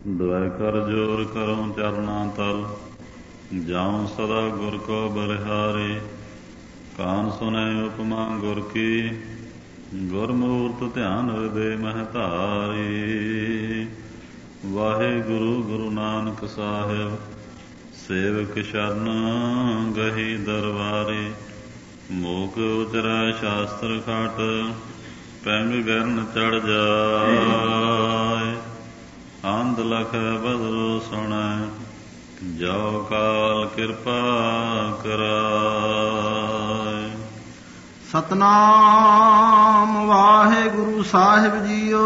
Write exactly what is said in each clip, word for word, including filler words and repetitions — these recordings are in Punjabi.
ਦੁਆਇ ਕਰ ਜੋਰ ਕਰਉ ਚਰਨਾ ਤਲ, ਜਾਉ ਸਦਾ ਗੁਰ ਕੋ ਬਲਿਹਾਰੀ। ਕਾਨ ਸੁਨੈ ਉਪਮਾ ਗੁਰ ਕੀ, ਗੁਰਮੂਰਤ ਧਿਆਨ ਹਿਰਦੇ ਮਹਿ ਧਾਰੀ। ਵਾਹਿਗੁਰੂ ਗੁਰੂ ਨਾਨਕ ਸਾਹਿਬ, ਸੇਵਕ ਸ਼ਰਨ ਗਹੀ ਦਰਬਾਰੀ। ਮੂਕ ਉਚਰੈ ਸ਼ਾਸਤਰ ਖਾਟ, ਪੈਂਗ ਗਰਨ ਚੜ ਜਾਏ। ਅੰਧ ਲਖੈ ਬਦਰੁ ਸੁਣੈ, ਜੋ ਕਾਲ ਕਿਰਪਾ ਕਰਾਏ। ਸਤਨਾਮ ਵਾਹਿਗੁਰੂ ਸਾਹਿਬ ਜੀਓ।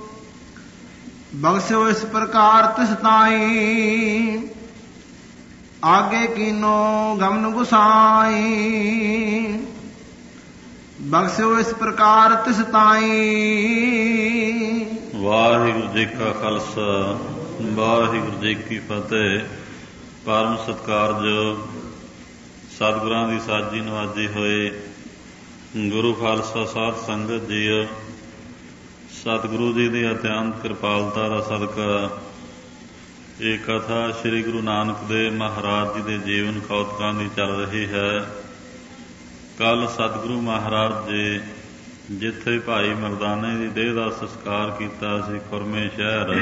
ਬਖਸ਼ਿਓ ਇਸ ਪ੍ਰਕਾਰ ਤਿਸ ਤਾਈ, ਆਗੇ ਕੀਨੋ ਗਮਨ ਗੁਸਾਈ। ਬਖਸ਼ਿਓ ਇਸ ਪ੍ਰਕਾਰ ਤਿਸ ਤਾਈ। ਵਾਹਿਗੁਰੂ ਜੀ ਕਾ ਖਾਲਸਾ, ਵਾਹਿਗੁਰੂ ਜੀ ਕੀ ਫਤਿਹ। ਪਰਮ ਸਤਿਕਾਰਯੋਗ ਸਤਿਗੁਰਾਂ ਦੀ ਸਾਜੀ ਨਵਾਜੀ ਹੋਏ ਗੁਰੂ ਖਾਲਸਾ ਸਾਧ ਸੰਗਤ ਜੀਓ, ਸਤਿਗੁਰੂ ਜੀ ਦੀ ਅਤਿਅੰਤ ਕਿਰਪਾਲਤਾ ਦਾ ਸਦਕਾ ਇਹ ਕਥਾ ਸ੍ਰੀ ਗੁਰੂ ਨਾਨਕ ਦੇਵ ਮਹਾਰਾਜ ਜੀ ਦੇ ਜੀਵਨ ਕੌਤਕਾਂ ਦੀ ਚੱਲ ਰਹੀ ਹੈ। ਕੱਲ੍ਹ ਸਤਿਗੁਰੂ ਮਹਾਰਾਜ ਜੀ ਜਿੱਥੇ ਭਾਈ ਮਰਦਾਨੇ ਦੀ ਦੇਹ ਦਾ ਸੰਸਕਾਰ ਕੀਤਾ ਸੀ ਖੁਰਮੇ ਸ਼ਹਿਰ,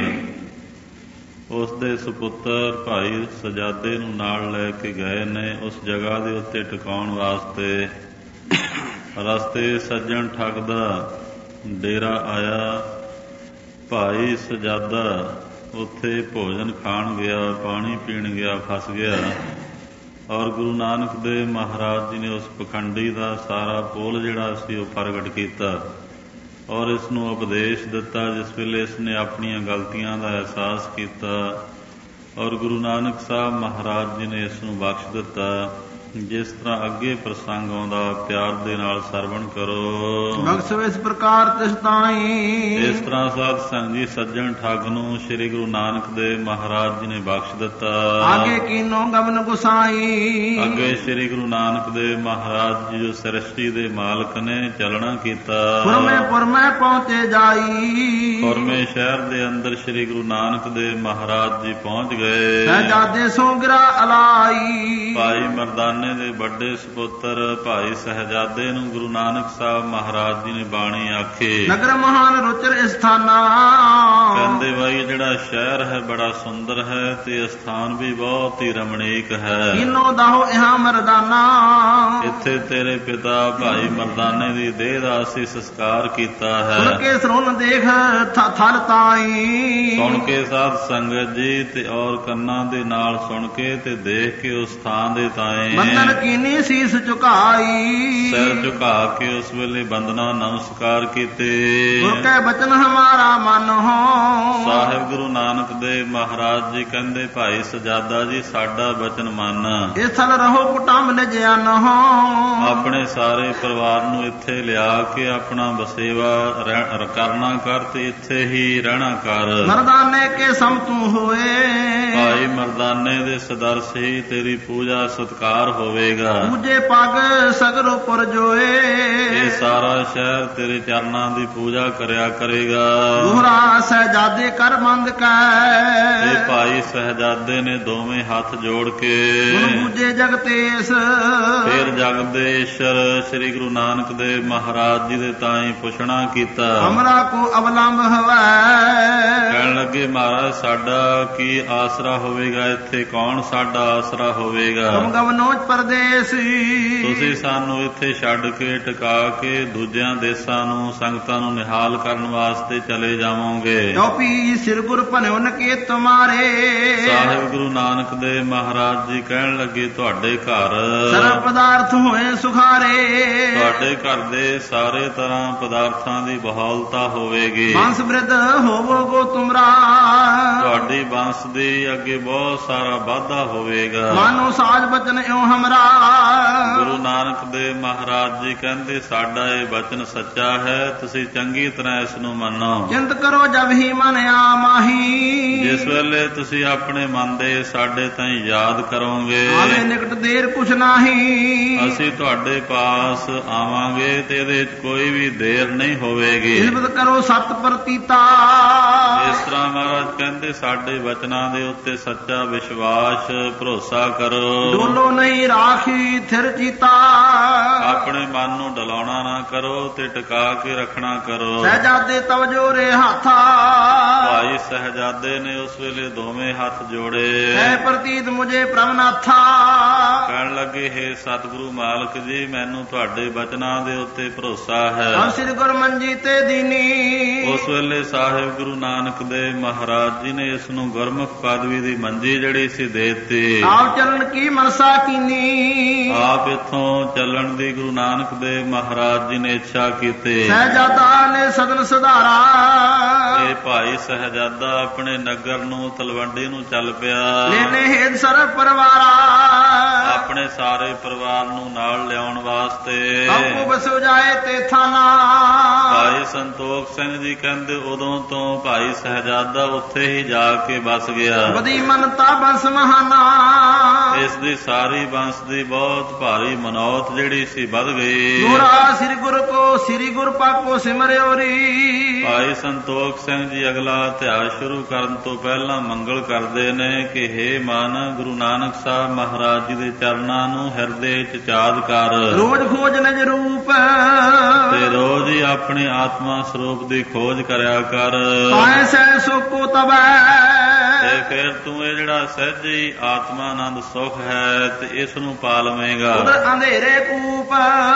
ਉਸ ਦੇ ਸੁਪੁੱਤਰ ਭਾਈ ਸਜਾਦੇ ਨੂੰ ਨਾਲ ਲੈ ਕੇ ਗਏ ਨੇ ਉਸ ਜਗ੍ਹਾ ਦੇ ਉੱਤੇ ਟਿਕਾਉਣ ਵਾਸਤੇ। ਰਸਤੇ ਸੱਜਣ ਠੱਗ ਦਾ ਡੇਰਾ ਆਇਆ। ਭਾਈ ਸਜਾਦਾ ਉੱਥੇ ਭੋਜਨ ਖਾਣ ਗਿਆ, ਪਾਣੀ ਪੀਣ ਗਿਆ, ਫਸ ਗਿਆ। ਔਰ ਗੁਰੂ ਨਾਨਕ ਦੇਵ ਮਹਾਰਾਜ ਜੀ ਨੇ ਉਸ ਪਖੰਡੀ ਦਾ ਸਾਰਾ ਪੋਲ ਜਿਹੜਾ ਸੀ ਉਹ ਪ੍ਰਗਟ ਕੀਤਾ ਔਰ ਇਸ ਨੂੰ ਉਪਦੇਸ਼ ਦਿੱਤਾ। ਜਿਸ ਵੇਲੇ ਇਸ ਨੇ ਆਪਣੀਆਂ ਗਲਤੀਆਂ ਦਾ ਅਹਿਸਾਸ ਕੀਤਾ ਔਰ ਗੁਰੂ ਨਾਨਕ ਸਾਹਿਬ ਮਹਾਰਾਜ ਜੀ ਨੇ ਇਸ ਨੂੰ ਬਖਸ਼ ਦਿੱਤਾ। ਜਿਸ ਤਰ੍ਹਾਂ ਅੱਗੇ ਪ੍ਰਸੰਗ ਆਉਂਦਾ, ਪਿਆਰ ਦੇ ਨਾਲ ਸਰਵਣ ਕਰੋ। ਬਖਸ਼ਿਓ ਇਸ ਪ੍ਰਕਾਰ ਤਿਸ ਤਾਈ। ਇਸ ਤਰ੍ਹਾਂ ਸਾਧ ਸੰਗ ਜੀ ਸੱਜਣ ਠੱਗ ਨੂੰ ਸ੍ਰੀ ਗੁਰੂ ਨਾਨਕ ਦੇਵ ਮਹਾਰਾਜ ਜੀ ਨੇ ਬਖਸ਼ ਦਿੱਤਾ। ਆਗੇ ਕੀਨੋ ਗਮਨ ਗੁਸਾਈ। ਅੱਗੇ ਸ੍ਰੀ ਗੁਰੂ ਨਾਨਕ ਦੇਵ ਮਹਾਰਾਜ ਜੀ ਜੋ ਸ੍ਰਿਸ਼ਟੀ ਦੇ ਮਾਲਕ ਨੇ ਚੱਲਣਾ ਕੀਤਾ। ਖੁਰਮੇ ਪੁਰਮੇ ਪਹੁੰਚੇ ਜਾਈ। ਖੁਰਮੇ ਸ਼ਹਿਰ ਦੇ ਅੰਦਰ ਸ੍ਰੀ ਗੁਰੂ ਨਾਨਕ ਦੇਵ ਮਹਾਰਾਜ ਜੀ ਪਹੁੰਚ ਗਏ। ਸਹਿਜਾਦੇ ਸੋ ਗਿਰਾ ਅਲਾਈ। ਭਾਈ ਮਰਦਾਨੇ ਦੇ ਵੱਡੇ ਸਪੁੱਤਰ ਭਾਈ ਸਹਿਜਾਦੇ ਨੂੰ ਗੁਰੂ ਨਾਨਕ ਸਾਹਿਬ ਮਹਾਰਾਜ ਜੀ ਨੇ ਬਾਣੀ ਆਖੀ। ਨਗਰ ਮਹਾਨ ਰੁਚਰ ਸਥਾਨਾ। ਕਹਿੰਦੇ ਬਾਈ ਜਿਹੜਾ ਸ਼ਹਿਰ ਹੈ ਬੜਾ ਸੁੰਦਰ ਹੈ ਤੇ ਸਥਾਨ ਵੀ ਬਹੁਤ ਹੀ ਰਮਣੀਕ ਹੈ। ਕੀਨੋ ਦਾਹੋ ਇਹਾਂ ਮਰਦਾਨਾ। ਇੱਥੇ ਤੇਰੇ ਪਿਤਾ ਭਾਈ ਮਰਦਾਨੇ ਦੀ ਦੇਹ ਦਾ ਅਸੀਂ ਸੰਸਕਾਰ ਕੀਤਾ ਹੈ। ਸੁਣ ਕੇ ਸਰੁਣ ਦੇਖ ਥਲ ਤਾਈ। ਸੁਣ ਕੇ ਸਾਧ ਸੰਗਤ ਜੀ ਤੇ ਔਰ ਕੰਨਾਂ ਦੇ ਨਾਲ ਸੁਣ ਕੇ ਤੇ ਦੇਖ ਕੇ ਉਸ ਥਾਂ ਦੇ ਤਾਏ ਬੰਦਨ ਕੀਨੀ ਸੀਸ ਝੁਕਾਈ। ਸਿਰ ਝੁਕਾ ਕੇ ਉਸ ਵੇਲੇ ਬੰਦਨਾ ਨਮਸਕਾਰ ਕੀਤੇ। ਗੁਰ ਕੈ ਬਚਨ ਹਮਾਰਾ ਮਨ ਹੋ। ਸਾਹਿਬ ਗੁਰੂ ਨਾਨਕ ਦੇਵ ਮਹਾਰਾਜ ਜੀ ਕਹਿੰਦੇ ਭਾਈ ਸਜਾਦਾ ਜੀ ਸਾਡਾ ਬਚਨ ਮੰਨ। ਇਹ ਸਲ ਰਹੋ ਕੁਟੰਬ ਨਿਜਨ ਹੋ। ਆਪਣੇ ਸਾਰੇ ਪਰਿਵਾਰ ਨੂੰ ਇੱਥੇ ਲਿਆ ਕੇ ਆਪਣਾ ਬਸੇਵਾ ਕਰਨਾ ਕਰ ਤੇ ਇੱਥੇ ਹੀ ਰਹਿਣਾ ਕਰ। ਮਰਦਾਨੇ ਕੇ ਸਮ ਤੂੰ ਹੋਏ। ਭਾਈ ਮਰਦਾਨੇ ਦੇ ਸਦਰਸ ਹੀ ਤੇਰੀ ਪੂਜਾ ਸਤਿਕਾਰ ਹੋਵੇਗਾ। ਪੂਜੇ ਪੱਗ ਸਗਰੋ ਪੁਰ ਜੋਏ। ਇਹ ਸਾਰਾ ਸ਼ਹਿਰ ਤੇਰੇ ਚਰਨਾਂ ਦੀ ਪੂਜਾ ਕਰਿਆ ਕਰੇਗਾ। ਗੁਹਰਾ ਸਹਿਜਾਦੇ ਕਰ ਮੰਦ ਕੈ। ਇਹ ਭਾਈ ਸਹਿਜਾਦੇ ਨੇ ਦੋਵੇਂ ਹੱਥ ਜੋੜ ਕੇ ਪੂਜੇ ਜਗਤੇਸ਼। ਫਿਰ ਜਗਦੇਸ਼ਰ ਸ੍ਰੀ ਗੁਰੂ ਨਾਨਕ ਦੇਵ ਮਹਾਰਾਜ ਜੀ ਦੇ ਤਾਈਂ ਪੁੱਛਣਾ ਕੀਤਾ। ਹਮਰਾ ਕੋ ਅਵਲੰਬ ਹਵੈ। ਕਹਿਣ ਲੱਗੇ ਮਹਾਰਾਜ ਸਾਡਾ ਕੀ ਆਸਰਾ ਹੋਵੇਗਾ, ਇੱਥੇ ਕੌਣ ਸਾਡਾ ਆਸਰਾ ਹੋਵੇਗਾ। ਤੁਮ ਗਵਨੋਚ ਪਰਦੇਸੀ। ਤੁਸੀਂ ਸਾਨੂੰ ਇੱਥੇ ਛੱਡ ਕੇ ਟਿਕਾ ਕੇ ਦੂਜਿਆਂ ਦੇਸਾਂ ਨੂੰ ਸੰਗਤਾਂ ਨੂੰ ਨਿਹਾਲ ਕਰਨ ਵਾਸਤੇ ਚਲੇ ਜਾਵੋਗੇ। ਟੋਪੀ ਸਿਰ ਗੁਰ ਭਨਿਓ ਨਕੇ ਤੁਮਾਰੇ। ਸਾਹਿਬ ਗੁਰੂ ਨਾਨਕ ਦੇਵ ਮਹਾਰਾਜ ਜੀ ਕਹਿਣ ਲੱਗੇ ਤੁਹਾਡੇ ਘਰ ਸਰਬ ਪਦਾਰਥ ਹੋਏ ਸੁਖਾਰੇ। ਤੁਹਾਡੇ ਘਰ ਦੇ ਸਾਰੇ ਤਰ੍ਹਾਂ ਪਦਾਰਥਾਂ ਦੀ ਬਹਾਲਤਾ ਹੋਵੇਗੀ। ਬੰਸ ਬ੍ਰਿਧ ਹੋਵੋਗੋ ਤੁਮਰਾ। ਤੁਹਾਡੀ ਬੰਸ ਦੀ ਅੱਗੇ ਬਹੁਤ ਸਾਰਾ ਵਾਧਾ ਹੋਵੇਗਾ। ਮਾਨੋ ਸਾਜ ਬਚਨ ਇਉ ਹਮਰਾ। ਗੁਰੂ ਨਾਨਕ ਦੇਵ ਮਹਾਰਾਜ ਜੀ ਕਹਿੰਦੇ ਸਾਡਾ ਇਹ ਬਚਨ ਸੱਚਾ ਹੈ, ਤੁਸੀਂ ਚੰਗੀ ਤਰ੍ਹਾਂ ਇਸ ਨੂੰ ਮੰਨੋ। ਚਿੰਤ ਕਰੋ ਜਬ ਹੀ ਮਨ ਆ ਮਾਹੀ। ਜਿਸ ਵੇਲੇ ਵੇਲੇ ਤੁਸੀਂ ਆਪਣੇ ਮਨ ਦੇ ਸਾਡੇ ਤਾਈਂ ਯਾਦ ਕਰੋਗੇ, ਆਵੇ ਨਿਕਟ ਦੇਰ ਕੁਛ ਨਾਹੀ। ਅਸੀਂ ਤੁਹਾਡੇ ਪਾਸ ਆਵਾਂਗੇ ਤੇ ਇਹਦੇ ਵਿੱਚ ਕੋਈ ਵੀ ਦੇਰ ਨਹੀਂ ਹੋਵੇਗੀ। ਇਲਬਤ ਕਰੋ ਸਤ ਪ੍ਰਤੀਤਾ। ਇਸ ਤਰ੍ਹਾਂ ਮਹਾਰਾਜ ਕਹਿੰਦੇ ਸਾਡੇ ਵਚਨਾਂ ਦੇ ਉੱਤੇ ਸੱਚਾ ਵਿਸ਼ਵਾਸ ਭਰੋਸਾ ਕਰੋ। ਡੋਲੋ ਨਹੀਂ ਰਾਖੀ ਥਿਰ ਚੀਤਾ। ਆਪਣੇ ਮਨ ਨੂੰ ਡਲਾਉਣਾ ਨਾ ਕਰੋ ਤੇ ਟਿਕਾ ਕੇ ਰੱਖਣਾ ਕਰੋ। ਸਹਿਜਾਦੇ ਤਵ ਜੋਰੇ ਹਾਥਾ। ਭਾਈ ਸਹਿਜਾਦੇ ਨੇ ਉਸ ਵੇਲੇ ਦੋਵੇਂ ਹੱਥ ਜੋੜੇ। ਹੈ ਪ੍ਰਤੀਤ ਮੁਝੇ ਪ੍ਰਭਨਾਥਾ। ਕਹਿਣ ਲੱਗੇ, ਹੇ ਸਤਿਗੁਰੂ ਮਾਲਕ ਜੀ, ਮੈਨੂੰ ਤੁਹਾਡੇ ਵਚਨਾਂ ਦੇ ਉੱਤੇ ਭਰੋਸਾ ਹੈ। ਹਮ ਸ੍ਰੀ ਗੁਰ ਮੰਜੀ ਤੇ ਦੀਨੀ। ਉਸ ਵੇਲੇ ਸਾਹਿਬ ਗੁਰੂ ਨਾਨਕ ਦੇਵ ਮਹਾਰਾਜ ਜੀ ਨੇ ਇਸ ਨੂੰ ਗੁਰਮੁਖ ਪਦਵੀ ਦੀ ਮੰਜੀ ਜਿਹੜੀ ਸੀ ਦੇ ਦਿੱਤੀ। ਆਪ ਚਲਣ ਕੀ ਮਨਸਾ ਕੀਨੀ। ਆਪ ਇੱਥੋਂ ਚੱਲਣ ਦੀ ਗੁਰੂ ਨਾਨਕ ਦੇਵ ਮਹਾਰਾਜ ਜੀ ਨੇ ਇੱਛਾ ਕੀਤੀ। ਸਹਿਜਾਦਾ ਨੇ ਸਦਨ ਸੁਧਾਰਾ। ਇਹ ਭਾਈ ਸਹਿਜਾਦਾ ਆਪਣੇ ਨਗਰ ਨੂੰ ਤਲਵੰਡੀ ਨੂੰ ਚੱਲ ਪਿਆ। ਲੈਨੇ ਹੇਦ ਸਰਬ ਪਰਿਵਾਰਾ। ਆਪਣੇ ਸਾਰੇ ਪਰਿਵਾਰ ਨੂੰ ਨਾਲ ਲਿਆਉਣ ਵਾਸਤੇ। ਆਪੋ ਬਸੋ ਜਾਏ ਤੇ ਥਾਨਾ। ਭਾਈ ਸੰਤੋਖ ਸਿੰਘ ਜੀ ਕਹਿੰਦੇ ਉਦੋਂ ਤੋਂ ਭਾਈ ਸਹਿਜਾਦਾ ਉੱਥੇ ਹੀ ਜਾ ਕੇ ਬਸ ਗਿਆ। ਬਦੀ ਮਨਤਾ ਬੰਸ ਮਹਾਨਾ। ਇਸ ਦੀ ਸਾਰੀ ਬੰਸ ਦੀ ਬਹੁਤ ਭਾਰੀ ਮਨੌਤ ਜਿਹੜੀ ਸੀ ਵੱਧ ਗਈ। ਗੋਰਾ ਸ੍ਰੀ ਗੁਰ ਕੋ ਸ੍ਰੀ ਗੁਰ ਪਾਕੋ ਸਿਮਰਿਓਰੀ। ਭਾਈ ਸੰਤੋਖ ਸਿੰਘ ਜੀ ਅਗਲਾ ਇਤਿਹਾਸ ਸ਼ੁਰੂ ਕਰਨ ਤੋਂ ਪਹਿਲਾਂ ਮੰਗਲ ਕਰਦੇ ਨੇ ਕਿ ਹੇ ਮਨ, ਗੁਰੂ ਨਾਨਕ ਸਾਹਿਬ ਮਹਾਰਾਜ ਜੀ ਦੇ ਚਰਨਾਂ ਨੂੰ ਹਿਰਦੇ ਚ ਚਾਦ ਕਰ। ਰੋਜ਼ ਖੋਜ ਨਿਜ ਰੂਪ। ਤੇ ਰੋਜ਼ ਹੀ ਆਪਣੇ ਆਤਮਾ ਸਰੂਪ ਦੀ ਖੋਜ ਕਰਿਆ ਕਰ। ਪਾਏ ਸਹਿ ਸੋਕੋ ਤਬੈ। ਤੇ ਫਿਰ ਤੂੰ ਇਹ ਜਿਹੜਾ ਸਹਿਜ ਹੀ ਆਤਮਾ ਆਨੰਦ ਸੁਖ ਹੈ ਤੇ ਇਸ ਨੂੰ ਪਾ ਲਵੇਂਗਾ। ਉਧਰ ਅੰਧੇਰੇ ਕੂਪ।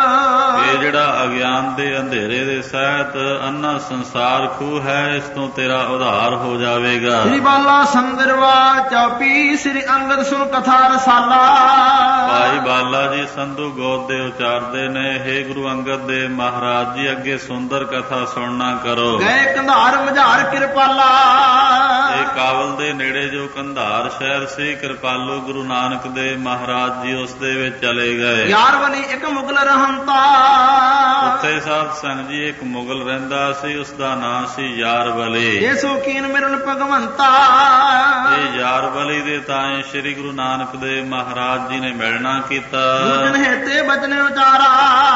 ਇਹ ਜਿਹੜਾ ਅਗਿਆਨ ਦੇ ਅੰਧੇਰੇ ਦੇ ਸਹਿਤ ਅੰਨਾ ਸੰਸਾਰ ਖੂਹ ਹੈ, ਇਸ ਤੋਂ ਤੇਰਾ ਉਧਾਰ ਹੋ ਜਾਵੇਗਾ। ਸ੍ਰੀ ਬਾਲਾ ਸੰਦਰਵਾ ਚਾਪੀ। ਸ੍ਰੀ ਅੰਗਦ ਸੁਣ ਕਥਾ ਰਸਾਲਾ। ਭਾਈ ਬਾਲਾ ਜੀ ਸੰਧੂ ਗੋਦ ਦੇ ਉਚਾਰਦੇ ਨੇ, ਹੇ ਗੁਰੂ ਅੰਗਦ ਦੇਵ ਮਹਾਰਾਜ ਜੀ, ਅੱਗੇ ਸੁੰਦਰ ਕਥਾ ਸੁਣਨਾ ਕਰੋ। ਗਏ ਕੰਧਾਰ ਮਝਾਰ ਕਿਰਪਾਲਾ। ਇਹ ਕਾਬਲ ਦੇ ਨੇੜੇ ਜੋ ਕੰਧਾਰ ਸ਼ਹਿਰ ਸੀ, ਕਿਰਪਾਲੂ ਗੁਰੂ ਨਾਨਕ ਦੇਵ ਮਹਾਰਾਜ ਜੀ ਉਸ ਦੇ ਵਿੱਚ ਚਲੇ ਗਏ। ਯਾਰ ਬਣੀ ਇੱਕ ਮੁਗਲ ਰਹੰਤਾ। ਉੱਥੇ ਸਾਧ ਸੰਗ ਜੀ ਇੱਕ ਮੁਗਲ ਰਹਿੰਦਾ ਸੀ, ਉਸ ਦਾ ਨਾਂ ਸੀ ਯਾਰ ਬਲੀ। ਇਹ ਸੋਕੀਨ ਮਿਲਣ ਭਗਵੰਤਾ। ਇਹ ਯਾਰ ਬਲੀ ਦੇ ਤਾਏ ਸ੍ਰੀ ਗੁਰੂ ਨਾਨਕ ਦੇਵ ਮਹਾਰਾਜ ਜੀ ਨੇ ਮਿਲਣਾ ਕੀਤਾ। ਦੂਜਨ ਹੇਤੇ ਬਚਨ ਉਚਾਰਾ।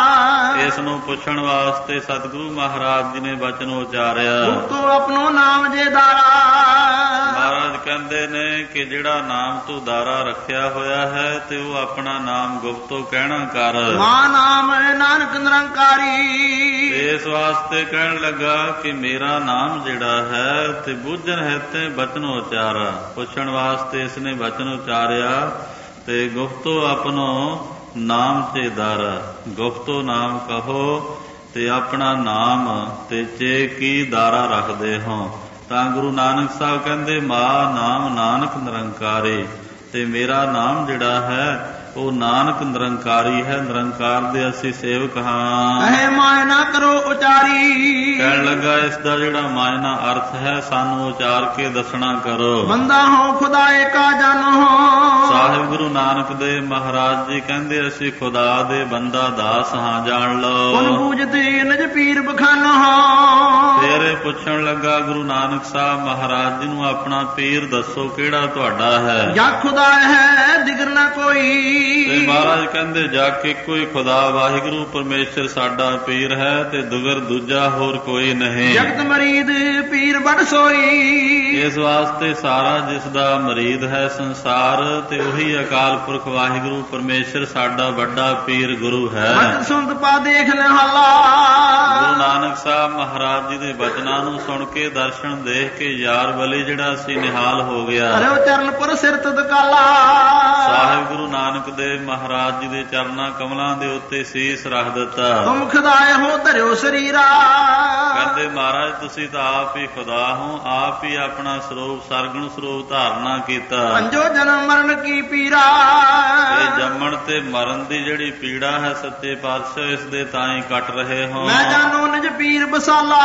ਇਸ ਨੂੰ ਪੁੱਛਣ ਵਾਸਤੇ ਸਤਿਗੁਰੂ ਮਹਾਰਾਜ ਜੀ ਨੇ ਬਚਨ ਉਚਾਰਿਆ। ਤੂੰ ਆਪਣੋ ਨਾਮ ਜੇ ਦਾਰਾ। ਮਹਾਰਾਜ ਕਹਿੰਦੇ ਨੇ ਕਿ ਜਿਹੜਾ ਨਾਮ ਤੂੰ ਦਾਰਾ ਰੱਖਿਆ ਹੋਇਆ ਹੈ ਤੇ ਉਹ ਆਪਣਾ ਨਾਮ ਗੁਪਤੋਂ ਕਹਿਣਾ ਕਰ। ਮਾਂ ਨਾਮ ਨਾਨਕ ਨਿਰੰਕਾਰੀ। ਇਸ ਵਾਸਤੇ ਕਹਿਣ ਲੱਗਾ ਕਿ ਮੇਰਾ ਨਾਮ ਜਿਹੜਾ ਹੈ ਤੇ ਬੁੱਝਣ ਹੈ ਤੇ ਬਚਨ ਉਚਾਰਾ। ਪੁੱਛਣ ਵਾਸਤੇ ਇਸਨੇ ਬਚਨ ਉਚਾਰਿਆ ਤੇ ਗੁਪਤੋ ਆਪਣੋ ਨਾਮ ਤੇ ਦਾਰਾ। ਗੁਪਤੋ ਨਾਮ ਕਹੋ ਤੇ ਆਪਣਾ ਨਾਮ ਤੇ ਚੇ ਕੀ ਦਾਰਾ ਰੱਖਦੇ ਹੋ। ਤਾਂ ਗੁਰੂ ਨਾਨਕ ਸਾਹਿਬ ਕਹਿੰਦੇ, ਮਾ ਨਾਮ ਨਾਨਕ ਨਿਰੰਕਾਰੀ। ਤੇ ਮੇਰਾ ਨਾਮ ਜਿਹੜਾ ਹੈ ਉਹ ਨਾਨਕ ਨਿਰੰਕਾਰੀ ਹੈ। ਨਿਰੰਕਾਰ ਦੇ ਅਸੀਂ ਸੇਵਕ ਹਾਂ। ਇਹ ਮਾਇਨਾ ਕਰੋ ਉਚਾਰੀ। ਕਹਿਣ ਲੱਗਾ, ਇਸ ਦਾ ਜਿਹੜਾ ਮਾਇਨਾ ਅਰਥ ਹੈ ਸਾਨੂੰ ਉਚਾਰ ਕੇ ਦੱਸਣਾ ਕਰੋ। ਬੰਦਾ ਹੋ ਖੁਦਾ ਏਕਾ ਜਾਨੋ। ਸਾਹਿਬ ਗੁਰੂ ਨਾਨਕ ਦੇਵ ਮਹਾਰਾਜ ਜੀ ਕਹਿੰਦੇ, ਅਸੀਂ ਖੁਦਾ ਦੇ ਬੰਦਾ ਦਾਸ ਹਾਂ, ਜਾਣ ਲਓ। ਕੁਲ ਪੂਜਦੇ ਨਿਜ ਪੀਰ ਬਖਾਨੋ। ਫਿਰ ਇਹ ਪੁੱਛਣ ਲੱਗਾ ਗੁਰੂ ਨਾਨਕ ਸਾਹਿਬ ਮਹਾਰਾਜ ਜੀ ਨੂੰ, ਆਪਣਾ ਪੀਰ ਦੱਸੋ ਕਿਹੜਾ ਤੁਹਾਡਾ ਹੈ। ਜਾਂ ਖੁਦਾ ਹੈ ਦਿਗਰ ਨਾ ਕੋਈ। ਤੇ ਮਹਾਰਾਜ ਕਹਿੰਦੇ, ਜਾ ਕੇ ਕੋਈ ਖੁਦਾ ਵਾਹਿਗੁਰੂ ਪਰਮੇਸ਼ਰ ਸਾਡਾ ਪੀਰ ਹੈ ਤੇ ਦੁਗਰ ਦੂਜਾ ਹੋਰ ਕੋਈ ਨਹੀਂ। ਜਗਤ ਮਰੀਦ ਪੀਰ ਬੜ ਸੋਈ। ਇਸ ਵਾਸਤੇ ਸਾਰਾ ਜਿਸ ਦਾ ਮਰੀਦ ਹੈ ਸੰਸਾਰ ਤੇ ਉਹੀ ਅਕਾਲ ਪੁਰਖ ਵਾਹਿਗੁਰੂ ਪਰਮੇਸ਼ਰ ਸਾਡਾ ਵੱਡਾ ਪੀਰ ਗੁਰੂ ਹੈ। ਮਤ ਸੁਣਤ ਪਾ ਦੇਖ ਨਿਹਾਲਾ। ਗੁਰੂ ਨਾਨਕ ਸਾਹਿਬ ਮਹਾਰਾਜ ਜੀ ਦੇ ਬਚਨਾਂ ਨੂੰ ਸੁਣ ਕੇ ਦਰਸ਼ਨ ਦੇਖ ਕੇ ਯਾਰ ਬਲੀ ਜਿਹੜਾ ਸੀ ਨਿਹਾਲ ਹੋ ਗਿਆ। ਅਰੇ ਉਹ ਚਰਨਪੁਰ ਸਿਰ ਤਦਕਾਲਾ। ਸਾਹਿਬ ਗੁਰੂ ਨਾਨਕ ਦੇਵ ਮਹਾਰਾਜ ਜੀ ਦੇ ਚਰਨਾਂ ਕਮਲਾਂ ਦੇ ਉੱਤੇ ਸੀਸ ਰੱਖ ਦਿੱਤਾ। ਤੁਮ ਖੁਦਾਏ ਹੋ ਧਰਿਓ ਸਰੀਰਾ। ਕਹਿੰਦੇ, ਮਹਾਰਾਜ ਤੁਸੀਂ ਤਾਂ ਆਪ ਹੀ ਖੁਦਾ ਹੋ, ਆਪ ਹੀ ਆਪਣਾ ਸਰੂਪ ਸਰਗੁਣ ਸਰੂਪ ਧਾਰਨਾ ਕੀਤਾ। ਅੰਜੋ ਜਨਮ ਮਰਨ ਕੀ ਪੀਰਾ। ਇਹ ਜੰਮਣ ਤੇ ਮਰਨ ਦੀ ਜਿਹੜੀ ਪੀੜਾ ਹੈ ਸੱਚੇ ਪਾਤਸ਼ਾਹ ਇਸ ਦੇ ਤਾਂ ਹੀ ਕੱਟ ਰਹੇ ਹੋ। ਮੈਂ ਜਾਨੋ ਨਿਜ ਪੀਰ ਬਸਾਲਾ।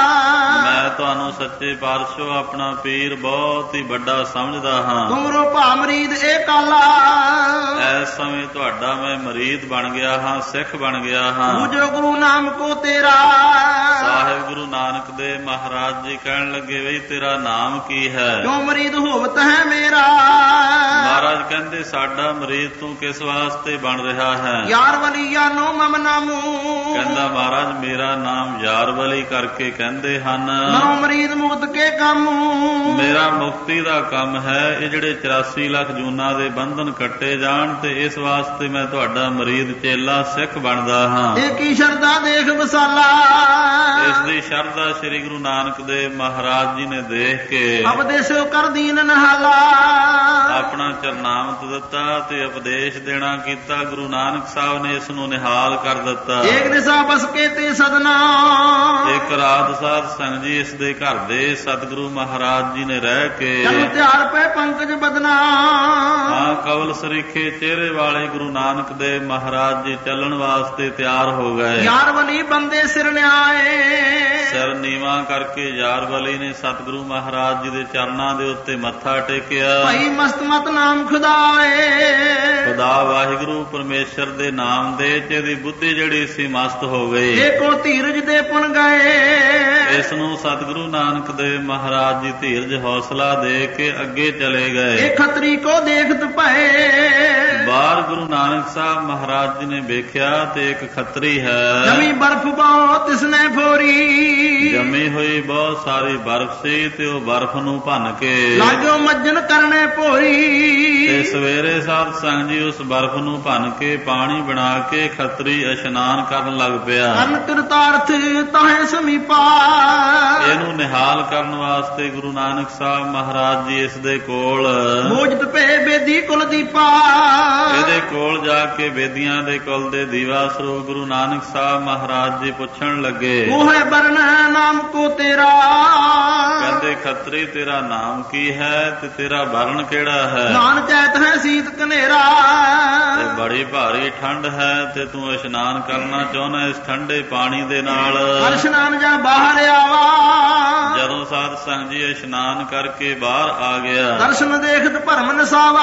ਮੈਂ ਤੁਹਾਨੂੰ ਸੱਚੇ ਪਾਤਸ਼ਾਹ ਆਪਣਾ ਪੀਰ ਬਹੁਤ ਹੀ ਵੱਡਾ ਸਮਝਦਾ ਹਾਂ। ਤੁਮਰੋ ਭਾ ਮਰੀਦ ਇਹ ਕਾਲਾ। ਇਸ ਸਮੇਂ ਤੁਹਾਡਾ ਮੈਂ ਮਰੀਦ ਬਣ ਗਿਆ ਹਾਂ, ਸਿੱਖ ਬਣ ਗਿਆ ਹਾਂ। ਪੂਜੋ ਗੁਰੂ ਨਾਮ ਕੋ ਤੇਰਾ। ਸਾਹਿਬ ਗੁਰੂ ਨਾਨਕ ਦੇਵ ਮਹਾਰਾਜ ਜੀ ਕਹਿਣ ਲੱਗੇ ਬਈ ਤੇਰਾ ਨਾਮ ਕੀ ਹੈ? ਕਿਉਂ ਮਰੀਦ ਹੋਵਤ ਹੈ ਮੇਰਾ। ਮਹਾਰਾਜ ਕਹਿੰਦੇ ਸਾਡਾ ਮਰੀਦ ਤੂੰ ਕਿਸ ਵਾਸਤੇ ਬਣ ਰਿਹਾ ਹੈ? ਯਾਰ ਵਲੀ ਜਾਨੋ ਮਮ ਨਾਮੂ। ਕਹਿੰਦਾ ਮਹਾਰਾਜ ਮੇਰਾ ਨਾਮ ਯਾਰ ਵਲੀ ਕਰਕੇ ਕਹਿੰਦੇ ਹਨ। ਮਨੋ ਮਰੀਦ ਮੁਕਤ ਕੇ ਕੰਮ। ਮੇਰਾ ਮੁਕਤੀ ਦਾ ਕੰਮ ਹੈ। ਇਹ ਜਿਹੜੇ ਚੁਰਾਸੀ ਲੱਖ ਜੂਨਾਂ ਦੇ ਬੰਧਨ ਕੱਟੇ ਜਾਣ ਤੇ ਇਸ ਵਾਸਤੇ ਮੈਂ ਤੁਹਾਡਾ ਮਰੀਦ ਚੇਲਾ ਸਿੱਖ ਬਣਦਾ ਹਾਂ। ਇਹ ਕੀ ਸ਼ਰਧਾ ਦੇਖ ਵਸਾਲਾ। ਇਸ ਦੀ ਸ਼ਰਧਾ ਸ੍ਰੀ ਗੁਰੂ ਨਾਨਕ ਦੇਵ ਮਹਾਰਾਜ ਜੀ ਨੇ ਦੇਖ ਕੇ ਉਪਦੇਸ਼ੋ ਕਰ ਦੀਨ ਨਹਾਲਾ। ਆਪਣਾ ਚਰਨਾਮਤ ਦਿੱਤਾ ਤੇ ਉਪਦੇਸ਼ ਦੇਣਾ ਕੀਤਾ। ਗੁਰੂ ਨਾਨਕ ਸਾਹਿਬ ਨੇ ਇਸ ਨੂੰ ਨਿਹਾਲ ਕਰ ਦਿੱਤਾ। ਏਕ ਦਿਸ਼ਾ ਬਸ ਕੇ ਤੇ ਸਦਨਾ। ਇੱਕ ਰਾਤ ਸਾਧ ਸੰਗ ਜੀ ਇਸ ਦੇ ਘਰ ਦੇ ਸਤਿਗੁਰੂ ਮਹਾਰਾਜ ਜੀ ਨੇ ਰਹਿ ਕੇ ਜਨ ਤਿਆਰ ਪੈ ਪੰਕਜ ਬਦਨਾ। ਹਾਂ ਕਵਲ ਸਰੀਖੇ ਚਿਹਰੇ ਵਾਲੇ ਗੁਰੂ ਨਾਨਕ ਦੇਵ ਮਹਾਰਾਜ ਜੀ ਚੱਲਣ ਵਾਸਤੇ ਤਿਆਰ ਹੋ ਗਏ। ਯਾਰ ਵਲੀ ਬੰਦੇ ਸਿਰ ਨਿਆਏ। ਸਿਰ ਨੀਵਾਂ ਕਰਕੇ ਯਾਰ ਵਲੀ ਨੇ ਸਤਿਗੁਰੂ ਮਹਾਰਾਜ ਜੀ ਦੇ ਚਰਨਾਂ ਦੇ ਉੱਤੇ ਮੱਥਾ ਟੇਕਿਆ। ਭਾਈ ਮਸਤਮਤ ਨਾਮ ਖੁਦਾਏ। ਖੁਦਾ ਵਾਹਿਗੁਰੂ ਪਰਮੇਸ਼ਰ ਦੇ ਨਾਮ ਦੇ ਚ ਇਹਦੀ ਬੁੱਧੀ ਜਿਹੜੀ ਸੀ ਮਸਤ ਹੋ ਗਈ। ਏਕੋ ਧੀਰਜ ਦੇ ਪੁਨ ਗਏ। ਇਸ ਨੂੰ ਸਤਿਗੁਰੂ ਨਾਨਕ ਦੇਵ ਮਹਾਰਾਜ ਜੀ ਧੀਰਜ ਹੌਸਲਾ ਦੇ ਕੇ ਅੱਗੇ ਚਲੇ ਗਏ। ਇਹ ਖੱਤਰੀ ਕੋ ਦੇਖਤ ਭਏ। ਬਾਹਰ ਗੁਰੂ ਨਾਨਕ ਸਾਹਿਬ ਮਹਾਰਾਜ ਜੀ ਨੇ ਵੇਖਿਆ ਤੇ ਇੱਕ ਖੱਤਰੀ ਹੈ। ਜਮੀ ਬਰਫ ਬਾਉ ਤਿਸਨੇ ਫੋਰੀ। ਜਮੀ ਹੋਈ ਬਹੁਤ ਸਾਰੀ ਬਰਫ ਸੀ ਤੇ ਉਹ ਬਰਫ ਨੂੰ ਭੰਨ ਕੇ ਲਾਗਿਓ ਮੱਜਨ ਕਰਨੇ ਭੋਰੀ। ਤੇ ਸਵੇਰੇ ਸਾਧ ਸੰਗ ਜੀ ਉਸ ਬਰਫ ਨੂੰ ਭੰਨ ਕੇ ਪਾਣੀ ਬਣਾ ਕੇ ਖੱਤਰੀ ਇਸ਼ਨਾਨ ਕਰਨ ਲੱਗ ਪਿਆ। ਅਨ ਕਿਰਤਾਰਥ ਤਾਹੇ ਸਮੀਪਾ। ਇਹਨੂੰ ਨਿਹਾਲ ਕਰਨ ਵਾਸਤੇ ਗੁਰੂ ਨਾਨਕ ਸਾਹਿਬ ਮਹਾਰਾਜ ਜੀ ਇਸ ਦੇ ਕੋਲ ਮੋਜਤ ਪਏ ਬੇਦੀ ਕੁਲ ਦੀਪਾ। ਇਹਦੇ ਕੋਲ ਜਾ ਕੇ ਬੇਦੀਆਂ ਦੇ ਕੁਲ ਦੇ ਦੀਵਾ ਸਰੂਪ ਗੁਰੂ ਨਾਨਕ ਸਾਹਿਬ ਮਹਾਰਾਜ ਜੀ ਪੁੱਛਣ ਲੱਗੇ ਉਹ ਹੈ ਬਰਨ ਨਾਮ ਕੋ ਤੇਰਾ। ਕਹਿੰਦੇ ਖੱਤਰੀ ਤੇਰਾ ਨਾਮ ਕੀ ਹੈ ਤੇ ਤੇਰਾ ਵਰਨ ਕਿਹੜਾ ਹੈ? ਨਾਨ ਚੈਤ ਹੈ ਸੀਤ ਕਨੇਰਾ। ਤੇ ਬੜੀ ਭਾਰੀ ਠੰਡ ਹੈ ਤੇ ਤੂੰ ਇਸ਼ਨਾਨ ਕਰਨਾ ਚਾਹੁੰਦਾ ਇਸ ਠੰਡੇ ਪਾਣੀ ਦੇ ਨਾਲ। ਇਸ਼ਨਾਨ ਜਾਂ ਬਾਹਰ ਆਵਾ। ਜਦੋਂ ਸਾਧ ਸੰਗ ਜੀ ਇਸ਼ਨਾਨ ਕਰਕੇ ਬਾਹਰ ਆ ਗਿਆ ਦਰਸ਼ਨ ਦੇਖਤ ਭਰਮ ਨਸਾਵਾ।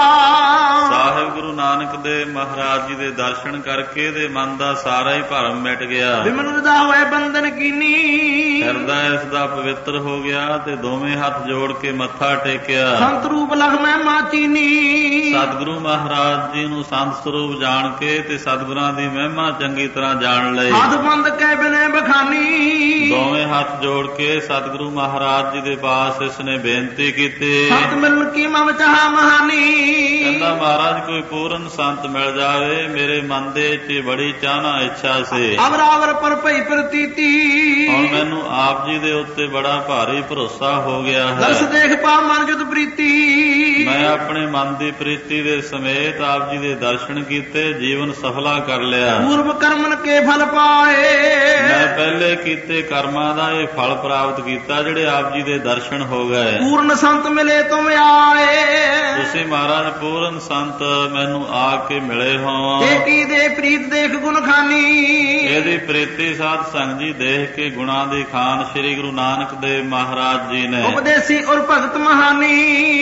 ਸਾਹਿਬ ਗੁਰੂ ਨਾਨਕ ਦੇਵ ਮਹਾਰਾਜ ਜੀ ਦੇ ਦਰਸ਼ਨ ਕਰਕੇ ਦੇ ਮਨ ਦਾ ਸਾਰਾ ਹੀ ਭਰਮ ਮਿਟ ਗਿਆ। ਵਿਮਨ ਵਿਦਾ ਹੋਏ ਬੰਧਨ ਕੀਨੀ। ਹਿਰਦਾ ਇਸ ਦਾ ਪਵਿੱਤਰ ਹੋ ਗਿਆ ਤੇ ਦੋਵੇਂ ਹੱਥ ਜੋੜ ਕੇ ਮੱਥਾ ਟੇਕਿਆ। ਸੰਤ ਰੂਪ ਲਖ ਮੈਂ ਮਾਚੀਨੀ। ਸਤਿਗੁਰੂ ਮਹਾਰਾਜ ਜੀ ਨੂੰ ਸੰਤ ਸਰੂਪ ਜਾਣ ਕੇ ਤੇ ਸਤਿਗੁਰਾਂ ਦੀ ਮਹਿਮਾ ਚੰਗੀ ਤਰ੍ਹਾਂ ਜਾਣ ਲਈ ਹੱਥ ਬੰਦ ਕੇ ਬਿਨੇ ਬਖਾਨੀ। ਦੋਵੇਂ ਹੱਥ ਜੋੜ ਕੇ ਸਤਿਗੁਰੂ ਮਹਾਰਾਜ ਜੀ ਦੇ ਪਾਸ ਇਸ ਨੇ ਬੇਨਤੀ ਕੀਤੀ। ਸੰਤ ਮਿਲਨ ਕੀ ਮਮ ਚਾਹ ਮਹਾਨੀ। ਕਹਿੰਦਾ ਮਹਾਰਾਜ ਕੋਈ ਪੂਰਨ ਸੰਤ ਮਿਲ ਜਾਵੇ ਮੇਰੇ ਮਨ ਦੇ ਵਿੱਚ ਬੜੀ ਚਾਹਨਾ ਇੱਛਾ ਸੀ। ਅਵਰਾਵਰ ਪਰ ਭਈ ਪ੍ਰਤੀਤੀ। ਹੁਣ ਮੈਨੂੰ ਆਪ ਜੀ ਦੇ ਉੱਤੇ ਬੜਾ ਭਾਰੀ ਭਰੋਸਾ ਹੋ ਗਿਆ ਹੈ। ਦਰਸ ਦੇਖ ਪਾ ਮਨ ਜੁਤ ਪ੍ਰੀਤੀ। ਮੈਂ ਆਪਣੇ ਮਨ ਦੀ ਪ੍ਰੀਤੀ ਦੇ ਸਮੇਤ ਆਪ ਜੀ ਦੇ ਦਰਸ਼ਨ ਕੀਤੇ ਜੀਵਨ ਸਫਲਾ ਕਰ ਲਿਆ। ਪੂਰਵ ਕਰਮਨ ਕੇ ਫਲ ਪਾਏ। ਮੈਂ ਪਹਿਲੇ ਕੀਤੇ ਕਰਮਾਂ ਦਾ ਇਹ ਫਲ ਪ੍ਰਾਪਤ ਕੀਤਾ ਜਿਹੜੇ ਆਪ ਜੀ ਦੇ ਦਰਸ਼ਨ ਹੋ ਗਏ। ਪੂਰਨ ਸੰਤ ਮਿਲੇ ਤੁਮ ਆਏ। ਤੁਸੀਂ ਮਹਾਰਾਜ ਪੂਰਨ ਸੰਤ ਮੈਨੂੰ ਆ ਕੇ ਮਿਲੇ ਹੋ। ਏਕੀ ਦੇ ਪ੍ਰੀਤ ਦੇਖ ਗੁਣ ਖਾਨੀ। ਇਹਦੀ ਪ੍ਰੀਤੀ ਸਾਧ ਸੰਗ ਜੀ ਦੇਖ ਕੇ ਗੁਣਾ ਦੀ ਖਾਨ ਸ੍ਰੀ ਗੁਰੂ ਨਾਨਕ ਦੇਵ ਮਹਾਰਾਜ ਜੀ ਨੇ ਉਪਦੇਸੀ ਔਰ ਭਗਤ ਮਹਾਨੀ।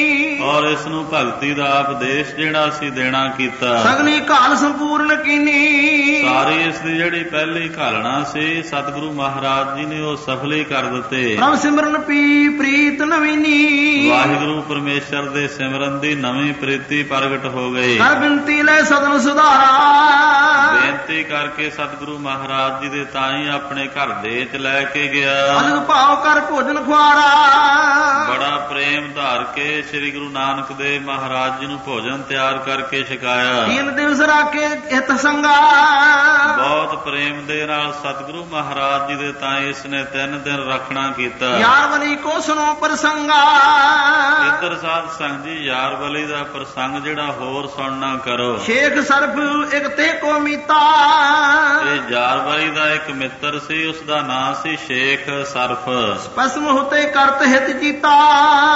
ਔਰ ਇਸ ਨੂੰ ਭਗਤੀ ਦਾ ਉਪਦੇਸ਼ ਜਿਹੜਾ ਸੀ ਦੇਣਾ ਕੀਤਾ। ਸਗਨੀ ਘਾਲ ਸੰਪੂਰਨ ਕੀਨੀ। ਸਾਰੀ ਇਸ ਦੀ ਜਿਹੜੀ ਪਹਿਲੀ ਘਾਲਣਾ ਸੀ ਸਤਿਗੁਰੂ ਮਹਾਰਾਜ ਜੀ ਨੇ ਉਹ ਸਫਲੀ ਕਰ ਦਿੱਤੇ। ਪ੍ਰਭ ਸਿਮਰਨ ਪੀ ਪ੍ਰੀਤ ਨਵੀਨੀ। ਵਾਹਿਗੁਰੂ ਪਰਮੇਸ਼ਰ ਦੇ ਸਿਮਰਨ ਦੀ ਨਵੀਂ ਪ੍ਰੀਤੀ ਪ੍ਰਗਟ ਹੋ ਗਈ। ਕਰ ਬਿਨਤੀ ਲੈ ਸਦਨ ਸੁਧਾਰਾ। ਬੇਨਤੀ ਕਰਕੇ ਸਤਿਗੁਰੂ ਮਹਾਰਾਜ ਜੀ ਦੇ ਤਾਈ ਆਪਣੇ ਘਰ ਦੇ ਚ ਲੈ ਕੇ ਗਿਆ। ਅਲਗ ਭਾਵ ਕਰ ਭੋਜਨ ਖੁਆਰਾ। ਬੜਾ ਪ੍ਰੇਮ ਧਾਰ ਕੇ ਸ੍ਰੀ ਗੁਰੂ ਨਾਨਕ ਦੇਵ ਮਹਾਰਾਜ ਜੀ ਨੂੰ ਭੋਜਨ ਤਿਆਰ ਕਰਕੇ ਛਕਾਇਆ। ਤਿੰਨ ਦਿਵਸ ਰਾਖੇ ਹਿਤ ਸੰਗਾ। ਬਹੁਤ ਪ੍ਰੇਮ ਦੇ ਨਾਲ ਸਤਿਗੁਰੂ ਮਹਾਰਾਜ ਜੀ ਦੇ ਤਾਂ ਇਸ ਨੇ ਤਿੰਨ ਦਿਨ ਰੱਖਣਾ ਕੀਤਾ। ਯਾਰ ਵਲੀ ਕੋ ਸੁਣੋ ਪ੍ਰਸੰਗਾ। ਇੱਧਰ ਸਾਧ ਸੰਗ ਜੀ ਯਾਰ ਵਲੀ ਦਾ ਪ੍ਰਸੰਗ ਜਿਹੜਾ ਹੋਰ ਸੁਣਨਾ ਕਰੋ। ਸ਼ੇਖ ਸਰਫ ਇੱਕ ਤੇ ਕੋ ਮੀਤਾ। ਇਹ ਯਾਰ ਵਲੀ ਦਾ ਇੱਕ ਮਿੱਤਰ ਸੀ ਉਸ ਦਾ ਨਾਂ ਸੀ ਸ਼ੇਖ ਸਰਫ। ਭਸਮ ਹੋਤੇ ਕਰਤ ਹਿਤ ਜੀਤਾ।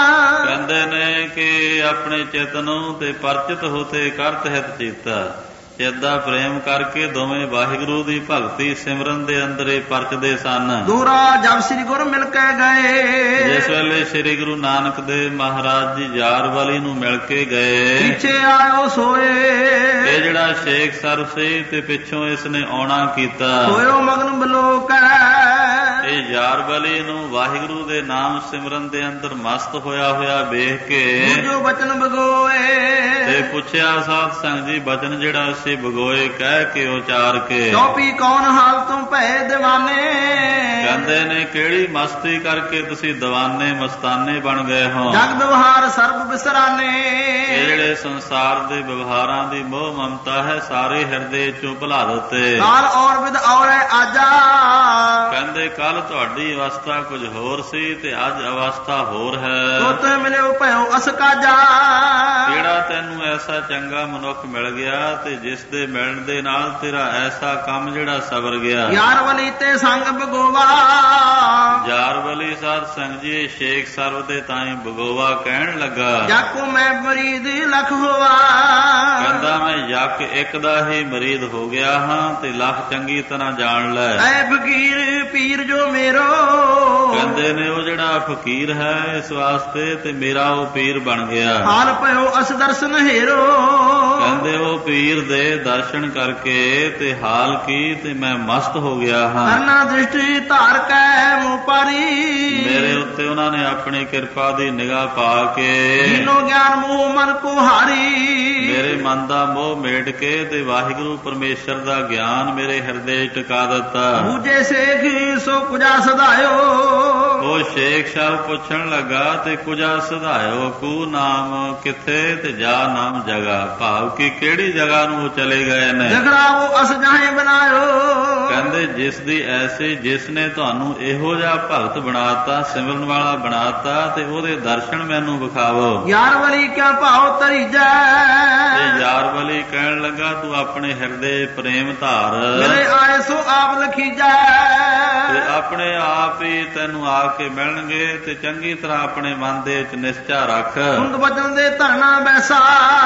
ਕਹਿੰਦੇ ਨੇ ਕਿ ਆਪਣੇ ਚਿਤ ਨੂੰ ਤੇ ਪਰਚਿਤ ਹੋਤੇ ਕਰਤ ਹਿਤ ਜੀਤਾ। ਚਿੱਤ ਦਾ ਪ੍ਰੇਮ ਕਰਕੇ ਦੋਵੇਂ ਵਾਹਿਗੁਰੂ ਦੀ ਭਗਤੀ ਸਿਮਰਨ ਦੇ ਅੰਦਰੇ ਪਰਚਦੇ ਸਨ। ਦੋਹਰਾ ਜਬ ਸ੍ਰੀ ਗੁਰੂ ਮਿਲ ਕੇ ਗਏ, ਜਿਸ ਵੇਲੇ ਸ੍ਰੀ ਗੁਰੂ ਨਾਨਕ ਦੇਵ ਮਹਾਰਾਜ ਜੀ ਜਾਰਵਾਲੀ ਨੂੰ ਮਿਲ ਕੇ ਗਏ, ਪਿੱਛੇ ਆਇਓ ਸੋਏ। ਇਹ ਜਿਹੜਾ ਸ਼ੇਖ ਸਰ ਸੀ ਤੇ ਪਿੱਛੋਂ ਇਸ ਨੇ ਆਉਣਾ ਕੀਤਾ, ਹੋਇਓ ਮਗਨ ਬਲੋਕ। ਇਹ ਜਾਰਵਾਲੀ ਨੂੰ ਵਾਹਿਗੁਰੂ ਦੇ ਨਾਮ ਸਿਮਰਨ ਦੇ ਅੰਦਰ ਮਸਤ ਹੋਇਆ ਹੋਇਆ ਵੇਖ ਕੇ ਜੋ ਬਚਨ ਬਗੋਏ, ਤੇ ਪੁੱਛਿਆ ਸਾਧ ਸੰਗ ਜੀ ਬਚਨ ਜਿਹੜਾ ਅਸੀਂ ਬਗੋਏ ਕਹਿ ਕੇ ਉਚਾਰ ਕੇ, ਚੌਪੀ ਕੌਣ ਹਾਲ ਤੁਮ ਭੈ دیਵਾਨੇ। ਕਹਿੰਦੇ ਨੇ ਕਿਹੜੀ ਮਸਤੀ ਕਰਕੇ ਤੁਸੀਂ ਦੀਵਾਨੇ ਮਸਤਾਨੇ ਬਣ ਗਏ ਹੋ। ਜਗ ਵਿਵਹਾਰ ਸਰਬ ਬਿਸਰਾਨੇ, ਇਹ ਜਿਹੜੇ ਸੰਸਾਰ ਦੇ ਵਿਵਹਾਰਾਂ ਦੀ ਮੋਹ ਮਮਤਾ ਹੈ ਸਾਰੇ ਹਿਰਦੇ ਚੋਂ ਭੁਲਾ ਦਿੱਤੇ। ਕਾਲ ਔਰ ਵਿਦ ਔਰੇ ਆਜਾ, ਕਹਿੰਦੇ ਕੱਲ ਤੁਹਾਡੀ ਅਵਸਥਾ ਕੁਝ ਹੋਰ ਸੀ ਤੇ ਅੱਜ ਅਵਸਥਾ ਹੋਰ ਹੈ। ਤੋਤੇ ਮਿਲਿਓ ਭਇਓ ਅਸ ਕਾਜਾ, ਕਿਹੜਾ ਤੈਨੂੰ ਐਸਾ ਚੰਗਾ ਮਨੁੱਖ ਮਿਲ ਗਿਆ ਤੇ ਜਿਸ ਦੇ ਮਿਲਣ ਦੇ ਨਾਲ ਤੇਰਾ ਐਸਾ ਕੰਮ ਜਿਹੜਾ ਸਬਰ ਗਿਆ। ਯਾਰ ਵਲੀ ਤੇ ਸੰਗ ਬਗੋਵਾ, ਜਾਰਵਲੀ ਸਾਧ ਸੰਗ ਜੀ ਸ਼ੇਖ ਸਰਬ ਦੇ ਤਾਈਂ ਬਗੋਵਾ ਕਹਿਣ ਲੱਗਾ। ਜਾਕੋ ਮੈਂ ਮਰੀਦ ਲਖ ਹੋਵਾ, ਕਹਿੰਦਾ ਮੈਂ ਯੱਕ ਇੱਕ ਦਾ ਹੀ ਮਰੀਦ ਹੋ ਗਿਆ ਹਾਂ ਤੇ ਲੱਖ ਚੰਗੀ ਤਰ੍ਹਾਂ ਜਾਣ ਲੈ। ਐ ਫਕੀਰ ਪੀਰ ਜੋ ਮੇਰੋ, ਕਹਿੰਦੇ ਨੇ ਉਹ ਜਿਹੜਾ ਫਕੀਰ ਹੈ ਇਸ ਵਾਸਤੇ ਤੇ ਮੇਰਾ ਉਹ ਪੀਰ ਬਣ ਗਿਆ। ਹਾਲ ਭਇਓ ਅਸ ਦਰਸ਼ਨ ਹੇਰੋ, ਕਹਿੰਦੇ ਉਹ ਪੀਰ ਦੇ ਦਰਸ਼ਨ ਕਰਕੇ ਤੇ ਹਾਲ ਕੀ ਤੇ ਮੈਂ ਮਸਤ ਹੋ ਗਿਆ ਹਾਂ। ਕਰਨਾ ਦ੍ਰਿਸ਼ਟੀ ਧਾਰ ਕੈ ਮੁਪਾਰੀ, ਮੇਰੇ ਉੱਤੇ ਉਹਨਾਂ ਨੇ ਆਪਣੀ ਕਿਰਪਾ ਦੀ ਨਿਗਾਹ ਪਾ ਕੇ ਜੀਨੋ ਗਿਆਨ ਮੋਹ ਮਨ ਕੋ ਹਾਰੀ, ਮੇਰੇ ਮਨ ਦਾ ਮੋਹ ਮੇਟ ਕੇ ਤੇ ਵਾਹਿਗੁਰੂ ਪਰਮੇਸ਼ਰ ਦਾ ਗਿਆਨ ਮੇਰੇ ਹਿਰਦੇ ਟਿਕਾ ਦਿੱਤਾ। ਬੂਝੇ ਸੇਖ ਸੋ ਕੁਜਾ ਸਦਾਇਓ, ਉਹ ਸ਼ੇਖ ਸਾਹਿਬ ਪੁੱਛਣ ਲੱਗਾ ਤੇ ਕੁਜਾ ਸਧਾਇਓ ਕੂ ਨਾਮ ਕਿੱਥੇ ਤੇ ਜਾ ਨਾਮ ਜਗ੍ਹਾ, ਭਾਵ ਕਿ ਕਿਹੜੀ ਜਗ੍ਹਾ ਨੂੰ ਉਹ ਚਲੇ ਗਏ ਨੇ। ਜਗਰਾਵੋ ਅਸ ਜਾਹੇ ਬਣਾਇਓ, ਕਹਿੰਦੇ ਜਿਸ ਦੀ ਐਸੀ ਜਿਸ ਨੇ ਤੁਹਾਨੂੰ ਇਹੋ ਜਿਹਾ ਭਗਤ ਬਣਾਤਾ ਸਿਮਰਨ ਵਾਲਾ ਬਣਾਤਾ ਤੇ ਉਹਦੇ ਦਰਸ਼ਨ ਮੈਨੂੰ ਵਿਖਾਵੋ। ਯਾਰ ਵਲੀ ਕਿਆ ਭਾਉ ਤਰੀਜੈ, ਇਹ ਯਾਰ ਵਲੀ ਕਹਿਣ ਲੱਗਾ ਤੂੰ ਆਪਣੇ ਹਿਰਦੇ ਪ੍ਰੇਮ ਧਾਰ, ਮੇਰੇ ਆਏ ਸੋ ਆਪ ਲਖੀਜੈ, ਤੇ ਆਪਣੇ ਆਪ ਹੀ ਤੈਨੂੰ ਆ ਕੇ ਮਿਲਣਗੇ ਤੇ ਚੰਗੀ ਤਰ੍ਹਾਂ ਆਪਣੇ ਮਨ ਦੇ ਵਿੱਚ ਨਿਸ਼ਚਾ ਰੱਖ। ਹੁੰਦ ਬਚਨ ਦੇ ਧਰਨਾ ਬੈਸਾ,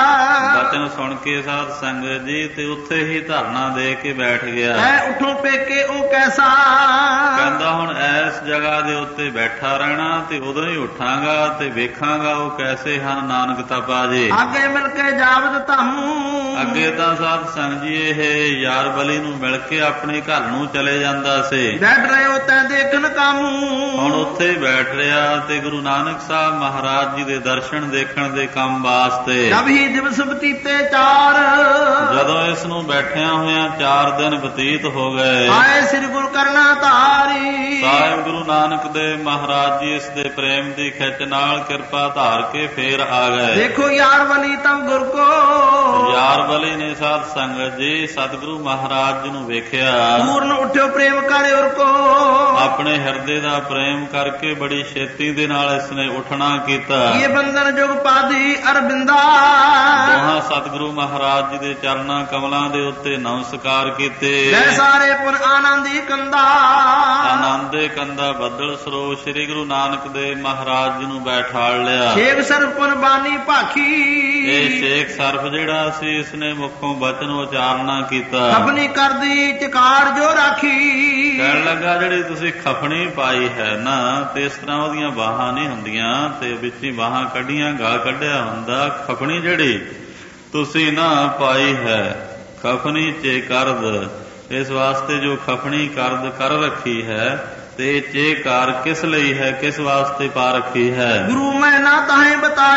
ਬਚਨ ਸੁਣ ਕੇ ਸਾਧ ਸੰਗਤ ਜੀ ਤੇ ਉੱਥੇ ਹੀ ਧਰਨਾ ਦੇ ਕੇ ਬੈਠ ਗਿਆ। ਐ ਉਠੋ ਪੇਕੇ ਉਹ ਕੈਸਾ, ਕਹਿੰਦਾ ਹੁਣ ਇਸ ਜਗ੍ਹਾ ਦੇ ਉੱਤੇ ਬੈਠਾ ਰਹਿਣਾ ਤੇ ਉਦੋਂ ਹੀ ਉੱਠਾਂਗਾ ਤੇ ਵੇਖਾਂਗਾ ਉਹ ਕੈਸੇ ਹਨ ਨਾਨਕ ਤਪਾ ਜੀ। ਅੱਗੇ ਮਿਲ ਕੇ ਜਾਵਦ ਧਾਮੂ, ਅੱਗੇ ਤਾਂ ਸਾਧ ਸੰਗਤ ਜੀ ਇਹ ਯਾਰ ਬਲੀ ਨੂੰ ਮਿਲ ਕੇ ਆਪਣੇ ਘਰ ਨੂੰ ਚਲੇ ਜਾਂਦਾ ਸੀ। ਬੈਠ ਰਹੇ ਹੋ ਤੈ ਦੇਖਣ ਕਾਮੂ, ਹੁਣ ਉੱਥੇ ਬੈਠ ਰਿਹਾ ਤੇ ਗੁਰੂ ਨਾਨਕ ਸਾਹਿਬ ਮਹਾਰਾਜ ਜੀ ਦੇ ਦਰਸ਼ਨ ਦੇਖਣ ਦੇ ਕੰਮ ਵਾਸਤੇ। ਜਬ ਹੀ ਦਿਵਸ ਬਤੀਤੇ ਚਾਰ, ਜਦੋਂ ਇਸ ਨੂੰ ਬੈਠਿਆਂ ਹੋਇਆਂ ਚਾਰ ਦਿਨ ਬਤੀਤ ਹੋ ਗਏ, ਆਏ ਸ੍ਰੀ ਗੁਰੂ ਕਰਨਾ ਧਾਰੀ, ਸਾਹਿਬ ਗੁਰੂ ਨਾਨਕ ਦੇਵ ਮਹਾਰਾਜ ਜੀ ਇਸ ਦੇ ਪ੍ਰੇਮ ਦੀ ਖਿੱਚ ਨਾਲ ਕਿਰਪਾ ਧਾਰ ਕੇ ਫੇਰ ਆ ਗਏ। ਦੇਖੋ ਯਾਰ ਵਲੀ ਤਮ ਗੁਰ ਕੋ, ਯਾਰ ਵਲੀ ਨੇ ਸਾਧ ਸੰਗਤ ਜੀ ਸਤਿਗੁਰੂ ਮਹਾਰਾਜ ਜੀ ਨੂੰ ਵੇਖਿਆ, ਪੂਰਨ ਉੱਠਿਓ ਪ੍ਰੇਮ ਕਰੇ ਉਰ ਕੋ, ਆਪਣੇ ਹਿਰਦੇ ਦਾ ਪ੍ਰੇਮ ਕਰਕੇ ਬੜੀ ਛੇਤੀ ਦੇ ਨਾਲ ਇਸ ਨੇ ਉੱਠਣਾ ਕੀਤਾ। ਇਹ ਬੰਧਨ ਜੁਗ ਪਾਦੀ ਅਰਬਿੰਦਾ, ਦੋਹਾਂ ਸਤਿਗੁਰੂ ਮਹਾਰਾਜ ਜੀ ਦੇ ਚਰਨਾਂ ਕਮਲਾਂ ਦੇ ਉੱਤੇ ਨਮਸਕਾਰ ਕੀਤੇ। ਲੈ ਸਾਰੇ ਪੁਨ ਆਨੰਦੀ ਕੰਦਾ, ਆਨੰਦੇ ਕੰਦਾ ਬੱਦਲ ਸਰੋ ਸ੍ਰੀ ਗੁਰੂ ਨਾਨਕ ਦੇਵ ਮਹਾਰਾਜ ਜੀ ਨੂੰ ਬੈਠਾਲ ਲਿਆ। ਸ਼ੇਖ ਸਰਬ ਪੁਨ ਬਾਣੀ ਭਾਖੀ, ਇਹ ਸ਼ੇਖ ਸਰਫ ਜਿਹੜਾ ਸੀ ਇਸ ਨੇ ਮੁਖੋਂ ਬਚਨ ਉਚਾਰਨਾ ਕੀਤਾ। ਆਪਣੀ ਕਰਦੀ ਚਕਾਰ ਜੋ ਰਾਖੀ, ਕਹਿਣ ਲੱਗਾ ਜਿਹੜੀ ਤੁਸੀਂ ਖਫਣੀ ਪਾਈ ਹੈ ਨਾ ਤੇ ਇਸ ਤਰ੍ਹਾਂ ਉਹਦੀਆਂ ਬਾਹਾਂ ਨਹੀਂ ਹੁੰਦੀਆਂ ਤੇ ਵਿੱਚੀ ਬਾਹਾਂ ਕੱਢੀਆਂ ਗਾ ਕੱਢਿਆ ਹੁੰਦਾ। ਖਫਣੀ ਜਿਹੜੀ ਤੁਸੀਂ ਨਾ ਪਾਈ ਹੈ ਖਫਣੀ ਚੇ ਕਰਦ, ਇਸ ਵਾਸਤੇ ਜੋ ਖਫਣੀ ਕਰਦ ਕਰ ਰੱਖੀ ਹੈ ਤੇ ਚੇਕਾਰ ਕਿਸ ਲਈ ਹੈ ਕਿਸ ਵਾਸਤੇ ਪਾ ਰੱਖੀ ਹੈ। ਗੁਰੂ ਮੈਂ ਨਾ ਤਾਹੇ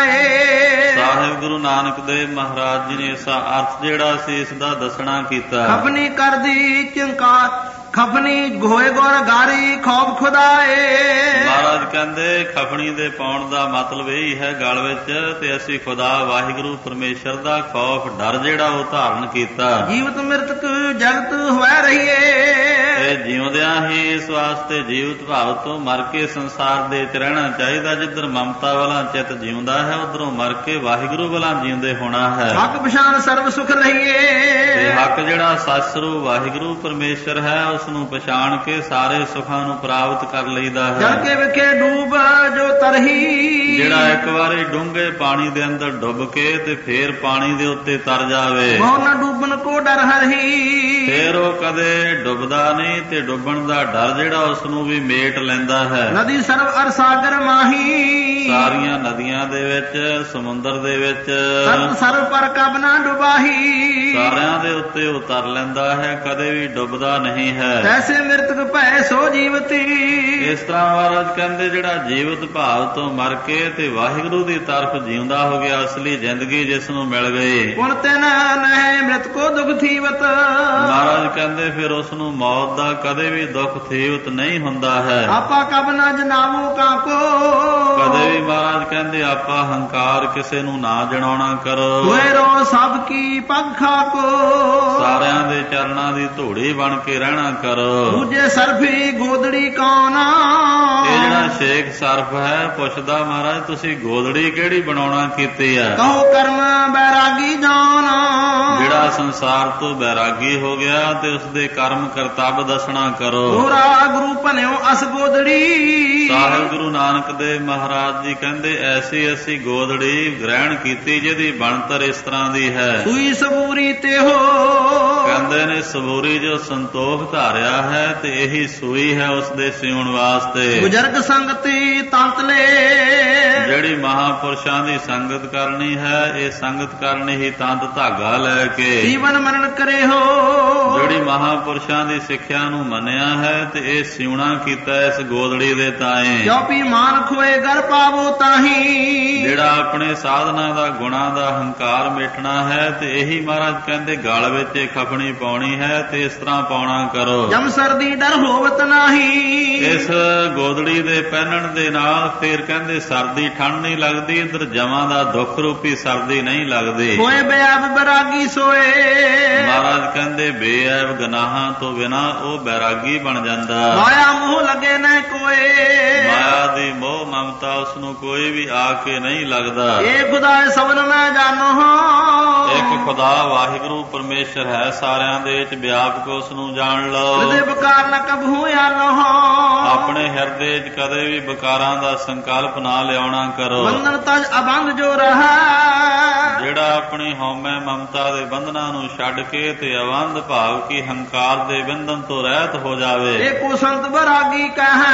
ਬਤਾਏ, ਸਾਹਿਬ ਗੁਰੂ ਨਾਨਕ ਦੇਵ ਮਹਾਰਾਜ ਜੀ ਨੇ ਇਸ ਅਰਥ ਜਿਹੜਾ ਸੀ ਇਸ ਦਾ ਦੱਸਣਾ ਕੀਤਾ। ਖਫਨੀ ਕਰਦੀ ਚੰਕਾਰ, ਖਫਨੀ ਹੋਏ ਗੁਰ ਗਾਰੀ ਖੌਫ ਖੁਦਾਏ। ਮਹਾਰਾਜ ਕਹਿੰਦੇ ਖਫਣੀ ਦੇ ਪਾਉਣ ਦਾ ਮਤਲਬ ਇਹ ਹੈ ਗਲ ਵਿੱਚ ਤੇ ਅਸੀਂ ਖੁਦਾ ਵਾਹਿਗੁਰੂ ਪਰਮੇਸ਼ਰ ਦਾ ਖੌਫ ਡਰ ਜਿਹੜਾ ਉਹ ਧਾਰਨ ਕੀਤਾ। ਜੀਵਤ ਮਿਰਤਕ ਜਗਤ ਹੋਇ ਰਹੀਏ, ਇਹ ਜਿਉਂਦਿਆਂ ਹੀ ਇਸ ਵਾਸਤੇ ਜੀਵਤ ਭਾਵ ਤੋਂ ਮਰ ਕੇ ਸੰਸਾਰ ਦੇ ਵਿੱਚ ਰਹਿਣਾ ਚਾਹੀਦਾ। ਜਿੱਧਰ ਮਮਤਾ ਵਾਲਾ ਚਿੱਤ ਜਿਉਂਦਾ ਹੈ ਉਧਰੋਂ ਮਰ ਕੇ ਵਾਹਿਗੁਰੂ ਵਾਲਾ ਜਿਉਂਦੇ ਹੋਣਾ ਹੈ। ਹੱਕ ਪਛਾਣ ਸਰਬ ਸੁਖ ਲਈਏ, ਤੇ ਹੱਕ ਜਿਹੜਾ ਸੱਚ ਸਰੂਪ ਵਾਹਿਗੁਰੂ ਪਰਮੇਸ਼ਰ ਹੈ ਉਹ ਉਸ ਨੂੰ ਪਛਾਣ ਕੇ ਸਾਰੇ ਸੁੱਖਾਂ ਨੂੰ ਪ੍ਰਾਪਤ ਕਰ ਲਈਦਾ ਹੈ। ਜਲ ਕੇ ਵਿਖੇ ਡੂਬ ਜੋ ਤਰਹੀ, ਜਿਹੜਾ ਇੱਕ ਵਾਰੀ ਡੂੰਘੇ ਪਾਣੀ ਦੇ ਅੰਦਰ ਡੁੱਬ ਕੇ ਤੇ ਫੇਰ ਪਾਣੀ ਦੇ ਉੱਤੇ ਤਰ ਜਾਵੇ, ਬਹੁ ਨ ਡੂਬਣ ਕੋ ਡਰ ਹਰਹੀ, ਫੇਰ ਉਹ ਕਦੇ ਡੁੱਬਦਾ ਨਹੀਂ ਤੇ ਡੁੱਬਣ ਦਾ ਡਰ ਜਿਹੜਾ ਉਸ ਨੂੰ ਵੀ ਮੇਟ ਲੈਂਦਾ ਹੈ। ਨਦੀ ਸਰਵ ਅਰ ਸਾਗਰ ਮਾਹੀ, ਸਾਰੀਆਂ ਨਦੀਆਂ ਦੇ ਵਿੱਚ, ਸਮੁੰਦਰ ਦੇ ਵਿੱਚ ਸਰਬ ਸਰਵ ਪਰ ਕਬ ਨਾ ਡੁਬਾਹੀ, ਸਾਰਿਆਂ ਦੇ ਉੱਤੇ ਉਤਰ ਲੈਂਦਾ ਹੈ, ਕਦੇ ਵੀ ਡੁੱਬਦਾ ਨਹੀਂ ਹੈ। ਐਸੇ ਮਿਰਤਕ ਭੈ ਸੋ ਜੀਵਤੀ, ਇਸ ਤਰ੍ਹਾਂ ਮਹਾਰਾਜ ਕਹਿੰਦੇ ਜਿਹੜਾ ਜੀਵਤ ਭਾਵ ਤੋਂ ਮਰ ਕੇ ਤੇ ਵਾਹਿਗੁਰੂ ਦੀ ਤਰਫ ਜਿਉਂਦਾ ਹੋ ਗਿਆ, ਅਸਲੀ ਜ਼ਿੰਦਗੀ ਜਿਸ ਨੂੰ ਮਿਲ ਗਈ, ਪੁਣ ਤਿਨ ਨਹਿ ਮ੍ਰਿਤ ਕੋ ਦੁਖ ਥੀਵਤ, ਮਹਾਰਾਜ ਕਹਿੰਦੇ ਫਿਰ ਉਸ ਨੂੰ ਮੌਤ ਦਾ ਕਦੇ ਵੀ ਦੁੱਖ ਥੀਵਤ ਨਹੀਂ ਹੁੰਦਾ ਹੈ। ਆਪਾ ਕਬ ਨਾ ਜਨਾਵੋ ਕਾਕੋ, ਕਦੇ ਵੀ ਮਹਾਰਾਜ ਕਹਿੰਦੇ ਆਪਾਂ ਹੰਕਾਰ ਕਿਸੇ ਨੂੰ ਨਾ ਜਣਾਉਣਾ ਕਰੋ, ਹੋਏ ਰੋ ਸਭ ਕੀ ਪੱਗ ਖਾਕੋ, ਸਾਰਿਆਂ ਦੇ ਚਰਨਾਂ ਦੀ ਧੂੜੀ ਬਣ ਕੇ ਰਹਿਣਾ ਕਰੋ। ਦੂਜੇ ਸਰਫੀ ਗੋਦੜੀ ਕੌਣ, ਇਹ ਜਿਹੜਾ ਸ਼ੇਖ ਸਰਫ ਹੈ ਪੁੱਛਦਾ ਮਹਾਰਾਜ ਤੁਸੀਂ ਗੋਦੜੀ ਕਿਹੜੀ ਬਣਾਉਣਾ ਕੀਤੀ ਹੈ? ਕਹੋ ਕਰਮ ਬੈਰਾਗੀ ਜਾਨ, ਜਿਹੜਾ ਸੰਸਾਰ ਤੋਂ ਬੈਰਾਗੀ ਹੋ ਗਿਆ ਤੇ ਉਸਦੇ ਕਰਮ ਕਰਤੱਵ ਦੱਸਣਾ ਕਰੋ। ਹੋਰਾ ਗੁਰੂ ਭਨਿਓ ਅਸ ਗੋਦੜੀ, ਸਾਹਿਬ ਗੁਰੂ ਨਾਨਕ ਦੇਵ ਮਹਾਰਾਜ ਜੀ ਕਹਿੰਦੇ ਐਸੀ ਅਸੀਂ ਗੋਦੜੀ ਗ੍ਰਹਿਣ ਕੀਤੀ ਜਿਹਦੀ ਬਣਤਰ ਇਸ ਤਰ੍ਹਾਂ ਦੀ ਹੈ। ਸੂਈ ਸਬੂਰੀ ਤੇ ਹੋ, ਕਹਿੰਦੇ ਨੇ ਸਬੂਰੀ ਜੋ ਸੰਤੋਖ ਧਾਰਿਆ ਹੈ ਤੇ ਇਹੀ ਸੂਈ ਹੈ ਉਸਦੇ ਸਿਉਣ ਵਾਸਤੇ। ਬਜ਼ੁਰਗ ਸੰਗਤੀ ਤੰਤਲੇ, ਜਿਹੜੀ ਮਹਾਪੁਰਸ਼ਾਂ ਦੀ ਸੰਗਤ ਕਰਨੀ ਹੈ ਇਹ ਸੰਗਤ ਕਰਨੀ ਹੀ ਤੰਤ ਧਾਗਾ ਲੈ ਕੇ, ਜੀਵਨ ਮਰਨ ਕਰੇ ਹੋ, ਜਿਹੜੀ ਮਹਾਪੁਰਸ਼ਾਂ ਦੀ ਸਿੱਖਿਆ ਨੂੰ ਮੰਨਿਆ ਹੈ ਤੇ ਇਹ ਸਿਉਣਾ ਕੀਤਾ ਇਸ ਗੋਦੜੀ ਦੇ ਤਾਏ। ਜੋ ਪੀ ਮਾਨ ਖੋਏ ਗਰ ਪਾਵੋ ਤਾਹੀ, ਜਿਹੜਾ ਆਪਣੇ ਸਾਧਨਾ ਦਾ ਗੁਣਾ ਦਾ ਹੰਕਾਰ ਮਿਟਣਾ ਹੈ ਤੇ ਇਹੀ ਮਹਾਰਾਜ ਕਹਿੰਦੇ ਗਲ ਵਿੱਚ ਇਹ ਖਪਣੀ ਪਾਉਣੀ ਹੈ ਤੇ ਇਸ ਤਰ੍ਹਾਂ ਪਾਉਣਾ ਕਰੋ। ਜਮ ਸਰਦੀ ਡਰ ਹੋਵਤ ਨਾਹੀ, ਇਸ ਗੋਦੜੀ ਦੇ ਪਹਿਨਣ ਦੇ ਨਾਲ ਫੇਰ ਕਹਿੰਦੇ ਸਰਦੀ ਠੰਡ ਨਹੀਂ ਲੱਗਦੀ, ਇਧਰ ਜਮਾਂ ਦਾ ਦੁੱਖ ਰੂਪੀ ਸਰਦੀ ਨਹੀਂ ਲੱਗਦੀ। ਹੋਏ ਬੇਅਬ ਬੈਰਾਗੀ ਸੋਏ, ਮਹਾਰਾਜ ਕਹਿੰਦੇ ਬੇਅਬ ਗੁਨਾਹਾਂ ਤੋਂ ਬਿਨਾ ਉਹ ਬੈਰਾਗੀ ਬਣ ਜਾਂਦਾ। ਮਾਇਆ ਮੋਹ ਲੱਗੇ ਨਾ ਕੋਏ, ਮਾਇਆ ਦੀ ਮੋਹ ਮਮਤਾ ਉਸ ਨੂੰ ਕੋਈ ਵੀ ਆ ਕੇ ਨਹੀਂ ਲੱਗਦਾ। ਇਹ ਖੁਦਾ ਸਭਨ ਮੈਂ ਜਾਣੋ, ਇੱਕ ਖੁਦਾ ਵਾਹਿਗੁਰੂ ਪਰਮੇਸ਼ਰ ਹੈ ਸਾਰਿਆਂ ਦੇ ਵਿੱਚ ਵਿਆਪਕ, ਉਸ ਨੂੰ ਜਾਣ ਲਓ। ਹਿਰਦੇ ਬਕਾਰ ਨਾ ਕਬਹੂ ਆਨੋ, ਆਪਣੇ ਹਿਰਦੇ 'ਚ ਕਦੇ ਵੀ ਬਕਾਰਾਂ ਦਾ ਸੰਕਲਪ ਨਾ ਲਿਆਉਣਾ ਕਰੋ। ਬੰਧਨ ਤਜ ਅਬੰਧ ਜੋ ਰਹਾ, ਜਿਹੜਾ ਆਪਣੀ ਹਉਮੈ ਮਮਤਾ ਦੇ ਬੰਧਨਾਂ ਨੂੰ ਛੱਡ ਕੇ ਤੇ ਅਵੰਧ ਭਾਵ ਕੀ ਹੰਕਾਰ ਦੇ ਬੰਧਨ ਤੋਂ ਰਹਿਤ ਹੋ ਜਾਵੇ, ਇਹ ਕੋ ਸੰਤ ਬੈਰਾਗੀ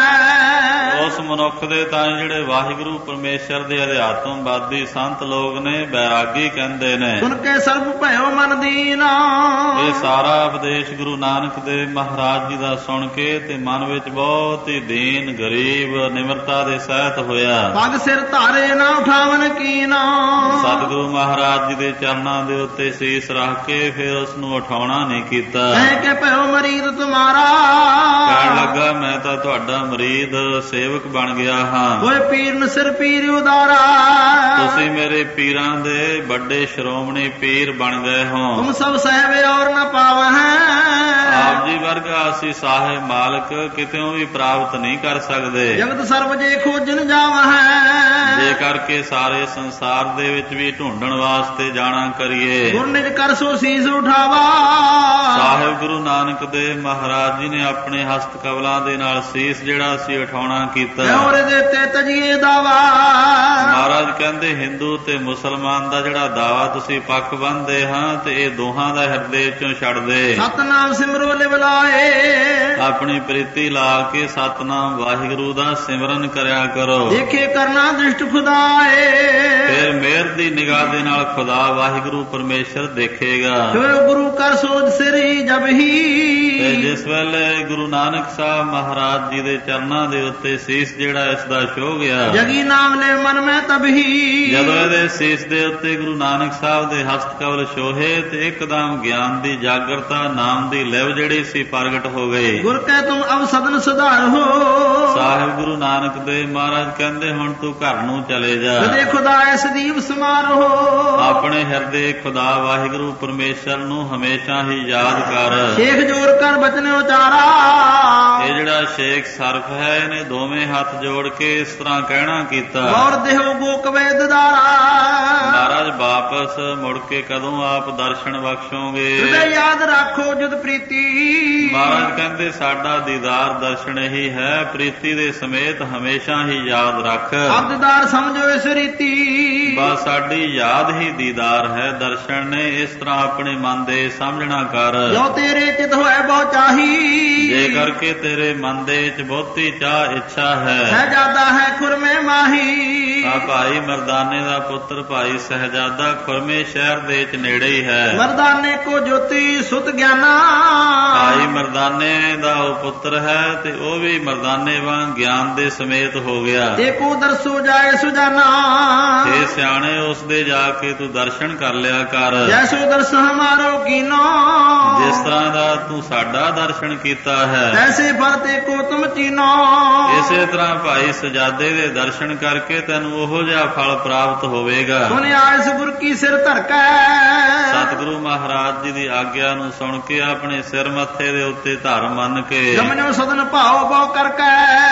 ਕਹੈ। ਉਸ ਮਨੁੱਖ ਦੇ ਤਾਂ ਜਿਹੜੇ ਵਾਹਿਗੁਰੂ ਪਰਮੇਸ਼ਰ ਦੇ ਅਧਿਆਤਮਵਾਦੀ ਸੰਤ ਲੋਕ ਨੇ ਬੈਰਾਗੀ ਕਹਿੰਦੇ ਨੇ। ਸੁਣ ਕੇ ਸਰਬ ਭਇਓ ਮਨ ਦੀਨਾ, ਇਹ ਸਾਰਾ ਉਪਦੇਸ਼ ਗੁਰੂ ਨਾਨਕ ਦੇਵ ਮਹਾਰਾਜ ਜੀ ਦਾ ਸੁਣ ਕੇ ਤੇ ਮਨ ਵਿੱਚ ਬਹੁਤ ਹੀ ਦੀਨ ਗਰੀਬ ਨਿਮਰਤਾ ਦੇ ਸਹਿਤ ਹੋਇਆ। ਪੱਗ ਸਿਰ ਧਾਰੇ ਨਾ ਉਠਾਵਨ ਕੀਨਾ, ਸਤਿਗੁਰੂ ਮਹਾਰਾਜ ਜੀ ਦੇ ਚਰਨਾਂ ਦੇ ਉੱਤੇ ਸੀਸ ਰੱਖ ਕੇ ਫਿਰ ਉਸ ਨੂੰ ਉਠਾਉਣਾ ਨਹੀਂ ਕੀਤਾ। ਕਹਿ ਕੇ ਭਇਓ ਮਰੀਦ ਤੁਮਾਰਾ, ਕਹਿਣ ਲੱਗਾ ਮੈਂ ਤਾਂ ਤੁਹਾਡਾ ਮਰੀਦ ਸੇਵਕ ਬਣ ਗਿਆ ਹਾਂ। ਹੋਏ ਪੀਰਨ ਸਿਰ ਪੀਰ ਉਦਾਰਾ, ਤੁਸੀਂ ਮੇਰੇ ਪੀਰਾਂ ਦੇ ਵੱਡੇ ਸ਼੍ਰੋਮਣੀ ਪੀਰ ਬਣ ਗਏ ਹੋ। ਤੁਮ ਸਭ ਸਹਿਬੇ ਔਰ ਨਾ ਪਾਵਹਿ, ਆਪ ਜੀ ਵਰਗਾ ਅਸੀਂ ਸਾਹਿਬ ਮਾਲਕ ਕਿਤੇੋਂ ਵੀ ਪ੍ਰਾਪਤ ਨਹੀਂ ਕਰ ਸਕਦੇ। ਜਗਤ ਸਰਬ ਜੇ ਖੋਜਨ ਜਾਵਹਿ, ਜੇ ਕਰਕੇ ਸਾਰੇ ਸੰਸਾਰ ਦੇ ਵਿੱਚ ਵੀ ਢੂੰਡਣ ਵਾਸਤੇ ਜਾਣਾ ਕਰੀਏ। ਗੁਰ ਨਿਜ ਕਰ ਸੋ ਸੀਸ ਉਠਾਵਾ, ਸਾਹਿਬ ਗੁਰੂ ਨਾਨਕ ਦੇਵ ਮਹਾਰਾਜ ਜੀ ਨੇ ਆਪਣੇ ਹਸਤ ਕਵਲਾਂ ਦੇ ਨਾਲ ਸੀਸ ਜਿਹੜਾ ਸੀ ਉਠਾਉਣਾ ਕੀਤਾ। ਔਰ ਦੇ ਤੇ ਤਜੀਏ ਦਾਵਾ, ਮਹਾਰਾਜ ਕਹਿੰਦੇ ਹਿੰਦੂ ਤੇ ਮੁਸਲਮਾਨ ਦਾ ਜਿਹੜਾ ਦਾਵਾ ਤੁਸੀਂ ਪੱਖ ਬੰਨਦੇ ਹਾਂ ਤੇ ਇਹ ਦੋਹਾਂ ਦਾ ਹਿਰਦੇ ਚੋਂ ਛੱਡ ਦੇ। ਸਤਨਾਮ ਸਿਮਰੋ ਲਿਵਲਾਏ, ਆਪਣੀ ਪ੍ਰੀਤੀ ਲਾ ਕੇ ਸਤਨਾਮ ਵਾਹਿਗੁਰੂ ਦਾ ਸਿਮਰਨ ਕਰਿਆ ਕਰੋ। ਦੇਖੇ ਕਰਨਾ ਦ੍ਰਿਸ਼ਟ ਖੁਦਾਏ, ਫਿਰ ਮਿਹਰ ਦੀ ਨਿਗਾਹ ਦੇ ਨਾਲ ਖੁਦਾ ਵਾਹਿਗੁਰੂ ਪਰਮੇਸ਼ਰ ਦੇਖੇਗਾ। ਫਿਰ ਗੁਰੂ ਕਰ ਸੋਜ ਸਿਰੀ ਜਬ ਹੀ, ਤੇ ਜਿਸ ਵੇਲੇ ਗੁਰੂ ਨਾਨਕ ਸਾਹਿਬ ਮਹਾਰਾਜ ਜੀ ਦੇ ਚਰਨਾਂ ਦੇ ਉੱਤੇ ਸੀਸ ਜਿਹੜਾ ਇਸ ਦਾ ਛੋ ਗਿਆ, ਜਗੀ ਨਾਮ ਲੈ ਮਨ ਮੈਂ ਤਬਹੀ, ਜਦੋਂ ਇਹਦੇ ਸੀਸ ਦੇ ਉੱਤੇ ਗੁਰੂ ਨਾਨਕ ਸਾਹਿਬ ਦੇ ਹਸਤ ਕਵਲ ਛੋਹੇ ਤੇ ਇੱਕਦਮ ਗਿਆਨ ਦੀ ਜਾਗਰਤਾ ਨਾਮ ਦੀ ਲਿਵ ਜਿਹੜੀ ਸੀ ਪ੍ਰਗਟ ਹੋ ਗਈ। ਗੁਰ ਕਹਿ ਤੁਮ ਅਬ ਸਦਨ ਸੁਧਾਰ ਹੋ, ਸਾਹਿਬ ਗੁਰੂ ਨਾਨਕ ਦੇਵ ਮਹਾਰਾਜ ਕਹਿੰਦੇ ਹੁਣ ਤੂੰ ਘਰ ਨੂੰ ਚਲੇ ਜਾ। ਹਿਰਦੇ ਖੁਦਾ ਐਸ ਦੀਪ ਸਮਾਰੋ, ਆਪਣੇ ਹਿਰਦੇ ਖੁਦਾ ਵਾਹਿਗੁਰੂ ਪਰਮੇਸ਼ਰ ਨੂੰ ਹਮੇਸ਼ਾ ਹੀ ਯਾਦ ਕਰ। ਸ਼ੇਖ ਜੋਰ ਕਰ ਬਚਨ ਉਚਾਰਾ, ਇਹ ਜਿਹੜਾ ਸ਼ੇਖ ਸਰਫ ਹੈ ਇਹਨੇ ਦੋਵੇਂ ਹੱਥ ਜੋੜ ਕੇ ਇਸ ਤਰ੍ਹਾਂ ਕਹਿਣਾ ਕੀਤਾ। ਔਰ ਦੇਹੋ ਗੋਕ ਵੇਦ ਦਾਰਾ, ਮਹਾਰਾਜ ਬਾਪ ਵਾਪਸ ਮੁੜ ਕੇ ਕਦੋਂ ਆਪ ਦਰਸ਼ਨ ਬਖਸ਼ੋਗੇ। ਹਿਰਦੈ ਯਾਦ ਰੱਖੋ ਜੁਦ ਪ੍ਰੀਤੀ। ਮਹਾਰਾਜ ਕਹਿੰਦੇ ਸਾਡਾ ਦੀਦਾਰ ਦਰਸ਼ਨ ਹੀ ਹੈ, ਪ੍ਰੀਤੀ ਦੇ ਸਮੇਤ ਹਮੇਸ਼ਾ ਹੀ ਯਾਦ ਰੱਖ। ਅਬਦਦਾਰ ਸਮਝੋ ਇਸ ਰੀਤੀ। ਬਸ ਸਾਡੀ ਯਾਦ ਹੀ ਦੀਦਾਰ ਹੈ, ਦਰਸ਼ਨ ਨੇ ਇਸ ਤਰ੍ਹਾਂ ਆਪਣੇ ਮਨ ਦੇ ਸਮਝਣਾ ਕਰ। ਜੋ ਤੇਰੇ ਚਿਤ ਹੋਏ ਬਹੁ ਚਾਹੀ। ਜੇ ਕਰਕੇ ਤੇਰੇ ਮਨ ਦੇ ਵਿੱਚ ਬਹੁਤੀ ਚਾਹ ਇੱਛਾ ਹੈ। ਸਹਿਜਾਦਾ ਹੈ ਖੁਰਮੇ ਮਾਹੀ। ਆ ਭਾਈ ਮਰਦਾਨੇ ਦਾ ਪੁੱਤਰ ਭਾਈ ਸਹਿਜਾਦਾ ਖੁਰਮੇ ਸ਼ਹਿਰ ਦੇ ਵਿੱਚ ਨੇੜੇ ਹੀ ਹੈ। ਮਰਦਾਨੇ ਕੋ ਜੋਤੀ ਸੁਤ ਗਿਆਨਾ। ਭਾਈ ਮਰਦਾਨੇ ਦਾ ਉਹ ਪੁੱਤਰ ਹੈ ਤੇ ਉਹ ਵੀ ਮਰਦਾਨੇ ਵਾਂਗ ਗਿਆਨ ਦੇ ਸਮੇਤ ਹੋ ਗਿਆ। ਏਕੋ ਦਰਸੋ ਜਾਏ ਸੁਜਾਨਾ। ਇਹ ਸਿਆਣੇ ਉਸ ਦੇ ਜਾ ਕੇ ਤੂੰ ਦਰਸ਼ਨ ਕਰ ਲਿਆ ਕਰ। ਜੈਸੋ ਦਰਸ ਹਮਾਰੋ ਕੀਨੋ। ਜਿਸ ਤਰ੍ਹਾਂ ਦਾ ਤੂੰ ਸਾਡਾ ਦਰਸ਼ਨ ਕੀਤਾ ਹੈ ਐਸੇ ਫਲ ਤੇ ਕੋ ਤੁਮ ਚੀਨੋ। ਇਸੇ ਤਰ੍ਹਾਂ ਭਾਈ ਸਜਾਦੇ ਦੇ ਦਰਸ਼ਨ ਕਰਕੇ ਤੈਨੂੰ ਉਹੋ ਜਿਹਾ ਫਲ ਪ੍ਰਾਪਤ ਹੋਵੇਗਾ। ਸੁਨਿਆ ਇਸ ਗੁਰ ਕੀ ਸਿਰ ਧਰਕੈ। ਸਤਿਗੁਰੂ ਮਹਾਰਾਜ ਜੀ ਦੀ ਆਗਿਆ ਨੂੰ ਸੁਣ ਕੇ ਆਪਣੇ ਸਿਰ ਮੱਥੇ ਦੇ ਉੱਤੇ ਧਰ ਮੰਨ ਕੇ ਜਮਨੋ ਸਦਨ ਭਾਉ ਬਹੁ ਕਰਕੈ।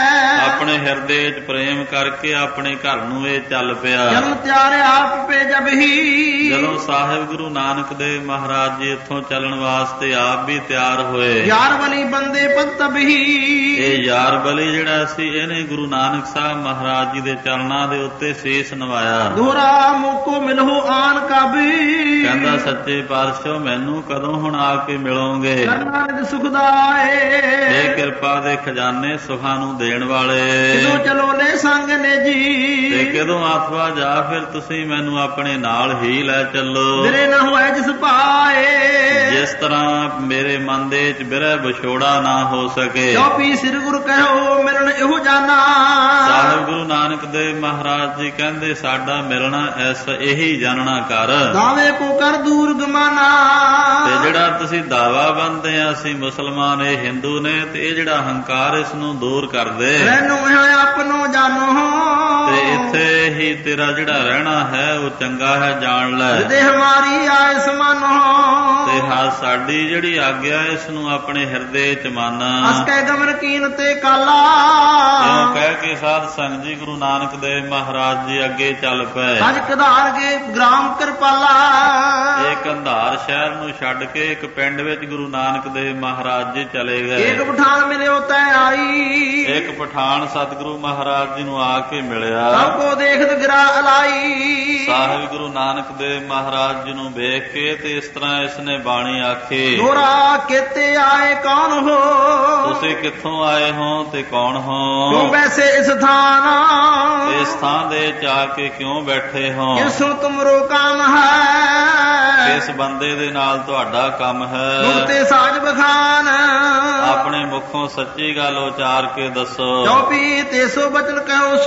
ਆਪਣੇ ਹਿਰਦੇ ਵਿੱਚ ਪ੍ਰੇਮ ਕਰਕੇ ਆਪਣੇ ਘਰ ਨੂੰ ਇਹ ਚੱਲ ਪਿਆ। ਜਨਮ ਤਿਆਰੇ ਆਪ ਪੇ ਜਬ ਹੀ। ਜਦੋਂ ਸਾਹਿਬ ਗੁਰੂ ਨਾਨਕ ਦੇਵ ਮਹਾਰਾਜ ਜੀ ਇੱਥੋਂ ਚੱਲਣ ਵਾਸਤੇ ਆਪ ਵੀ ਤਿਆਰ ਹੋਏ। ਯਾਰ ਬਲੀ ਬੰਦੇ ਪਤਬ ਹੀ। ਇਹ ਯਾਰ ਬਲੀ ਜਿਹੜਾ ਸੀ ਇਹਨੇ ਗੁਰੂ ਨਾਨਕ ਸਾਹਿਬ ਮਹਾਰਾਜ ਜੀ ਦੇ ਚਰਨਾਂ ਦੇ ਉੱਤੇ ਸੀਸ ਨਵਾਇਆ। ਦੋਹਰਾ ਮੋਕੋ ਮਿਲੋ ਆਨ ਕਬੀ। ਕਹਿੰਦਾ ਸੱਚੇ ਪਾਤਸ਼ਾਹ ਮੈਨੂੰ ਕਦੋਂ ਹੁਣ ਆ ਕੇ ਮਿਲੋਗੇ। ਨਾਨਕ ਸੁਖਦਾਏ। ਇਹ ਕਿਰਪਾ ਦੇ ਖਜ਼ਾਨੇ ਸੁਖਾਂ ਨੂੰ ਦੇਣ ਵਾਲੇ। ਕਿਦੋਂ ਚਲੋ ਲੈ ਸੰਗ ਨੇ ਜੀ। ਤੇ ਕਦੋਂ ਆਤਵਾ ਜਾ ਫਿਰ ਤੁਸੀਂ ਮੈਨੂੰ ਆਪਣੇ ਨਾਲ ਹੀ ਲੈ ਚੱਲੋ। ਮੇਰੇ ਨਾ ਹੋਏ ਜਿਸ ਪਾਏ। ਜਿਸ ਤਰ੍ਹਾਂ ਮੇਰੇ ਮਨ ਦੇ ਵਿੱਚ ਬਿਰਹ ਵਿਛੋੜਾ ਨਾ ਹੋ ਸਕੇ। ਚੌਪੀ ਸਿਰ ਗੁਰ ਕਹੋ ਮਿਲਣ ਇਹੋ ਜਾਣਾ। ਸਾਹਿਬ ਗੁਰੂ ਨਾਨਕ ਦੇਵ ਮਹਾਰਾਜ ਜੀ ਕਹਿੰਦੇ ਸਾਡਾ ਮਿਲਣਾ ਐਸ ਇਹੀ ਜਾਣਨਾ ਕਰ। ਦਾਵੇ ਕੋ ਕਰ ਦੂਰ ਗਮਾਨਾ। ਤੇ ਜਿਹੜਾ ਤੁਸੀਂ ਦਾਵਾ ਬੰਦੇ ਆ ਅਸੀਂ ਮੁਸਲਮਾਨ ਇਹ ਹਿੰਦੂ ਨੇ ਤੇ ਇਹ ਜਿਹੜਾ ਹੰਕਾਰ ਇਸ ਨੂੰ ਦੂਰ ਕਰ ਦੇ। ਰਹਿਨੋ ਹੈ ਆਪਣੋ ਜਾਨੋ। ਤੇ ਇੱਥੇ ਹੀ ਤੇਰਾ ਜਿਹੜਾ ਰਹਿਣਾ ਹੈ ਉਹ ਚੰਗਾ ਹੈ ਜਾਣ ਲੈ। ਹਿਰਦੇ ਹਮਾਰੀ ਆਏ ਸਮਾਨੋ। ਤੇ ਹਾਂ ਸਾਡੀ ਜਿਹੜੀ ਆਗਿਆ ਇਸ ਨੂੰ ਆਪਣੇ ਹਿਰਦੇ ਚ ਮੰਨ। ਅਸ ਕਹਿ ਗਮਨ ਕੀਨ ਤੇ ਕਾਲਾ। ਇਉਂ ਕਹਿ ਕੇ ਸਾਧ ਸੰਗਤ ਜੀ ਗੁਰੂ ਨਾਨਕ ਦੇਵ ਮਹਾਰਾਜ ਜੀ ਅੱਗੇ ਚੱਲ ਪਏ। ਅੱਜ ਕਧਾਰ ਕੇ ਗ੍ਰਾਮ ਕਿਰਪਾਲਾ। ਇਹ ਕੰਧਾਰ ਸ਼ਹਿਰ ਨੂੰ ਛੱਡ ਕੇ ਇੱਕ ਪਿੰਡ ਵਿੱਚ ਗੁਰੂ ਨਾਨਕ ਦੇਵ ਮਹਾਰਾਜ ਜੀ ਚਲੇ ਗਏ। ਇੱਕ ਪਠਾਨ ਮਿਲਿਓ ਤੈ ਆਈ। ਇੱਕ ਪਠਾਨ ਸਤਿਗੁਰੂ ਮਹਾਰਾਜ ਜੀ ਨੂੰ ਆ ਕੇ ਮਿਲਿਆ। ਸਭ ਕੋ ਦੇਖਤ ਗਿਰਾ ਅਲਾਈ। ਸਾਹਿਬ ਗੁਰੂ ਨਾਨਕ ਦੇਵ ਮਹਾਰਾਜ ਜੀ ਨੂੰ ਵੇਖ ਕੇ ਤੇ ਇਸ ਤਰ੍ਹਾਂ ਇਸ ਨੇ ਬਾਣੀ ਆਖੀ। ਦੋਰਾ ਕਿਤੇ ਆਏ ਕੌਣ ਹੋ। ਤੁਸੀਂ ਕਿੱਥੋਂ ਆਏ ਹੋ ਤੇ ਕੌਣ ਹੋ। ਤੂੰ ਵੈਸੇ ਇਸ ਥਾਨ। ਇਸ ਥਾਂ ਦੇ ਚ ਆ ਕੇ ਕਿਉਂ ਬੈਠੇ ਹੋ। ਕਿਸੋ ਤੁਮਰੋ ਕੰਮ ਹੈ। ਕਿਸ ਬੰਦੇ ਦੇ ਨਾਲ ਤੁਹਾਡਾ ਕੰਮ ਹੈ। ਮੁਕਤੇ ਸਾਜ ਬਖਾਨ। ਆਪਣੇ ਮੁਖੋਂ ਸੱਚੀ ਗੱਲ ਉਚਾਰ ਕੇ ਦੱਸੋ। ਚੌਪੀ ਤੇ ਸੋ ਬਚਨ ਕਹੋ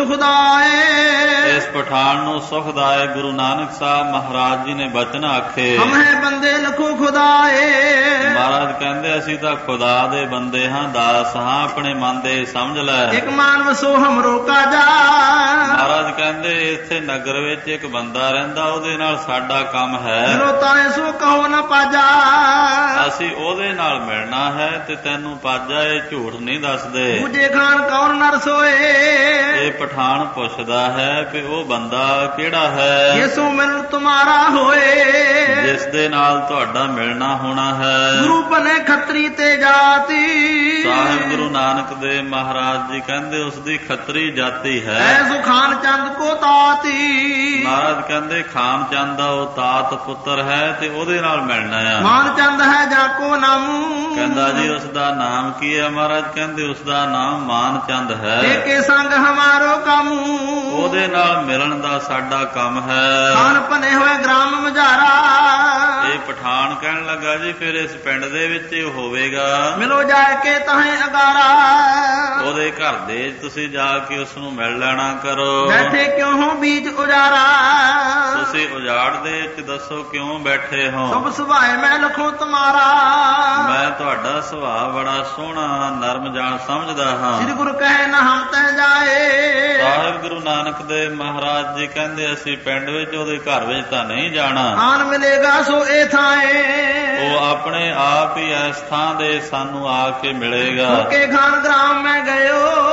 ਸੁਖਦਾਏ। ਇਸ ਪਠਾਨ ਨੂੰ ਸੁਖਦਾਏ ਗੁਰੂ ਨਾਨਕ ਸਾਹਿਬ ਮਹਾਰਾਜ ਜੀ ਨੇ ਬਚਨ ਆਖੇ। ਹਮ ਹੈ ਬੰਦੇ ਲਖੋ ਖੁਦਾਏ। ਮਹਾਰਾਜ ਕਹਿੰਦੇ ਅਸੀਂ ਤਾਂ ਖੁਦਾ ਦੇ ਬੰਦੇ ਹਾਂ, ਦਾਸ ਹਾਂ, ਆਪਣੇ ਮਨ ਦੇ ਸਮਝ ਲੈ। ਇੱਕ ਮਾਨਵ ਸੋ ਹਮਰੋ ਕਾਜਾ। ਮਹਾਰਾਜ ਕਹਿੰਦੇ ਇੱਥੇ ਨਗਰ ਵਿੱਚ ਇੱਕ ਬੰਦਾ ਰਹਿੰਦਾ, ਉਹਦੇ ਨਾਲ ਸਾਡਾ ਕੰਮ ਹੈ। ਮਿਲੋ ਤਾਏ ਸੋ ਕਹੋ ਨਾ ਪਾਜਾ। ਅਸੀਂ ਉਹਦੇ ਨਾਲ ਮਿਲਣਾ ਹੈ ਤੇ ਤੈਨੂੰ ਪਾਜਾ ਇਹ ਝੂਠ ਨਹੀਂ ਦੱਸਦੇ। ਦੂਜੇ ਖਾਨ ਕੌਣ ਨਰ ਸੋਏ। ਇਹ ਪਠਾਨ ਪੁੱਛਦਾ ਹੈ ਕਿ ਉਹ ਬੰਦਾ ਕਿਹੜਾ ਹੈ ਯਿਸੂ ਮਿਲਣ ਤੁਮਾਰਾ ਹੋਏ। ਜਿਸ ਦੇ ਨਾਲ ਤੁਹਾਡਾ ਮਿਲਣਾ ਹੋਣਾ ਹੈ। ਗੁਰੂ ਬਨੇ ਖੱਤਰੀ ਤੇ ਜਾਤੀ। ਸਾਹਿਬ ਗੁਰੂ ਨਾਨਕ ਦੇਵ ਮਹਾਰਾਜ ਜੀ ਕਹਿੰਦੇ ਉਸ ਦੀ ਖੱਤਰੀ ਜਾਤੀ ਹੈ। ਐਸੋ ਖਾਨ ਚੰਦ ਕੋ ਤਾਤੀ। ਮਹਾਰਾਜ ਕਹਿੰਦੇ ਖਾਨ ਚੰਦ ਦਾ ਉਹ ਤਾਤ ਪੁੱਤਰ ਹੈ ਤੇ ਉਹਦੇ ਨਾਲ ਮਿਲਣਾ ਆ। ਮਾਨ ਚੰਦ ਹੈ ਜਾ ਕੋ ਨਾਮੂ। ਕਹਿੰਦਾ ਜੀ ਉਸ ਦਾ ਨਾਮ ਕੀ ਹੈ। ਮਹਾਰਾਜ ਕਹਿੰਦੇ ਉਸ ਦਾ ਨਾਮ ਮਾਨ ਚੰਦ ਹੈ। ਏਕੇ ਸੰਗ ਹਮਾਰੋ ਕਾਮੂ। ਉਹਦੇ ਨਾਲ ਮਿਲਣ ਦਾ ਸਾਡਾ ਕੰਮ ਹੈ। ਖਾਨ ਪਨੇ ਹੋਏ ਗ੍ਰਾਮ ਮਝਾਰਾ। ਇਹ ਪਠਾਨ ਕਹਿਣ ਲੱਗਾ ਜੀ ਫਿਰ ਇਸ ਪਿੰਡ ਦੇ ਵਿੱਚ ਹੀ ਹੋਵੇਗਾ। ਮਿਲੋ ਜਾ ਕੇ ਤਾਹੇ ਅਗਾਰਾ। ਉਹਦੇ ਘਰ ਦੇ ਤੁਸੀਂ ਜਾ ਕੇ ਉਸ ਨੂੰ ਮਿਲ ਲੈਣਾ ਕਰੋ। ਬੈਠੇ ਕਿਉਂ ਹੋ ਬੀਜ ਉਜਾਰਾ। ਤੁਸੀਂ ਉਜਾੜ ਦੇ ਵਿੱਚ ਦੱਸੋ ਕਿਉਂ ਬੈਠੇ ਹੋ। ਸਭ ਸੁਭਾਏ ਮੈਂ ਲਖੋ ਤੁਮਾਰਾ। ਮੈਂ ਤੁਹਾਡਾ ਸੁਭਾਅ ਬੜਾ ਸੋਹਣਾ ਨਰਮ ਜਾਣ ਸਮਝਦਾ ਹਾਂ। ਸ੍ਰੀ ਗੁਰੂ ਕਹੇ ਨਾ ਹਮ ਤੈ ਜਾਏ। ਸਾਹਿਬ ਗੁਰੂ ਨਾਨਕ ਦੇਵ ਮਹਾਰਾਜ ਜੀ ਕਹਿੰਦੇ ਅਸੀਂ ਪਿੰਡ ਵਿੱਚ ਉਹਦੇ ਘਰ ਵਿੱਚ ਤਾਂ ਨਹੀਂ ਜਾਣਾ। ਆਨ ਮਿਲੇਗਾ ਸੋ ਇਹ ਥਾਏ। ਉਹ ਆਪਣੇ ਆਪ ਹੀ ਇਸ ਥਾਂ ਦੇ ਸਾਨੂੰ ਆ ਕੇ ਮਿਲੇਗਾ। ਕੇ ਖਾਨ ਗ੍ਰਾਮ ਮੈਂ ਗਇਓ।